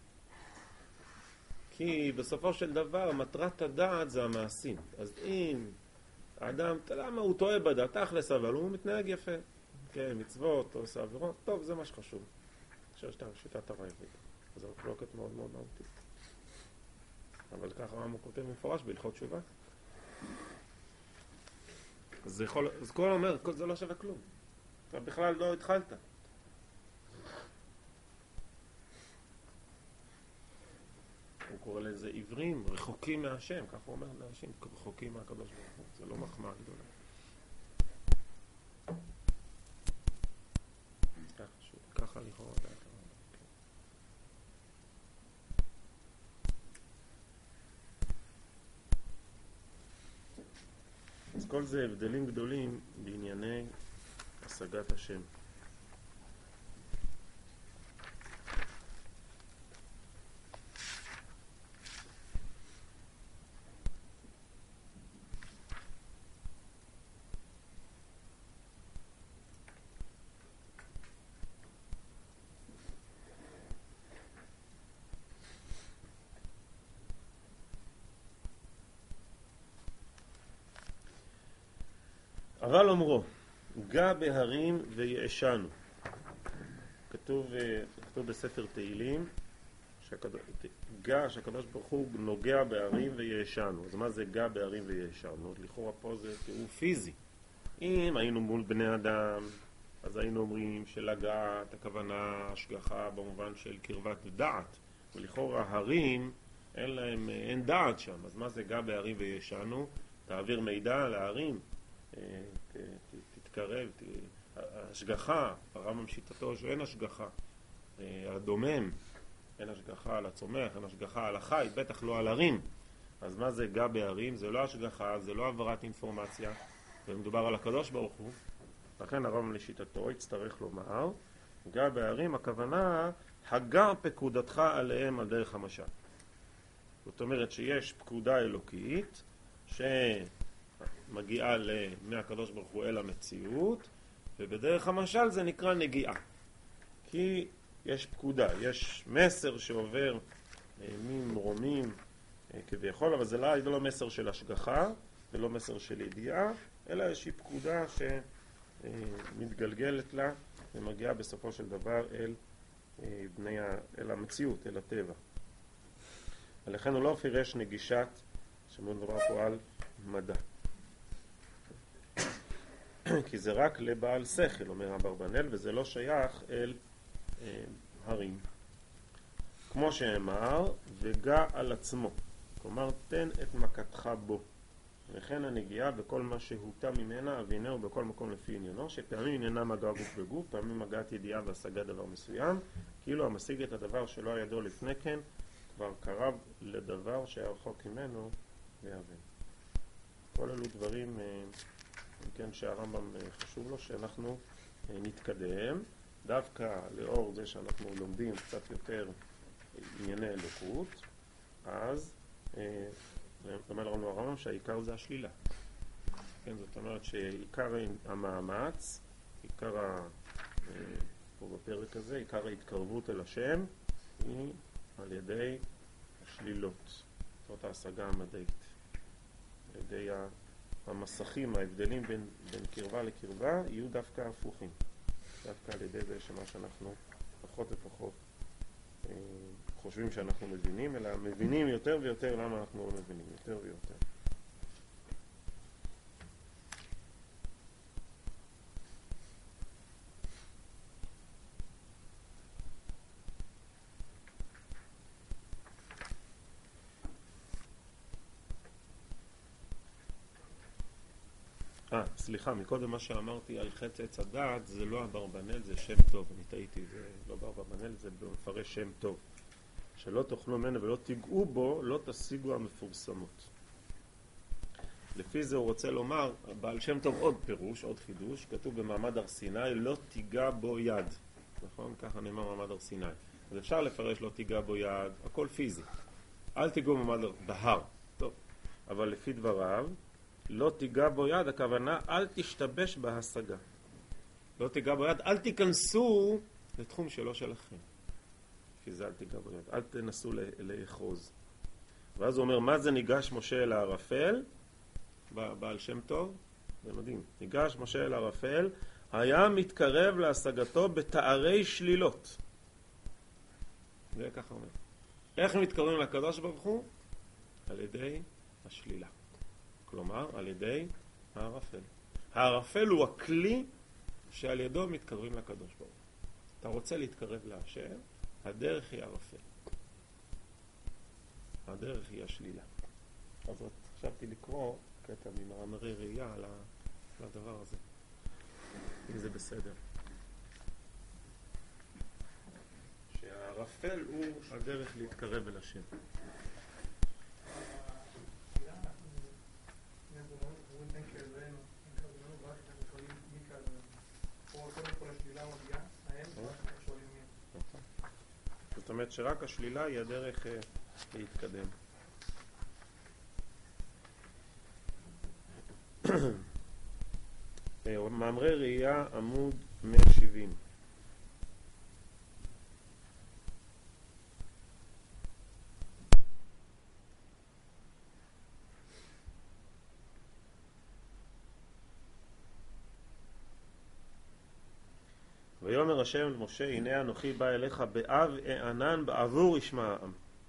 כי בסופו של דבר, מטרת הדעת זה המעשים. אז אם האדם, למה הוא טועה בדעת, תכלס, אבל הוא מתנהג יפה. כן, מצוות, עושה עבירות, טוב, זה מה שחשוב. עכשיו שיטת הרייבד. אז זו מחלוקת מאוד מאוד מהותית. אבל ככה הרמב"ם כותב מפורש בהלכות תשובה. אז כל אומר, זה לא שווה כלום. אתה בכלל לא התחלת. הוא קורא לזה עיוורים, רחוקים מהשם, ככה הוא אומר לאנשים, רחוקים מהקדוש ברוך הוא. זה לא מחמאה גדולה. ככה לכאורה דעת הרמב"ם. אז כל זה הבדלים גדולים בענייני השגת השם. אבל אומרו, גע בהרים ויעשנו. כתוב בספר תהילים, שהקדוש ברוך הוא נוגע בהרים ויעשנו. אז מה זה גע בהרים ויעשנו? לכאורה פה זה תיאור פיזי. אם היינו מול בני אדם, אז היינו אומרים שלגעת, הכוונה השגחה במובן של קרבת דעת. ולכאורה הרים, אין דעת שם. אז מה זה גע בהרים ויעשנו? תעביר מידע להרים. תתקרב, השגחה, הרמב"ם שיטתו שאין השגחה, הדומם, אין השגחה על הצומח, אין השגחה על החי, בטח לא על הרים. אז מה זה גע בהרים? זה לא השגחה, זה לא העברת אינפורמציה, ומדובר על הקדוש ברוך הוא. לכן הרמב"ם לשיטתו יצטרך לומר, גע בהרים, הכוונה הגע פקודתך עליהם על דרך המשל. זאת אומרת שיש פקודה אלוקית מגיעה מהקדוש ברוך הוא אל המציאות, ובדרך המשל זה נקרא נגיעה. כי יש פקודה, יש מסר שעובר ממרומים כביכול, אבל זה לא מסר של השגחה ולא מסר של ידיעה, אלא איזושהי פקודה שמתגלגלת לה ומגיעה בסופו של דבר אל המציאות, אל הטבע. ולכן הוא לא פירש נגישת, שמדובר פה על מדע. כי זה רק לבעל שכל, אומר אברבנאל, וזה לא שייך אל הרים. כמו שאמר, וגע על עצמו. כלומר, תן את מכתך בו. וכן הנגיעה בכל מה שהוטה ממנה, אבינהו בכל מקום לפי עניינו, שפעמים עניינה מגע גוף בגוף, פעמים מגעת ידיעה והשגת דבר מסוים, כאילו המשיג את הדבר שלא היה ידו לפני כן, כבר קרב לדבר שהיה רחוק ממנו ויאבן. כל אלו דברים, כן, שהרמב"ם חשוב לו שאנחנו נתקדם, דווקא לאור זה שאנחנו לומדים קצת יותר ענייני אלוקות, אז אומר לנו הרמב"ם שהעיקר זה השלילה. כן, זאת אומרת שעיקר המאמץ, פה בפרק הזה, עיקר ההתקרבות אל השם היא על ידי השלילות. זאת ההשגה המדעית. על ידי המסכים, ההבדלים בין קרבה לקרבה יהיו דווקא הפוכים. דווקא על ידי זה שמה שאנחנו פחות ופחות חושבים שאנחנו מבינים, אלא מבינים יותר ויותר למה אנחנו לא מבינים, יותר ויותר. סליחה, מקודם מה שאמרתי על חטא עץ הדעת זה לא אברבנאל, זה שם טוב, אני טעיתי, זה לא אברבנאל, זה מפרש שם טוב. שלא תאכלו ממנו ולא תיגעו בו, לא תשיגו המפורסמות. לפי זה הוא רוצה לומר, בעל שם טוב עוד פירוש, עוד חידוש, כתוב במעמד הר סיני, לא תיגע בו יד. נכון? ככה נאמר מעמד הר סיני. אז אפשר לפרש לא תיגע בו יד, הכל פיזי. אל תיגעו במעמד בהר. טוב. אבל לפי דבריו, לא תיגע בו יד, הכוונה אל תשתבש בהשגה. לא תיגע בו יד, אל תיכנסו לתחום שלא שלכם. לפי זה אל תיגע בו יד, אל תנסו לאחוז. ואז הוא אומר, מה זה ניגש משה אל הערפל? בעל שם טוב, זה מדהים. ניגש משה אל הערפל, היה מתקרב להשגתו בתארי שלילות. זה ככה אומר. איך מתקרבים לקדוש ברוך הוא? על ידי השלילה. כלומר, על ידי הערפל. הערפל הוא הכלי שעל ידו מתקרבים לקדוש ברוך הוא. אתה רוצה להתקרב להשם, הדרך היא הערפל. הדרך היא השלילה. אז חשבתי לקרוא קטע ממאמרי ראייה על הדבר הזה. אם זה בסדר. שהערפל הוא הדרך להתקרב אל השם. זאת אומרת שרק השלילה היא הדרך להתקדם. מאמרי ראייה עמוד 170. ויאמר השם אל משה, הנה אנוכי בא אליך באב הענן בעבור ישמע העם.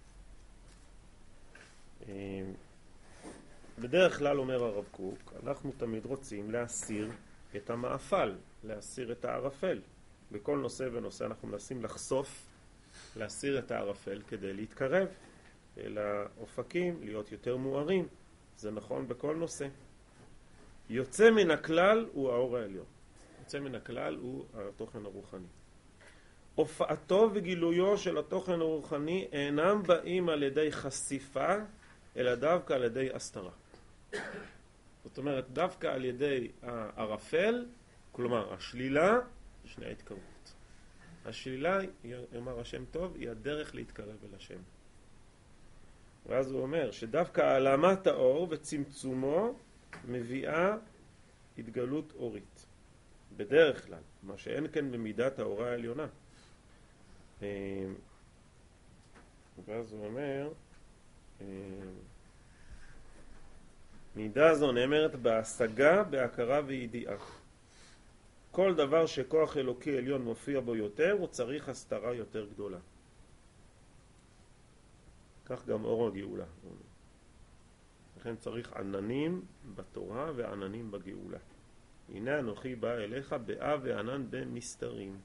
בדרך כלל אומר הרב קוק, אנחנו תמיד רוצים להסיר את המאפל, להסיר את הערפל. בכל נושא ונושא אנחנו מנסים לחשוף, להסיר את הערפל כדי להתקרב אל האופקים, להיות יותר מוארים. זה נכון בכל נושא. יוצא מן הכלל הוא האור העליון. יוצא מן הכלל הוא התוכן הרוחני. הופעתו וגילויו של התוכן הרוחני אינם באים על ידי חשיפה, אלא דווקא על ידי הסתרה. זאת אומרת, דווקא על ידי הערפל, כלומר השלילה, שני ההתקרבות. השלילה, אמר השם טוב, היא הדרך להתקרב אל השם. ואז הוא אומר שדווקא העלמת האור וצמצומו מביאה התגלות אורית. בדרך כלל, מה שאין כן במידת האורה העליונה. ואז הוא אומר, מידה זו נאמרת בהשגה, בהכרה וידיעה. כל דבר שכוח אלוקי עליון מופיע בו יותר, הוא צריך הסתרה יותר גדולה. כך גם אור הגאולה. לכן צריך עננים בתורה ועננים בגאולה. הנה אנוכי בא אליך באה וענן במסתרים.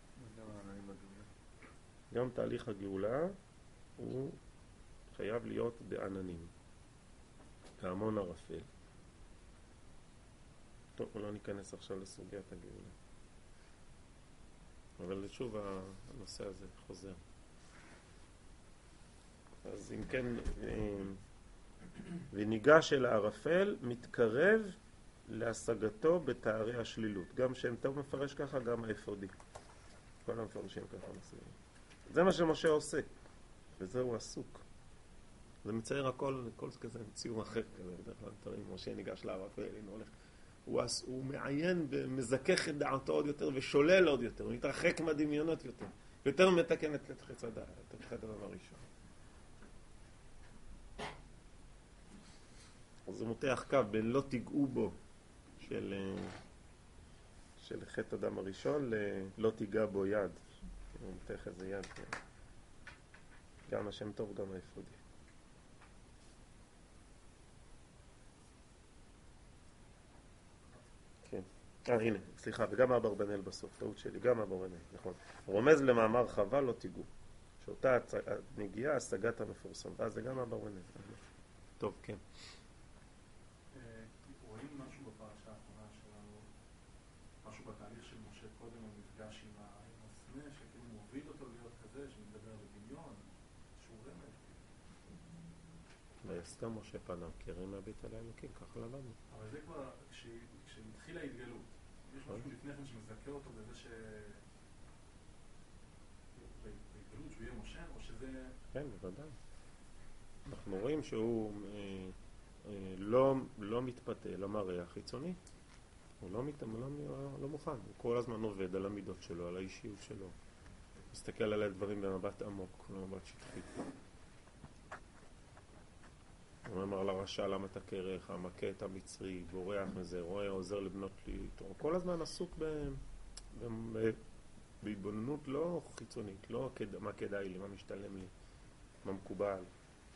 גם תהליך הגאולה הוא חייב להיות בעננים, בהמון ערפל. טוב, לא ניכנס עכשיו לסוגיית הגאולה, אבל שוב הנושא הזה חוזר. אז אם כן, וניגש אל הערפל מתקרב להשגתו בתארי השלילות. גם שם טוב מפרש ככה, גם האפודי. כל המפרשים ככה מסבירים. זה מה שמשה עושה, וזה הוא עסוק. זה מצייר הכל כזה ציור אחר כזה, בדרך כלל תראים, משה ניגש לערפל, הנה הולך. הוא מעיין ומזכך את דעתו עוד יותר ושולל עוד יותר, הוא מתרחק מהדמיונות יותר מתקן את חץ הדעת, את הדבר הראשון. אז הוא מותח קו בין לא תיגעו בו של חטא אדם הראשון ללא תיגע בו יד. הוא מותח איזה יד. גם השם טוב, גם האפודי. כן. הנה, סליחה, וגם אברבנאל בסוף, טעות שלי, גם אברבנאל, נכון. רומז למאמר חווה לא תיגעו. שאותה נגיעה, השגת המפורסם. ואז זה גם אברבנאל. טוב, כן. רואים משהו בפרשה האחרונה שלנו, משהו בתהליך של משה קודם, הוא נפגש עם הסנה, שכאילו מוביל אותו להיות כזה, שמדבר בדמיון, שהוא רמז. ויסתר משה פניו, כי הרים מהבית על האלוקים, ככה למדנו. אבל זה כבר, כשהתחילה ההתגלות, יש משהו לפני כן שמזכה אותו בזה בהתגלות שהוא יהיה משה, או שזה... כן, בוודאי. אנחנו רואים שהוא לא מתפתה למראה החיצוני. הוא לא מוכן. הוא כל הזמן עובד על המידות שלו, על האישיות שלו. מסתכל על הדברים במבט עמוק, במבט שטחי. הוא אומר לרשע, למה אתה קרח, המכה את המצרי, בורח מזה, רואה, עוזר לבנות לי. הוא כל הזמן עסוק בהתבוננות לא חיצונית, לא מה כדאי לי, מה משתלם לי, מה מקובל.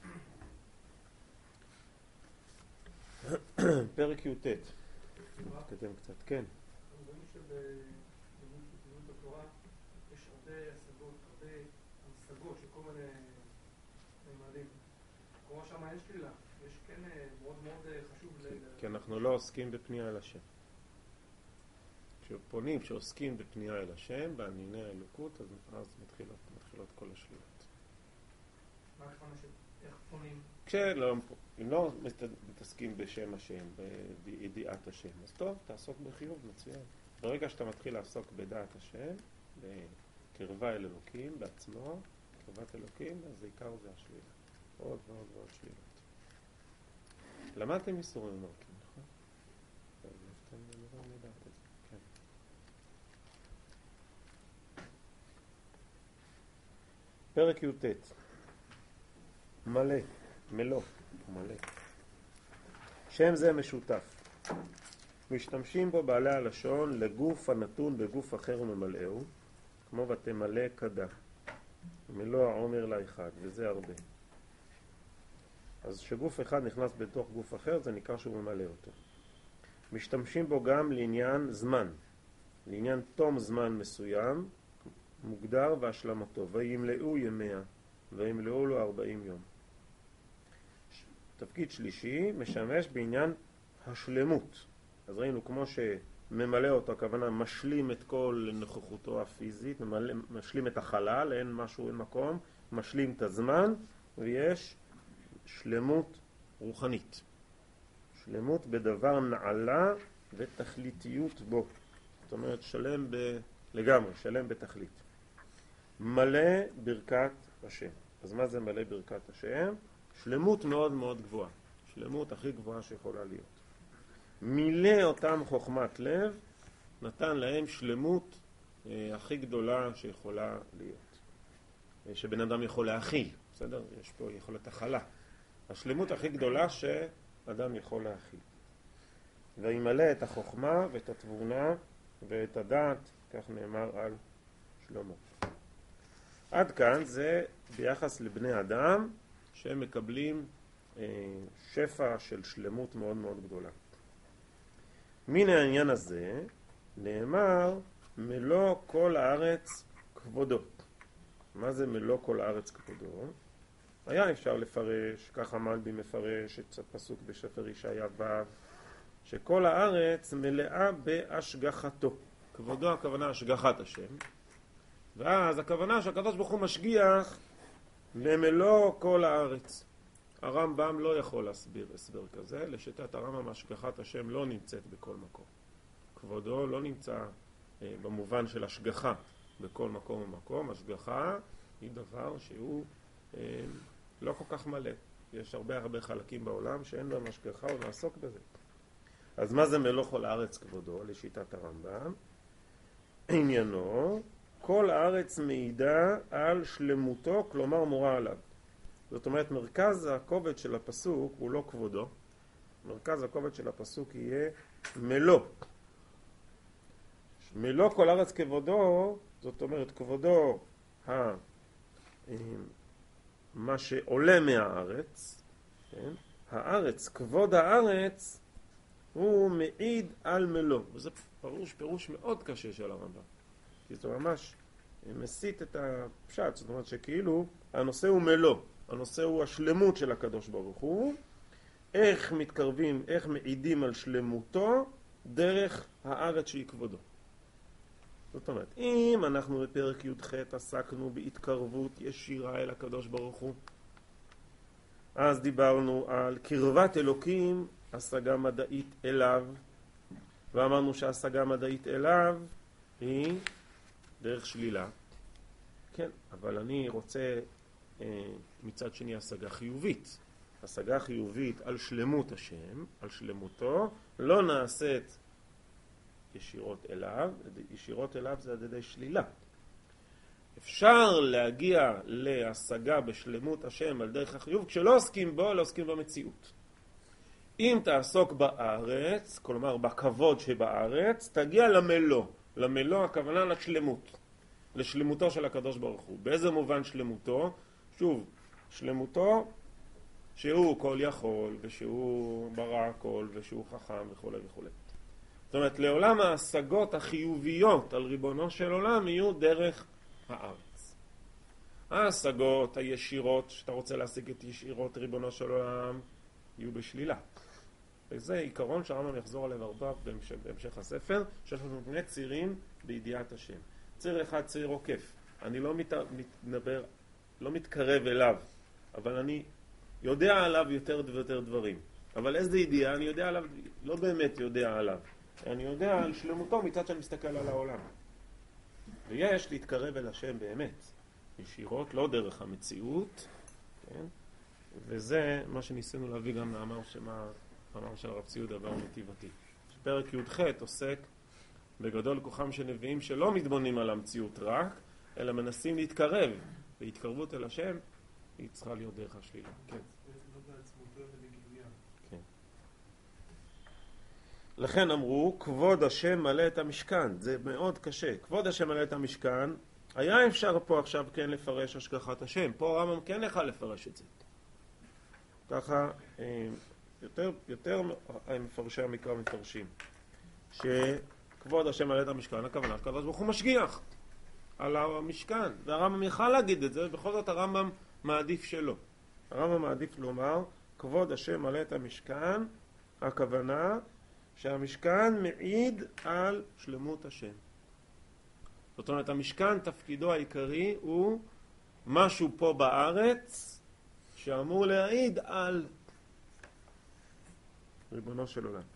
פרק י"ט. נתקדם קצת, כן. אנחנו רואים שבלימוד התורה יש הרבה השגות, הרבה המשגות של כל מיני ממדים. כמו שם אין שלילה, יש כן מאוד מאוד חשוב כי אנחנו לא עוסקים בפנייה אל השם. כשפונים, כשעוסקים בפנייה אל השם, בענייני האלוקות, אז מתחילות כל השלילות. מה הכוונה איך פונים? אם לא מתעסקים בשם השם, בידיעת השם, אז טוב, תעסוק בחיוב, מצוין. ברגע שאתה מתחיל לעסוק בדעת השם, בקרבה אל אלוקים, בעצמו, קרבת אלוקים, אז העיקר זה השלילה. עוד ועוד ועוד שלילות. למדתם איסורים ומרקים, נכון? אתם לא יודעת את זה, כן. פרק י"ט. מלא. מלוא, מלא. שם זה משותף. משתמשים בו בעלי הלשון לגוף הנתון בגוף אחר וממלאהו, כמו ותמלא כדה. מלוא העומר לאחד, וזה הרבה. אז שגוף אחד נכנס בתוך גוף אחר, זה נקרא שהוא ממלא אותו. משתמשים בו גם לעניין זמן, לעניין תום זמן מסוים, מוגדר והשלמתו. וימלאו ימיה, וימלאו לו 40 יום. תפקיד שלישי משמש בעניין השלמות. אז ראינו כמו שממלא אותו, הכוונה משלים את כל נוכחותו הפיזית, משלים את החלל, אין משהו, אין מקום, משלים את הזמן, ויש שלמות רוחנית. שלמות בדבר נעלה ותכליתיות בו. זאת אומרת שלם לגמרי, שלם בתכלית. מלא ברכת השם. אז מה זה מלא ברכת השם? שלמות מאוד מאוד גבוהה. שלמות הכי גבוהה שיכולה להיות. מילא אותם חוכמת לב נתן להם שלמות הכי גדולה שיכולה להיות, שבן אדם יכול להכיל, בסדר? יש פה יכולת הכלה. השלמות הכי גדולה שאדם יכול להכיל. וימלא את החוכמה ואת התבונה ואת הדעת, כך נאמר על שלמה. עד כאן זה ביחס לבני אדם שהם מקבלים שפע של שלמות מאוד מאוד גדולה. מן העניין הזה נאמר מלוא כל הארץ כבודו. מה זה מלוא כל הארץ כבודו? היה אפשר לפרש, ככה מלבי מפרש את הפסוק בספר ישעיה ו', שכל הארץ מלאה בהשגחתו. כבודו הכוונה השגחת השם, ואז הכוונה שהקדוש ברוך הוא משגיח למלוא כל הארץ. הרמב"ם לא יכול להסביר הסבר כזה, לשיטת הרמב"ם השגחת השם לא נמצאת בכל מקום. כבודו לא נמצא במובן של השגחה בכל מקום ומקום. השגחה היא דבר שהוא לא כל כך מלא. יש הרבה חלקים בעולם שאין בהם השגחה ונעסוק בזה. אז מה זה מלוא כל הארץ כבודו לשיטת הרמב"ם? עניינו כל הארץ מעידה על שלמותו, כלומר מורה עליו. זאת אומרת, מרכז הכובד של הפסוק הוא לא כבודו, מרכז הכובד של הפסוק יהיה מלוא. מלוא כל הארץ כבודו, זאת אומרת כבודו מה שעולה מהארץ, כן? הארץ, כבוד הארץ הוא מעיד על מלוא, וזה פירוש מאוד קשה של הרמב"ם, כי זה ממש מסית את הפשט. זאת אומרת שכאילו הנושא הוא מלוא, הנושא הוא השלמות של הקדוש ברוך הוא, איך מתקרבים, איך מעידים על שלמותו דרך הארץ שהיא כבודו. זאת אומרת, אם אנחנו בפרק י"ח עסקנו בהתקרבות ישירה אל הקדוש ברוך הוא, אז דיברנו על קרבת אלוקים, השגה מדעית אליו, ואמרנו שההשגה מדעית אליו היא דרך שלילה. כן, אבל אני רוצה מצד שני השגה חיובית. השגה חיובית על שלמות השם, על שלמותו, לא נעשית ישירות אליו. ישירות אליו זה על ידי שלילה. אפשר להגיע להשגה בשלמות השם על דרך החיוב כשלא עוסקים בו, לא עוסקים במציאות. אם תעסוק בארץ, כלומר בכבוד שבארץ, תגיע למלוא. למלוא הכוונה לשלמות. לשלמותו של הקדוש ברוך הוא. באיזה מובן שלמותו? שוב, שלמותו שהוא כל יכול, ושהוא ברא הכל, ושהוא חכם וכו' וכו'. זאת אומרת, לעולם ההשגות החיוביות על ריבונו של עולם יהיו דרך הארץ. ההשגות הישירות, שאתה רוצה להשיג את ישירות ריבונו של עולם, יהיו בשלילה. וזה עיקרון שהרמב"ם יחזור עליו הרבה בהמשך הספר, שיש לנו שני צירים בידיעת השם. ציר אחד, ציר עוקף. אני לא מתקרב אליו, אבל אני יודע עליו יותר ויותר דברים. אבל איזה ידיעה? אני יודע עליו, לא באמת יודע עליו. אני יודע על שלמותו מצד שאני מסתכל על העולם. ויש להתקרב אל השם באמת. ישירות, לא דרך המציאות. כן? וזה מה שניסינו להביא גם מאמר של הרב ציודה באור נתיבתי. פרק י"ח עוסק בגדול כוחם של נביאים שלא מתבוננים על המציאות רק, אלא מנסים להתקרב. והתקרבות אל השם היא צריכה להיות דרך השלילה. כן. כן. לכן אמרו, כבוד השם מלא את המשכן. זה מאוד קשה. כבוד השם מלא את המשכן. היה אפשר פה עכשיו כן לפרש השגחת השם. פה הרמב"ם כן יכול לפרש את זה. ככה יותר מפרשי המקרא מפרשים. שכבוד השם מלא את המשכן, הכוונה, הקדוש ברוך הוא משגיח על המשכן. והרמב"ם יכל להגיד את זה, ובכל זאת הרמב"ם מעדיף שלא. הרמב"ם מעדיף לומר, כבוד השם מלא את המשכן, הכוונה שהמשכן מעיד על שלמות השם. זאת אומרת, המשכן תפקידו העיקרי הוא משהו פה בארץ שאמור להעיד על ריבונו של עולם.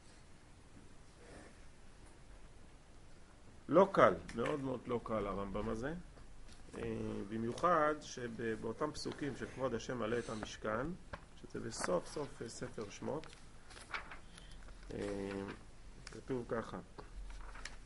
לא קל, מאוד מאוד לא קל הרמב"ם הזה, במיוחד שבאותם פסוקים של כבוד השם מלא את המשכן, שזה בסוף סוף ספר שמות, כתוב ככה,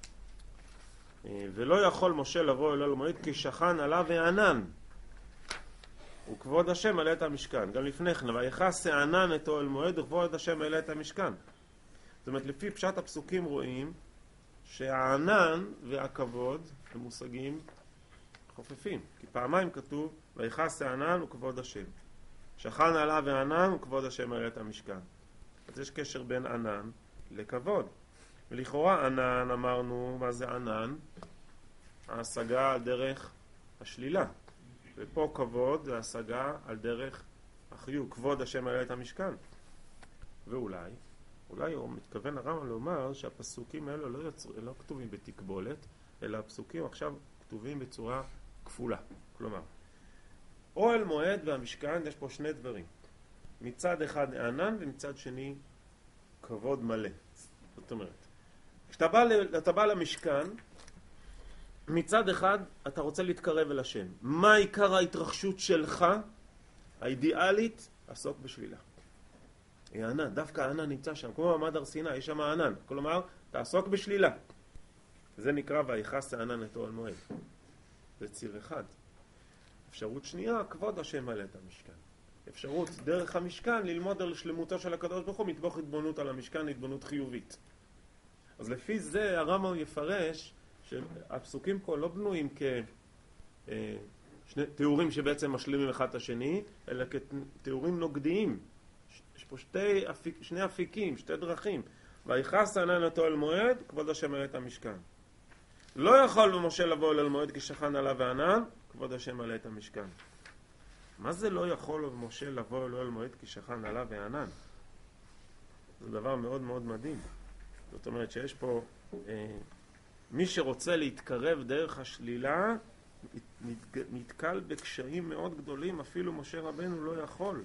ולא יכול משה לבוא אל המועד כי שכן עליו הענן וכבוד השם מלא את המשכן. גם לפני כן, ויכס הענן את אוהל מועד וכבוד השם מלא את המשכן. זאת אומרת, לפי פשט הפסוקים רואים שהענן והכבוד הם מושגים חופפים, כי פעמיים כתוב ויכס הענן וכבוד השם, שכן עליו הענן וכבוד השם מלא את המשכן. אז יש קשר בין ענן לכבוד. ולכאורה ענן, אמרנו, מה זה ענן? ההשגה על דרך השלילה. ופה כבוד זה השגה על דרך החיוב, כבוד השם מלא את המשכן. ואולי הוא מתכוון הרמב"ם לומר שהפסוקים האלו לא כתובים בתקבולת, אלא הפסוקים עכשיו כתובים בצורה כפולה. כלומר, אוהל מועד והמשכן יש פה שני דברים. מצד אחד ענן ומצד שני כבוד מלא. זאת אומרת, כשאתה בא למשכן, מצד אחד אתה רוצה להתקרב אל השם. מה עיקר ההתרחשות שלך האידיאלית? עסוק בשבילה. הענן, דווקא הענן נמצא שם, כמו מעמד הר סיני, יש שם הענן. כלומר, תעסוק בשלילה. זה נקרא ויכס הענן את אוהל מועד. זה ציר אחד. אפשרות שנייה, כבוד השם מלא את המשכן. אפשרות דרך המשכן ללמוד על שלמותו של הקדוש ברוך הוא, מתוך התבוננות על המשכן, התבוננות חיובית. אז לפי זה הרמב"ם יפרש שהפסוקים פה לא בנויים שני תיאורים שבעצם משלימים אחד את השני, אלא כתיאורים נוגדיים. יש פה שני אפיקים, שתי דרכים. ויכס הענן את אוהל מועד, כבוד השם מלא את המשכן. לא יכול משה לבוא אל מועד כי שכן עליו הענן, כבוד השם מלא את המשכן. מה זה לא יכול משה לבוא אל מועד כי שכן עליו הענן? זה דבר מאוד מאוד מדהים. זאת אומרת שיש פה מי שרוצה להתקרב דרך השלילה נתקל בקשיים מאוד גדולים, אפילו משה רבנו לא יכול.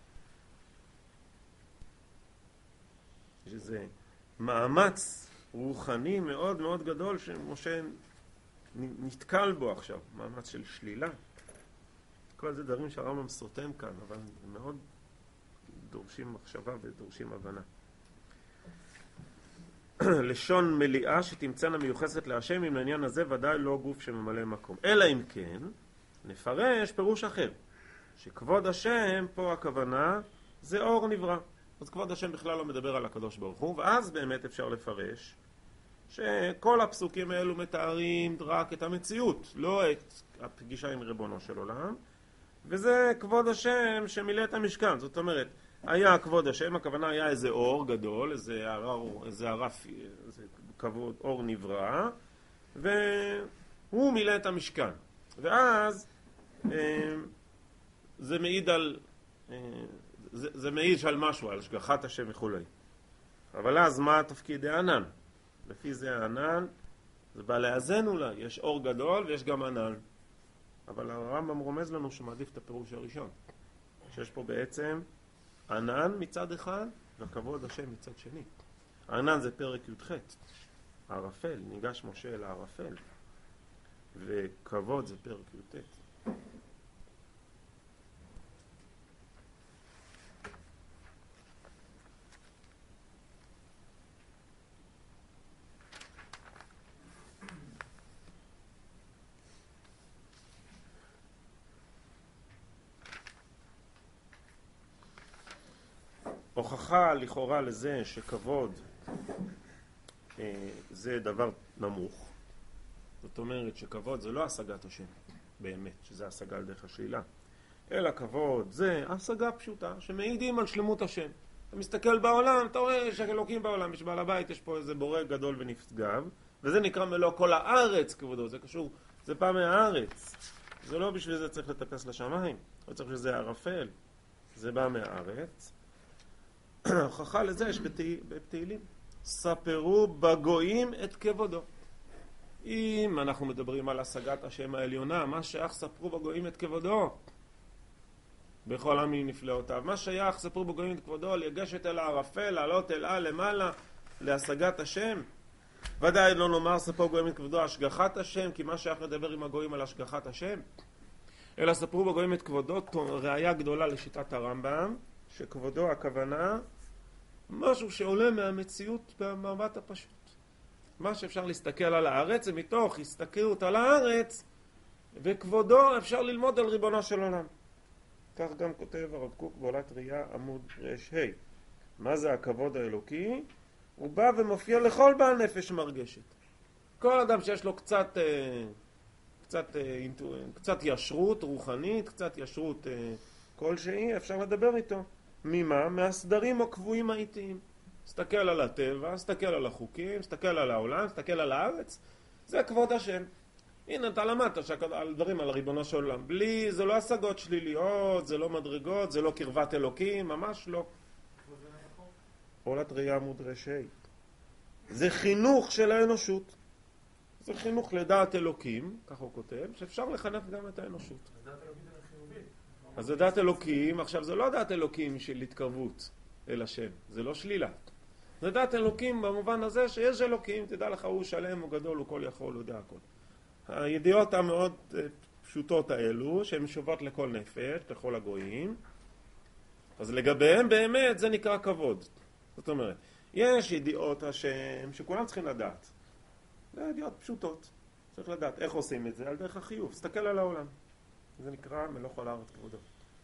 שזה מאמץ רוחני מאוד מאוד גדול שמשה נתקל בו עכשיו, מאמץ של שלילה. כל זה דברים שהרמב"ם סותם כאן, אבל מאוד דורשים מחשבה ודורשים הבנה. לשון מליאה שתמצאנה מיוחסת להשם, אם לעניין הזה ודאי לא גוף שממלא מקום. אלא אם כן, נפרש פירוש אחר, שכבוד השם, פה הכוונה, זה אור נברא. אז כבוד השם בכלל לא מדבר על הקדוש ברוך הוא, ואז באמת אפשר לפרש שכל הפסוקים האלו מתארים רק את המציאות, לא את הפגישה עם ריבונו של עולם, וזה כבוד השם שמילא את המשכן. זאת אומרת, היה כבוד השם, הכוונה היה איזה אור גדול, איזה כבוד, אור נברא, והוא מילא את המשכן. ואז זה מעיד על זה מעיד על משהו, על השגחת השם וכולי. אבל אז מה התפקיד הענן? לפי זה הענן, זה בא לאזן אולי, יש אור גדול ויש גם ענן. אבל הרמב"ם רומז לנו שמעדיף את הפירוש הראשון. שיש פה בעצם ענן מצד אחד וכבוד השם מצד שני. הענן זה פרק י"ח, הערפל, ניגש משה אל הערפל. וכבוד זה פרק י"ט. הוכחה לכאורה לזה שכבוד זה דבר נמוך. זאת אומרת שכבוד זה לא השגת השם באמת, שזה השגה על דרך השלילה, אלא כבוד זה השגה פשוטה שמעידים על שלמות השם. אתה מסתכל בעולם, אתה רואה שאלוקים בעולם, יש בעל הבית, יש פה איזה בורא גדול ונשגב, וזה נקרא מלוא כל הארץ כבודו. זה קשור, זה פעם מהארץ, זה לא בשביל זה צריך לטפס לשמיים, לא צריך שזה ערפל, זה בא מהארץ. הוכחה לזה יש בתהילים, ספרו בגויים את כבודו. אם אנחנו מדברים על השגת השם העליונה, מה שייך ספרו בגויים את כבודו? בכל עמים נפלאותיו. מה שייך ספרו בגויים את כבודו? לגשת אל הערפל, לעלות אל למעלה, להשגת השם. ודאי לא נאמר ספרו בגויים את כבודו השגחת השם, כי מה שייך לדבר עם הגויים על השגחת השם? אלא ספרו בגויים את כבודו, ראיה גדולה לשיטת הרמב"ם, שכבודו הכוונה משהו שעולה מהמציאות במבט הפשוט. מה שאפשר להסתכל על הארץ זה מתוך הסתכלות על הארץ וכבודו אפשר ללמוד על ריבונו של עולם. כך גם כותב הרב קוק בעולת ראייה עמוד ר"ה. מה זה הכבוד האלוקי? הוא בא ומופיע לכל בעל נפש מרגשת. כל אדם שיש לו קצת ישרות רוחנית, קצת ישרות כלשהי, אפשר לדבר איתו. ממה? מהסדרים הקבועים האיטיים. סתכל על הטבע, סתכל על החוקים, סתכל על העולם, סתכל על הארץ. זה כבוד השם. הנה אתה למדת על דברים על ריבונו של עולם. בלי, זה לא השגות שליליות, זה לא מדרגות, זה לא קרבת אלוקים, ממש לא. עולת ראייה עמוד ר"ה. זה חינוך של האנושות. זה חינוך לדעת אלוקים, כך הוא כותב, שאפשר לחנך גם את האנושות. אז זה דעת אלוקים, עכשיו זה לא דעת אלוקים של התקרבות אל השם, זה לא שלילה. זה דעת אלוקים במובן הזה שיש אלוקים, תדע לך הוא שלם, הוא גדול, הוא כל יכול, הוא יודע הכל. הידיעות המאוד פשוטות האלו, שהן שוות לכל נפש, לכל הגויים, אז לגביהם באמת זה נקרא כבוד. זאת אומרת, יש ידיעות השם שכולם צריכים לדעת. זה ידיעות פשוטות. צריך לדעת איך עושים את זה על דרך החיוב. סתכל על העולם. זה נקרא מלוך על הארץ כבודו.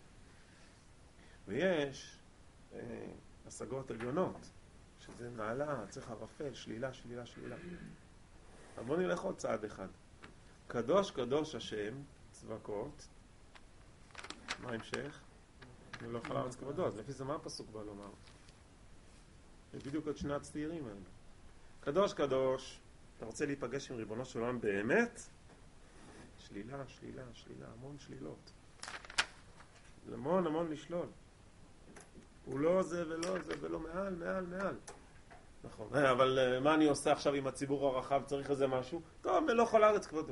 ויש השגות עליונות, שזה נעלה, צריך ערפל, שלילה, שלילה, שלילה. אבל בוא נלך עוד צעד אחד. קדוש קדוש השם, צבקות. מה המשך? מלוך על הארץ כבודו. אז לפי זה מה הפסוק בא לומר? זה בדיוק עוד שני הצעירים האלה. קדוש קדוש, אתה רוצה להיפגש עם ריבונו של עולם באמת? שלילה, שלילה, שלילה, המון שלילות. המון, המון לשלול. הוא לא זה ולא זה ולא מעל, מעל, מעל. נכון. אבל מה אני עושה עכשיו עם הציבור הרחב? צריך איזה משהו? טוב, מלוך על הארץ כבודו.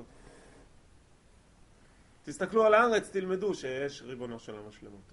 תסתכלו על הארץ, תלמדו שיש ריבונו של עולם השלמותו.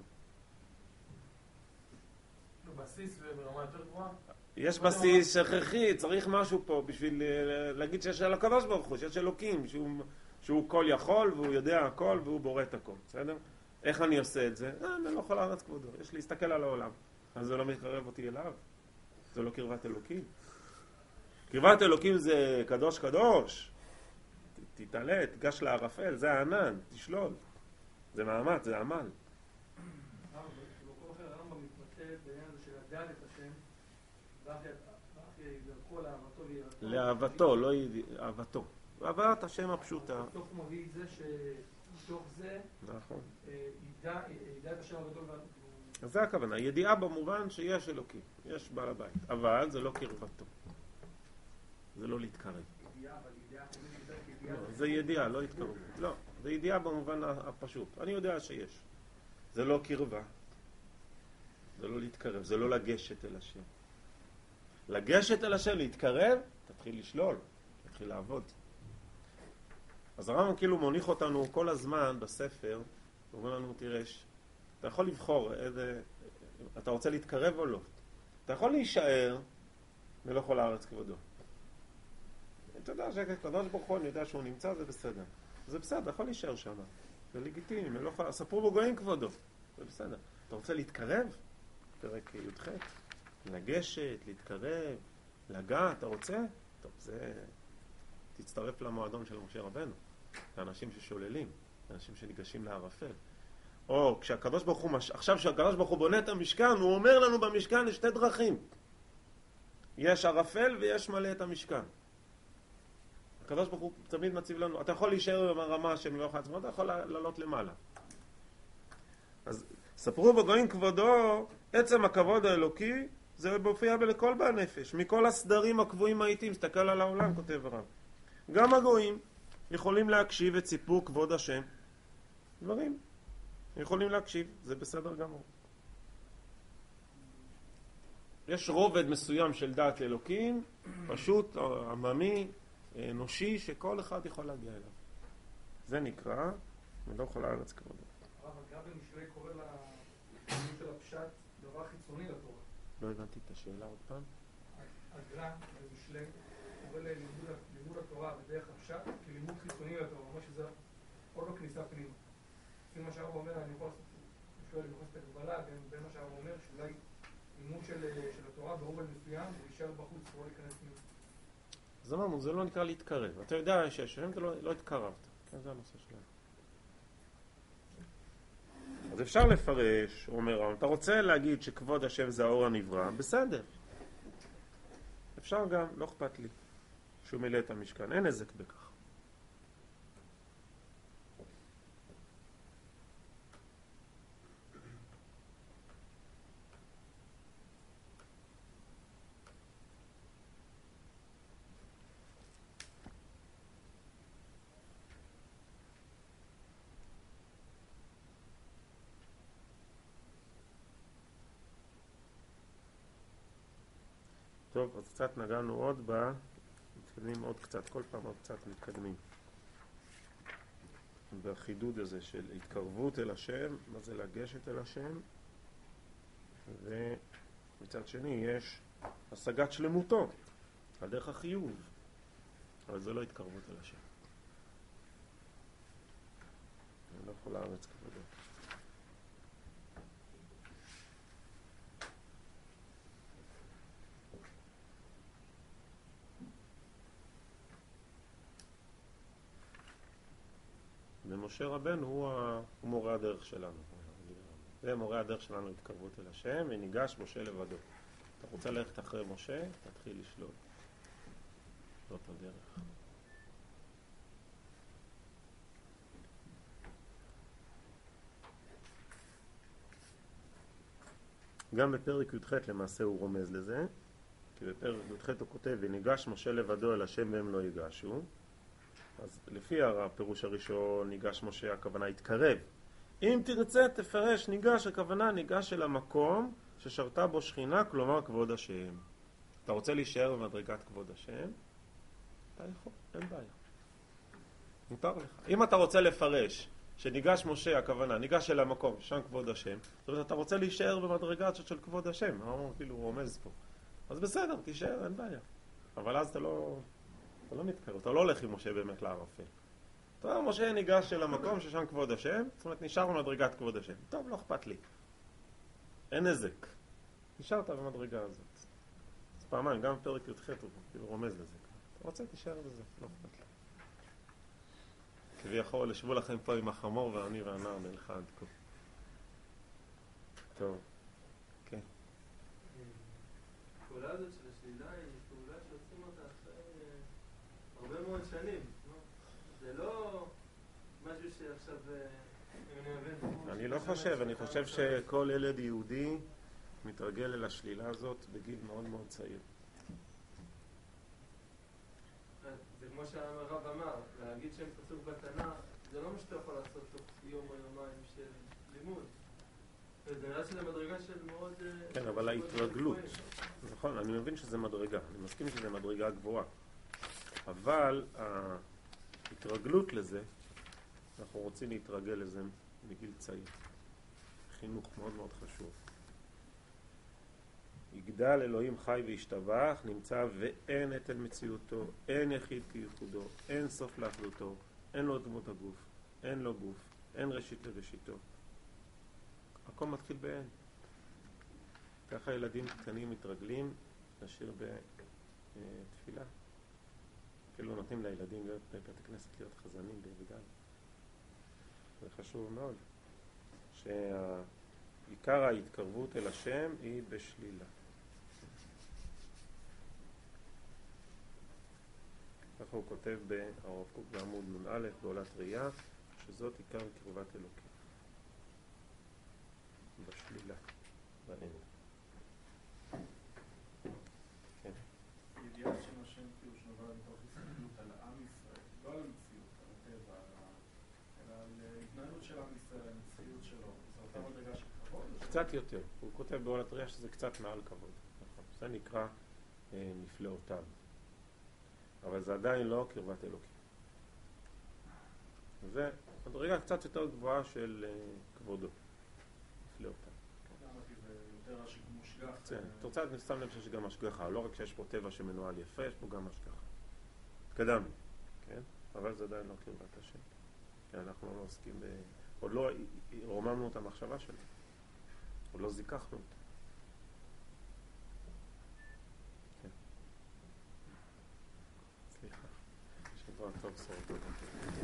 בסיס וברמה יותר גבוהה? יש בסיס הכרחי, צריך משהו פה בשביל להגיד שיש על הקדוש ברוך הוא, שיש אלוקים, שהוא כל יכול והוא יודע הכל והוא בורא את הכל, בסדר? איך אני עושה את זה? מלוך על הארץ כבודו, יש להסתכל על העולם. אז זה לא מתקרב אותי אליו, זה לא קרבת אלוקים. קרבת אלוקים זה קדוש קדוש, תתעלה, תגש לערפל, זה הענן, תשלול. זה מאמץ, זה עמל. במקום אחר הרמב"ם מתבטא בעניין הזה של לדעת את השם, ואחי ידרכו לאהבתו ויראתו. לאהבתו, לא אהבתו. אהבת השם הפשוטה. בסוף הוא מביא את זה שמתוך זה נכון. ידע את השם הגדול. אז זה הכוונה, ידיעה במובן שיש אלוקים, יש בעל הבית, אבל זה לא קרבתו. זה לא להתקרב. ידיעה, אבל ידיעה, זה ידיעה, לא התקרבות. לא, זה ידיעה במובן הפשוט. אני יודע שיש. זה לא קרבה. זה לא להתקרב, זה לא לגשת אל השם. לגשת אל השם, להתקרב, תתחיל לשלול, תתחיל לעבוד. אז הרמב"ם כאילו מוניח אותנו כל הזמן בספר, הוא אומר לנו, תראה, אתה יכול לבחור איזה, אתה רוצה להתקרב או לא. אתה יכול להישאר מלוך על הארץ כבודו. אתה יודע שקדוש ברוך הוא, אני יודע שהוא נמצא, זה בסדר. זה בסדר, יכול להישאר שם. זה לגיטימי, ספרו בגויים כבודו. זה בסדר. אתה רוצה להתקרב? פרק י"ח. לגשת, להתקרב, לגעת, אתה רוצה? טוב, זה... תצטרף למועדון של משה רבנו. לאנשים ששוללים, לאנשים שניגשים לערפל. או כשהקדוש ברוך הוא, עכשיו שהקדוש ברוך הוא בונה את המשכן, הוא אומר לנו במשכן יש שתי דרכים. יש ערפל ויש מלא את המשכן. הקדוש ברוך הוא תמיד מציב לנו, אתה יכול להישאר ברמה של מלוך העצמו, אתה יכול לעלות למעלה. אז ספרו בגויים כבודו, עצם הכבוד האלוקי, זה מופיע בלכל בעל נפש. מכל הסדרים הקבועים האיטיים, מסתכל על העולם, כותב הרב. גם הגויים יכולים להקשיב את סיפור כבוד השם. דברים. יכולים להקשיב, זה בסדר גמור. יש רובד מסוים של דעת אלוקים, פשוט, עממי, אנושי, שכל אחד יכול להגיע אליו. זה נקרא מלוך על הארץ כבודו. הרב הגר"א במשלי קורא למילים של הפשט דבר חיצוני לתורה. לא הבנתי את השאלה עוד פעם. הגר"א במשלי קורא ללימוד התורה בדרך הפשט כלימוד חיצוני לתורה, אומר שזה עוד לא כניסה פנימה. לפי מה שהרב אומר, אני יכול לעשות את הגבלה בין מה שהרב אומר, שאולי לימוד של התורה ברובד מסוים, הוא יישאר בחוץ, הוא לא להיכנס פנימה. אז אמרנו, זה לא נקרא להתקרב. אתה יודע שהשם אתה לא התקרבת. כן, זה הנושא שלנו. אז אפשר לפרש, הוא אומר, אתה רוצה להגיד שכבוד השם זה האור הנברא, בסדר. אפשר גם, לא אכפת לי, שהוא מילא את המשכן, אין נזק בכך. טוב, אז קצת נגענו עוד מתקדמים עוד קצת, כל פעם עוד קצת מתקדמים. בחידוד הזה של התקרבות אל השם, מה זה לגשת אל השם, ומצד שני יש השגת שלמותו, על דרך החיוב, אבל זה לא התקרבות אל השם. אני לא יכול לארץ כבודו. ומשה רבנו הוא מורה הדרך שלנו. זה מורה הדרך שלנו התקרבות אל השם, וניגש משה לבדו. אתה רוצה ללכת אחרי משה, תתחיל לשלול. זאת הדרך. גם בפרק י"ח למעשה הוא רומז לזה, כי בפרק י"ח הוא כותב, וניגש משה לבדו אל השם והם לא ייגשו. אז לפי הפירוש הראשון, ניגש משה, הכוונה התקרב. אם תרצה, תפרש, ניגש, הכוונה ניגש אל המקום ששרתה בו שכינה, כלומר כבוד השם. אתה רוצה להישאר במדרגת כבוד השם? אתה יכול, אין בעיה. מותר לך. אם אתה רוצה לפרש שניגש משה, הכוונה, ניגש אל המקום, שם כבוד השם, זאת אומרת, אתה רוצה להישאר במדרגת של כבוד השם. כאילו הוא רומז פה. אז בסדר, תישאר, אין בעיה. אבל אז אתה לא מתקרב, אתה לא הולך עם משה באמת לערפל. אתה אומר, משה ניגש אל המקום ששם כבוד השם, זאת אומרת, נשאר במדרגת כבוד השם. טוב, לא אכפת לי. אין נזק. נשארת במדרגה הזאת. אז פעמיים, גם פרק י"ח הוא כאילו רומז לזה. אתה רוצה, תישאר בזה, לא אכפת לי. כביכול, ישבו לכם פה עם החמור והעני והנער מלך עד כה. טוב. כן. הפעולה הזאת של השלילה היא פעולה שעושים אותה אחרי הרבה מאוד שנים. זה לא משהו שעכשיו... אני לא חושב, אני חושב שכל ילד יהודי מתרגל אל השלילה הזאת בגיל מאוד מאוד צעיר. זה כמו שהרב אמר, להגיד שם פסוק בתנ"ך, זה לא מה שאתה יכול לעשות תוך יום או יומיים של לימוד. זה נראה שזה מדרגה של מאוד... כן, אבל ההתרגלות, נכון, אני מבין שזה מדרגה, אני מסכים שזה מדרגה גבוהה, אבל ההתרגלות לזה, אנחנו רוצים להתרגל לזה בגיל צעיר. חינוך מאוד מאוד חשוב. יגדל אלוהים חי וישתבח, נמצא ואין נטל מציאותו, אין יחיד כייחודו, אין סוף לאחדותו, אין לו דמות הגוף, אין לו גוף, אין ראשית לראשיתו. הכל מתחיל באין. ככה ילדים קטנים מתרגלים לשיר בתפילה. כאילו נותנים לילדים להיות בבית הכנסת להיות חזנים בגלל. זה חשוב מאוד. שעיקר ההתקרבות אל השם היא בשלילה. ככה הוא כותב הרב קוק בעמוד נ"א בעולת ראייה, שזאת עיקר קרבת אלוקים. בשלילה, באין. כן. ידיעה של השם כאילו שנובע מתוך הסתכלות על עם ישראל, לא על המציאות, על הטבע, אלא על התנהלות של עם ישראל, על המציאות שלו. זה אותה מדרגה של כבוד? קצת יותר. הוא כותב בעולת ראייה שזה קצת מעל כבוד. זה נקרא נפלאותיו. אבל זה עדיין לא קרבת אלוקים. זה מדרגה קצת יותר גבוהה של כבודו. נפלאותיו. אמרתי, זה יותר מושגח. אתה רוצה לסתם לב שיש גם השגחה. לא רק שיש פה טבע שמנוהל יפה, יש פה גם השגחה. התקדמנו, כן? אבל זה עדיין לא קרבת השם. כי אנחנו לא עוסקים עוד לא רוממנו את המחשבה שלנו. עוד לא זיככנו אותה. כן. טוב, בסדר.